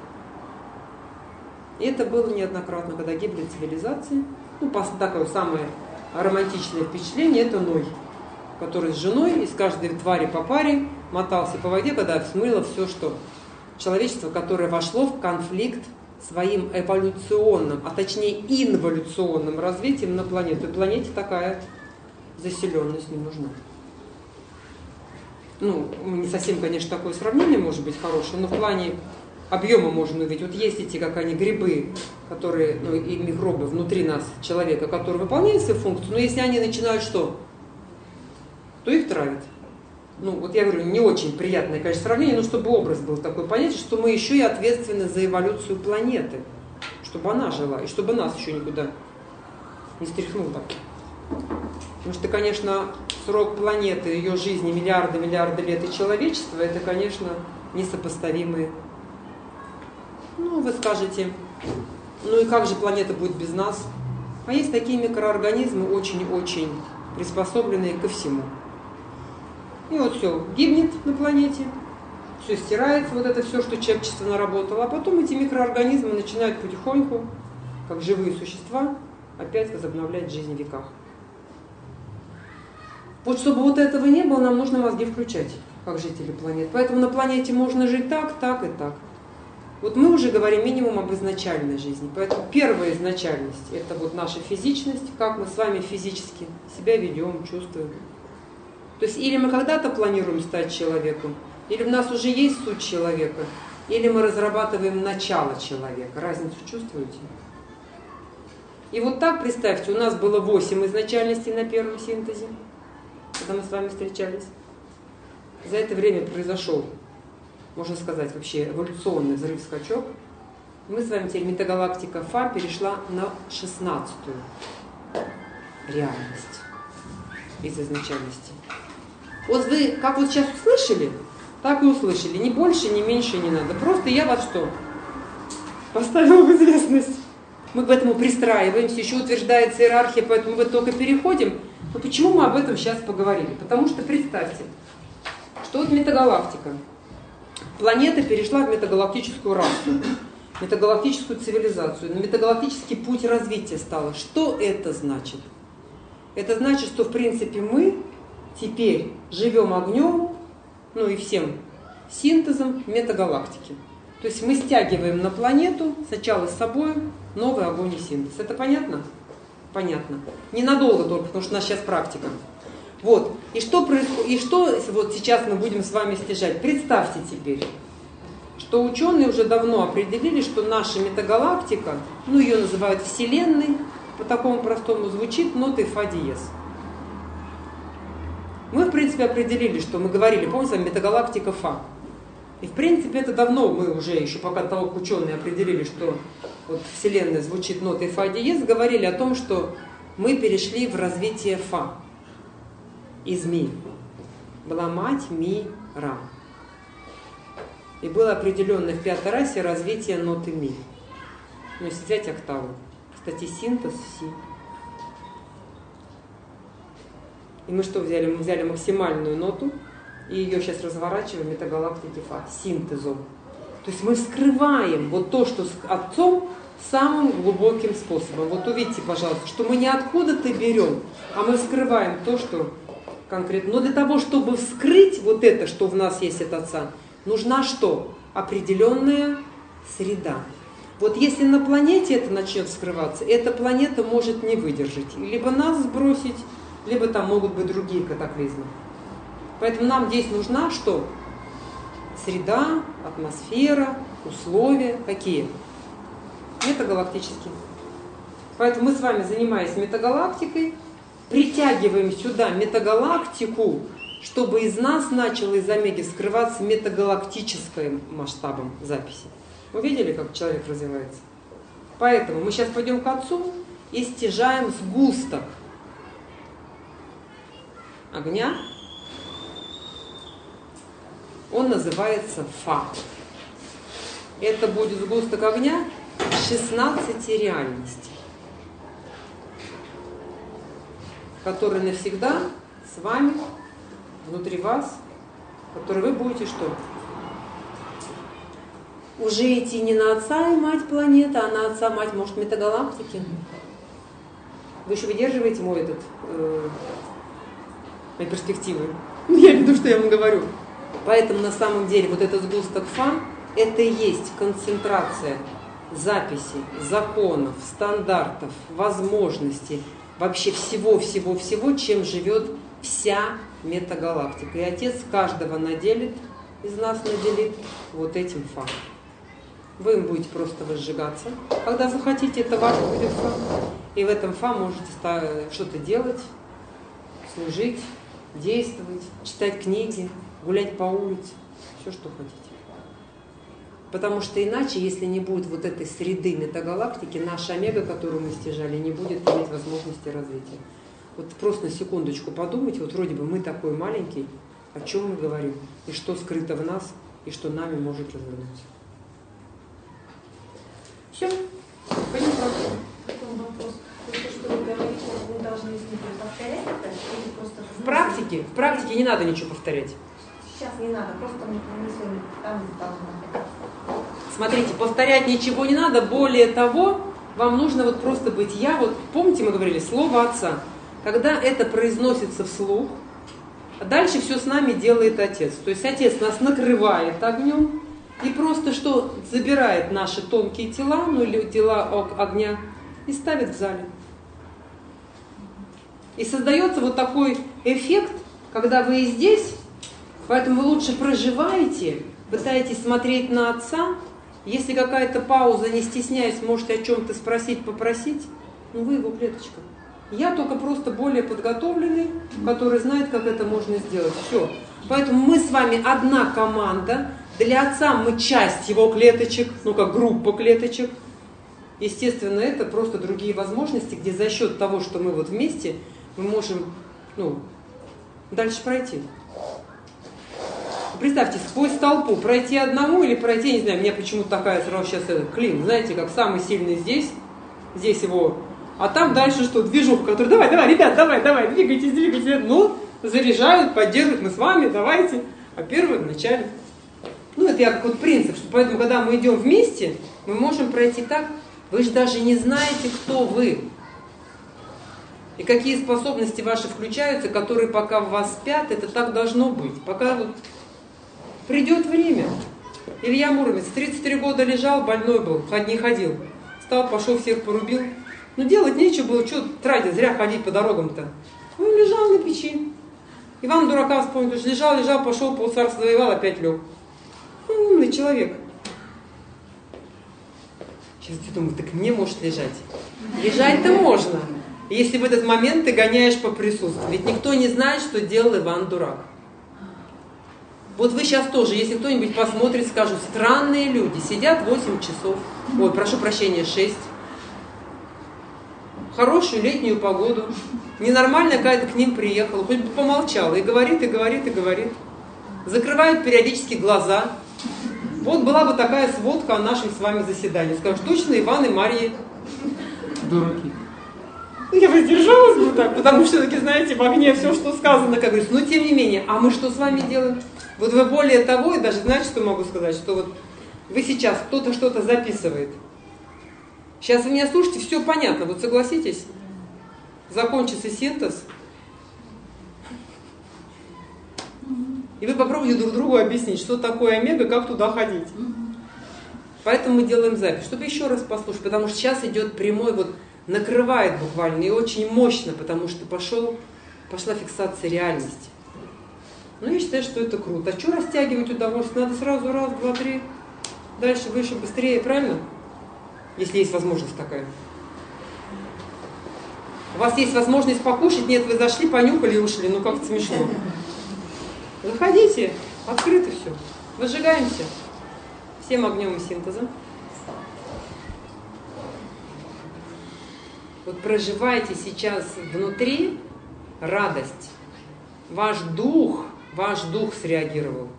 И это было неоднократно, когда гибли цивилизации. Ну, такое самое романтичное впечатление – это Ной. который с женой из каждой твари по паре мотался по воде, когда смыло все, что человечество, которое вошло в конфликт своим эволюционным, а точнее инволюционным развитием на планету. И планете такая заселенность не нужна. Ну, не совсем, конечно, такое сравнение может быть хорошее, но в плане объема можно увидеть. Вот есть эти, как они, грибы, которые, ну, и микробы внутри нас, человека, которые выполняют свою функцию, но если они начинают что? То их травят. Ну, вот я говорю, не очень приятное, конечно, сравнение, но чтобы образ был такой понятен, что мы еще и ответственны за эволюцию планеты, чтобы она жила, и чтобы нас еще никуда не стряхнуло так. Потому что, конечно, срок планеты, ее жизни, миллиарды, миллиарды лет и человечества, это, конечно, несопоставимые. Ну, вы скажете, ну и как же планета будет без нас? А есть такие микроорганизмы, очень-очень приспособленные ко всему. И вот все гибнет на планете, все стирается, вот это все, что человечество наработало, а потом эти микроорганизмы начинают потихоньку, как живые существа, опять возобновлять жизнь в веках. Вот чтобы вот этого не было, нам нужно мозги включать, как жители планеты. Поэтому на планете можно жить так, так и так. Вот мы уже говорим минимум об изначальной жизни. Поэтому первая изначальность – это вот наша физичность, как мы с вами физически себя ведем, чувствуем. То есть или мы когда-то планируем стать человеком, или у нас уже есть суть человека, или мы разрабатываем начало человека. Разницу чувствуете? И вот так, представьте, у нас было восемь изначальностей на первом синтезе, когда мы с вами встречались. За это время произошел, можно сказать, вообще эволюционный взрыв-скачок. Мы с вами теперь, метагалактика Фа перешла на шестнадцатую реальность из изначальности. Вот вы, как вот сейчас услышали, так и услышали. Ни больше, ни меньше не надо. Просто я вас что? Поставила в известность. Мы к этому пристраиваемся, еще утверждается иерархия, поэтому мы только переходим. Но почему мы об этом сейчас поговорили? Потому что представьте, что вот метагалактика. Планета перешла в метагалактическую расу, метагалактическую цивилизацию, на метагалактический путь развития стала. Что это значит? Это значит, что в принципе мы теперь живем огнем, ну и всем синтезом метагалактики. То есть мы стягиваем на планету сначала с собой новый огонь и синтез. Это понятно? Понятно. Ненадолго только, потому что у нас сейчас практика. Вот. И что происходит, и что вот сейчас мы будем с вами стяжать? Представьте теперь, что ученые уже давно определили, что наша метагалактика, ну ее называют Вселенной, по такому простому звучит нотой фа диез. Мы, в принципе, определили, что мы говорили, помните, метагалактика Фа. И, в принципе, это давно мы уже, еще пока того ученые определили, что вот Вселенная звучит нотой фа диез, говорили о том, что мы перешли в развитие Фа из Ми. Была мать Ми-Ра. И было определенное в пятой расе развитие ноты Ми. Ну, если взять октаву. Кстати, синтез Си. И мы что взяли? Мы взяли максимальную ноту и ее сейчас разворачиваем в метагалактике Фа, синтезом. То есть мы вскрываем вот то, что с отцом, самым глубоким способом. Вот увидите, пожалуйста, что мы не откуда-то берем, а мы вскрываем то, что конкретно. Но для того, чтобы вскрыть вот это, что в нас есть от отца, нужна что? Определенная среда. Вот если на планете это начнет вскрываться, эта планета может не выдержать. Либо нас сбросить, либо там могут быть другие катаклизмы. Поэтому нам здесь нужна что? Среда, атмосфера, условия. Какие? Метагалактические. Поэтому мы с вами, занимаясь метагалактикой, притягиваем сюда метагалактику, чтобы из нас начало из омеги скрываться метагалактическим масштабом записи. Вы видели, как человек развивается? Поэтому мы сейчас пойдем к отцу и стяжаем сгусток огня. Он называется Фа. Это будет сгусток огня шестнадцати реальностей, который навсегда с вами, внутри вас, который вы будете что? Уже идти не на отца и мать планеты, а на отца, мать, может, метагалактики. Вы еще выдерживаете мой этот э, мои перспективы. Ну, я имею в виду, что я вам говорю. Поэтому на самом деле вот этот сгусток фа, это и есть концентрация записей, законов, стандартов, возможностей, вообще всего-всего-всего, чем живет вся метагалактика. И Отец каждого наделит, из нас наделит вот этим фа. Вы им будете просто возжигаться. Когда захотите, это ваш будет фа. И в этом фа можете что-то делать, служить, действовать, читать книги, гулять по улице, все, что хотите. Потому что иначе, если не будет вот этой среды метагалактики, наша омега, которую мы стяжали, не будет иметь возможности развития. Вот просто на секундочку подумайте, вот вроде бы мы такой маленький, о чем мы говорим, и что скрыто в нас, и что нами может развернуться. Все, пойдем практику. Такой вопрос. То, что вы говорите, мы должны с ним повторять это или просто... В практике, в практике не надо ничего повторять. Сейчас не надо, просто мысли там должны. Смотрите, повторять ничего не надо, более того, вам нужно вот просто быть я, вот помните, мы говорили, слово Отца. Когда это произносится вслух, дальше все с нами делает Отец. То есть Отец нас накрывает огнем и просто что забирает наши тонкие тела, ну или тела огня, и ставит в зале. И создается вот такой эффект, когда вы и здесь, поэтому вы лучше проживаете, пытаетесь смотреть на Отца. Если какая-то пауза, не стесняясь, можете о чем-то спросить, попросить, ну вы его клеточка. Я только просто более подготовленный, который знает, как это можно сделать. Все. Поэтому мы с вами одна команда. Для Отца мы часть его клеточек, ну как группа клеточек. Естественно, это просто другие возможности, где за счет того, что мы вот вместе, мы можем ну, дальше пройти. Представьте, сквозь толпу пройти одному или пройти, не знаю, у меня почему-то такая сразу сейчас это, клин, знаете, как самый сильный здесь, здесь его, а там дальше что, движуха, который, давай, давай, ребят, давай, давай, двигайтесь, двигайтесь, ну, заряжают, поддерживают, мы с вами, давайте, а первый вначале. Ну, это я как вот принцип, что поэтому, когда мы идем вместе, мы можем пройти так, вы же даже не знаете, кто вы. И какие способности ваши включаются, которые пока в вас спят, это так должно быть. Пока вот придет время. Илья Муромец тридцать три года лежал, больной был, не ходил. Встал, пошел, всех порубил. Ну делать нечего было, что тратить, зря ходить по дорогам-то. Он лежал на печи. Иван Дурака вспомнил, что лежал, лежал, пошел, полцарства завоевал, опять лег. Умный человек. Сейчас ты думаешь, так мне может лежать. Лежать-то можно, если в этот момент ты гоняешь по присутствию. Ведь никто не знает, что делал Иван Дурак. Вот вы сейчас тоже, если кто-нибудь посмотрит, скажут, странные люди, сидят восемь часов, ой, прошу прощения, шесть, хорошую летнюю погоду, ненормальная какая-то к ним приехала, хоть бы помолчала, и говорит, и говорит, и говорит. Закрывают периодически глаза. Вот была бы такая сводка о нашем с вами заседании. Скажут, точно Иван и Марья. Дураки. Я воздержалась бы так, потому что, все-таки, знаете, в огне все, что сказано, как говорится. Но тем не менее, а мы что с вами делаем? Вот вы более того, и даже знаете, что могу сказать, что вот вы сейчас, кто-то что-то записывает. Сейчас вы меня слушаете, все понятно, вот согласитесь? Закончится синтез. И вы попробуйте друг другу объяснить, что такое омега, как туда ходить. Поэтому мы делаем запись, чтобы еще раз послушать, потому что сейчас идет прямой, вот накрывает буквально, и очень мощно, потому что пошел, пошла фиксация реальности. Ну, я считаю, что это круто. А что растягивать удовольствие? Надо сразу раз, два, три, дальше, выше, быстрее, правильно? Если есть возможность такая. У вас есть возможность покушать, нет, вы зашли, понюхали и ушли, ну как-то смешно. Заходите, открыто все. Выжигаемся всем огнем и синтезом. Вот проживайте сейчас внутри радость. Ваш дух, ваш дух среагировал.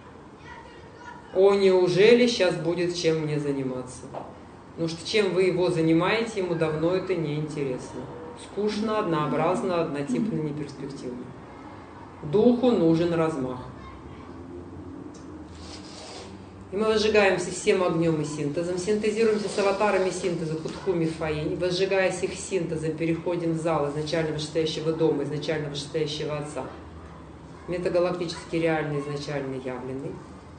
О, неужели сейчас будет чем мне заниматься? Потому что чем вы его занимаете, ему давно это не интересно. Скучно, однообразно, однотипно, неперспективно. Духу нужен размах. И мы возжигаемся всем огнем и синтезом, синтезируемся с аватарами синтеза Худхуми Фаини, возжигаясь их синтезом, переходим в зал изначально вышестоящего дома, изначально вышестоящего Отца. метагалактически реальный, изначально явленный,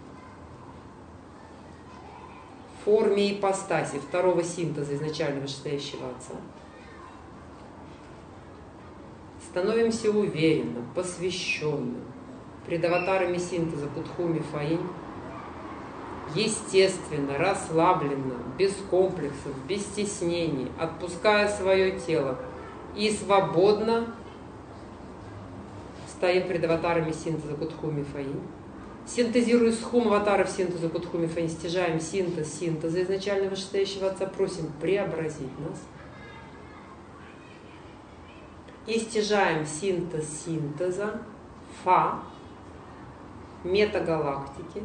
в форме ипостаси второго синтеза изначально вышестоящего Отца, становимся уверенным, посвященным пред аватарами синтеза Кутхуми Фаинь, естественно, расслабленно, без комплексов, без стеснений, отпуская свое тело и свободно стоим пред аватарами синтеза Кутхуми Фаинь, синтезируя схум аватаров синтеза Кутхуми Фаинь, стяжаем синтез синтеза изначально вышестоящего Отца, просим преобразить нас. И стяжаем синтез синтеза Фа, метагалактики,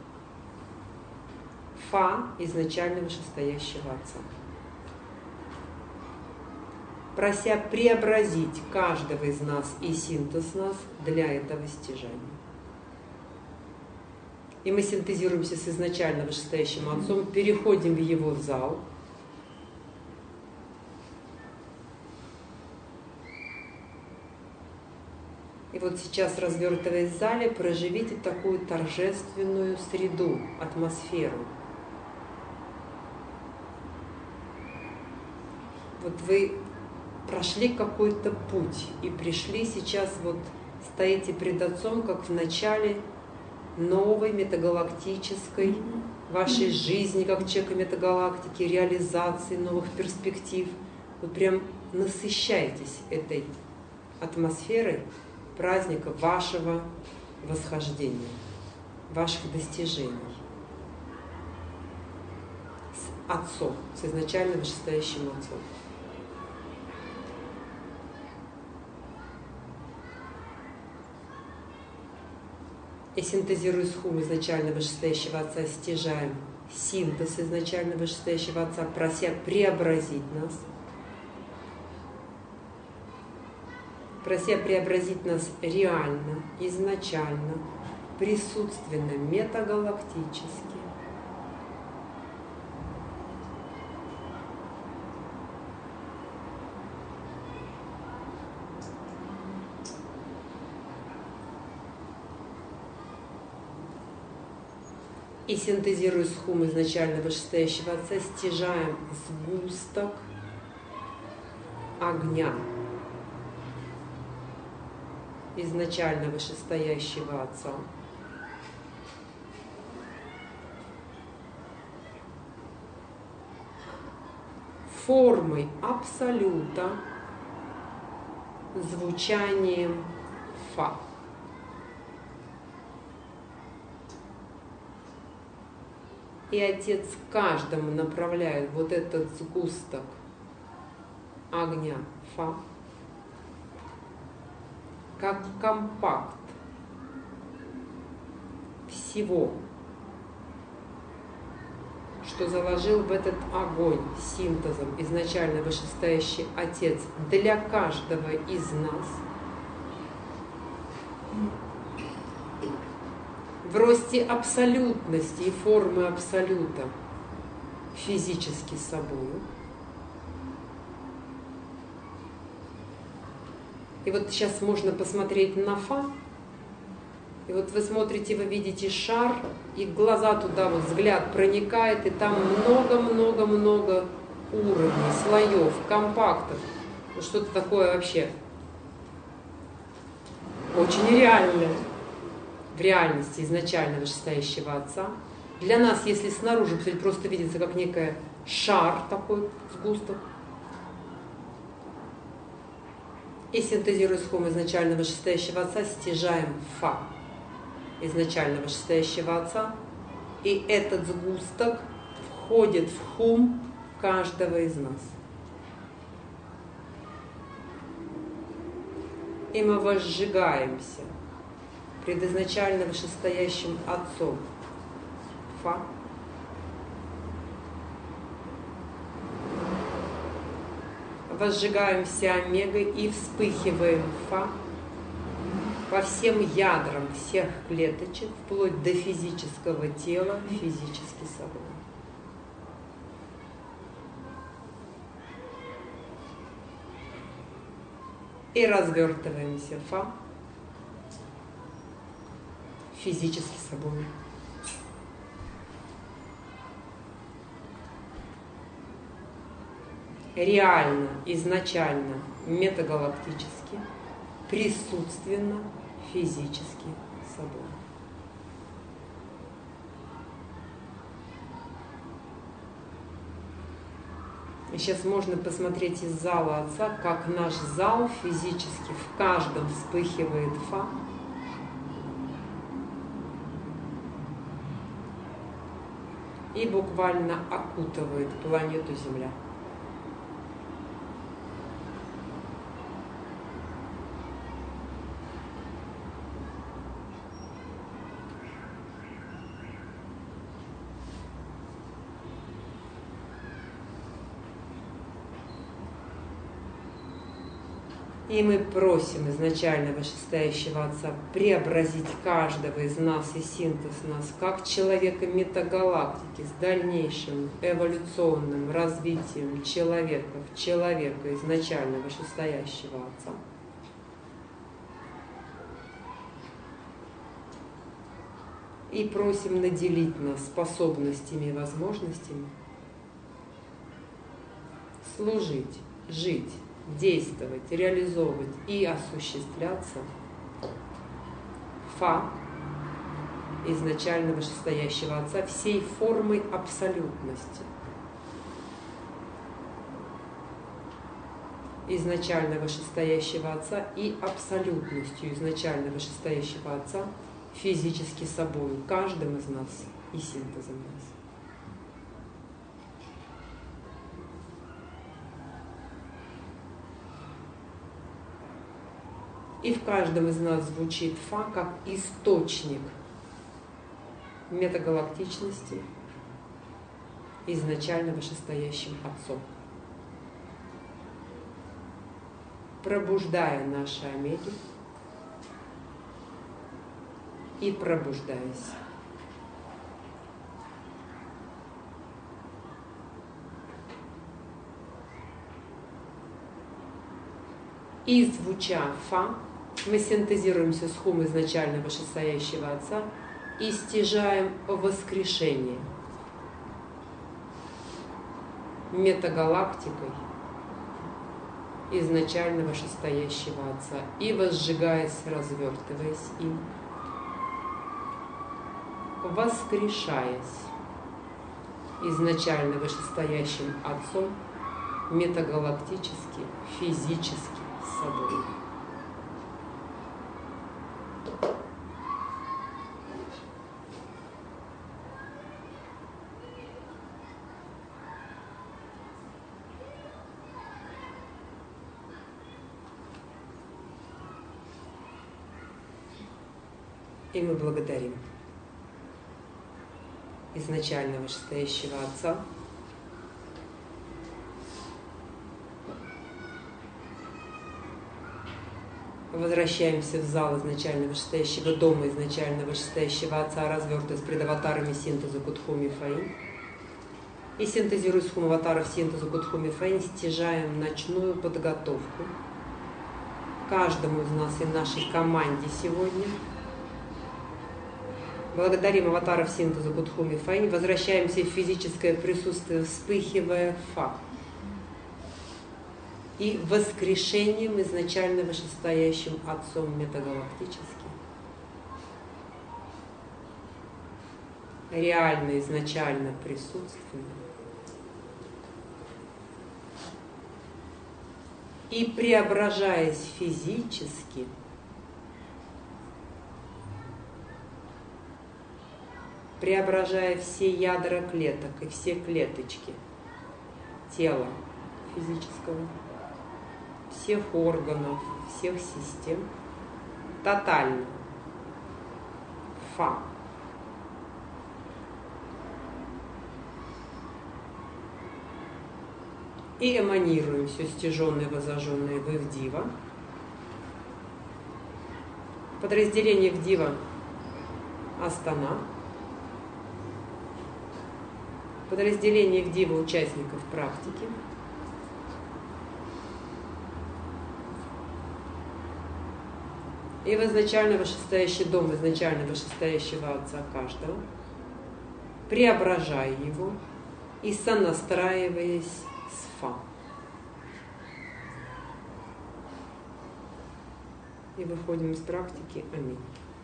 Фа изначально вышестоящего Отца, прося преобразить каждого из нас и синтез нас для этого стяжания. И мы синтезируемся с изначально вышестоящим Отцом, переходим в его зал. И вот сейчас, развертываясь в зале, проживите такую торжественную среду, атмосферу. Вот вы прошли какой-то путь и пришли сейчас, вот стоите пред Отцом, как в начале новой метагалактической вашей жизни, как человека метагалактики, реализации новых перспектив. Вы прям насыщаетесь этой атмосферой праздника вашего восхождения, ваших достижений с Отцом, с изначально вышестоящим Отцом. И синтезируя схум изначально вышестоящего Отца, стяжаем синтез изначально вышестоящего Отца, прося преобразить нас, прося преобразить нас реально, изначально, присутственно, метагалактически. И синтезируя схум изначально вышестоящего Отца, стяжаем сгусток огня изначально вышестоящего Отца, формой абсолюта, звучанием Фа. И Отец каждому направляет вот этот сгусток огня Фа как компакт всего, что заложил в этот огонь синтезом изначально вышестоящий Отец для каждого из нас, в росте абсолютности и формы абсолюта физически собою. И вот сейчас можно посмотреть на Фа, и вот вы смотрите, вы видите шар, и глаза туда, вот взгляд проникает, и там много-много-много уровней, слоев, компактов. Вот что-то такое вообще очень реальное в реальности изначально вышестоящего Отца. Для нас, если снаружи, кстати, просто видится как некий шар такой, сгусток. И синтезируя схум изначально вышестоящего Отца, стяжаем Фа изначально вышестоящего Отца. И этот сгусток входит в хум каждого из нас. И мы возжигаемся пред изначально вышестоящим Отцом Фа. Возжигаемся омегой и вспыхиваем Фа по всем ядрам всех клеточек, вплоть до физического тела, физически собой. И развертываемся Фа физически собой. Реально, изначально, метагалактически, присутственно, физически собой. И сейчас можно посмотреть из зала Отца, как наш зал физически в каждом вспыхивает Фа. И буквально окутывает планету Земля. И мы просим изначально вышестоящего Отца преобразить каждого из нас и синтез нас как человека метагалактики с дальнейшим эволюционным развитием человека в человека изначально вышестоящего Отца. И просим наделить нас способностями и возможностями служить, жить, действовать, реализовывать и осуществляться Фа изначально вышестоящего Отца всей формой абсолютности. Изначально вышестоящего Отца и абсолютностью изначально вышестоящего Отца физически собой, каждым из нас и синтезом нас. И в каждом из нас звучит Фа как источник метагалактичности изначально вышестоящим Отцом, пробуждая наши омеги и пробуждаясь. И звуча Фа, мы синтезируемся с Хум изначально вышестоящего Отца и стяжаем воскрешение метагалактикой изначально вышестоящего Отца и возжигаясь, развертываясь им, воскрешаясь изначально вышестоящим Отцом метагалактически, физически собой. И мы благодарим изначально вышестоящего Отца, возвращаемся в зал изначально вышестоящего дома, изначально вышестоящего Отца, развертываясь пред аватарами синтеза Кудхуми Фаин. И синтезируя с хум-аватаров синтеза Кудхуми Фаин, стяжаем ночную подготовку каждому из нас и нашей команде сегодня. Благодарим аватаров синтеза Кудхуми Фаин, возвращаемся в физическое присутствие, вспыхивая Фа. И воскрешением изначально вышестоящим Отцом метагалактическим. Реально, изначально присутственным. И преображаясь физически, преображая все ядра клеток и все клеточки тела физического, всех органов, всех систем, тотально Фа. И эманируем все стяженное, возожженное в Ивдива. Подразделение Ивдива Астана. Подразделение Ивдива участников практики. и в изначально вышестоящий дом изначально вышестоящего Отца каждого, преображая его и сонастраиваясь с Фа. И выходим из практики. Аминь.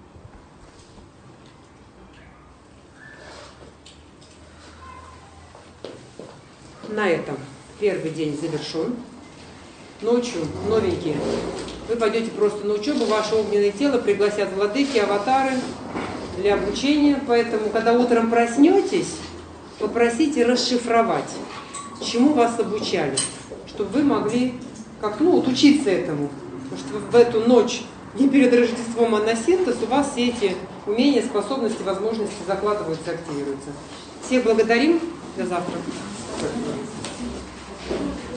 На этом первый день завершен. Ночью, новенькие, вы пойдете просто на учебу, ваше огненное тело пригласят владыки, аватары для обучения. Поэтому, когда утром проснетесь, попросите расшифровать, чему вас обучали, чтобы вы могли как, ну, вот учиться этому. Потому что в эту ночь, не перед Рождеством, а на синтез, у вас все эти умения, способности, возможности закладываются, активируются. Всех благодарим. До завтра.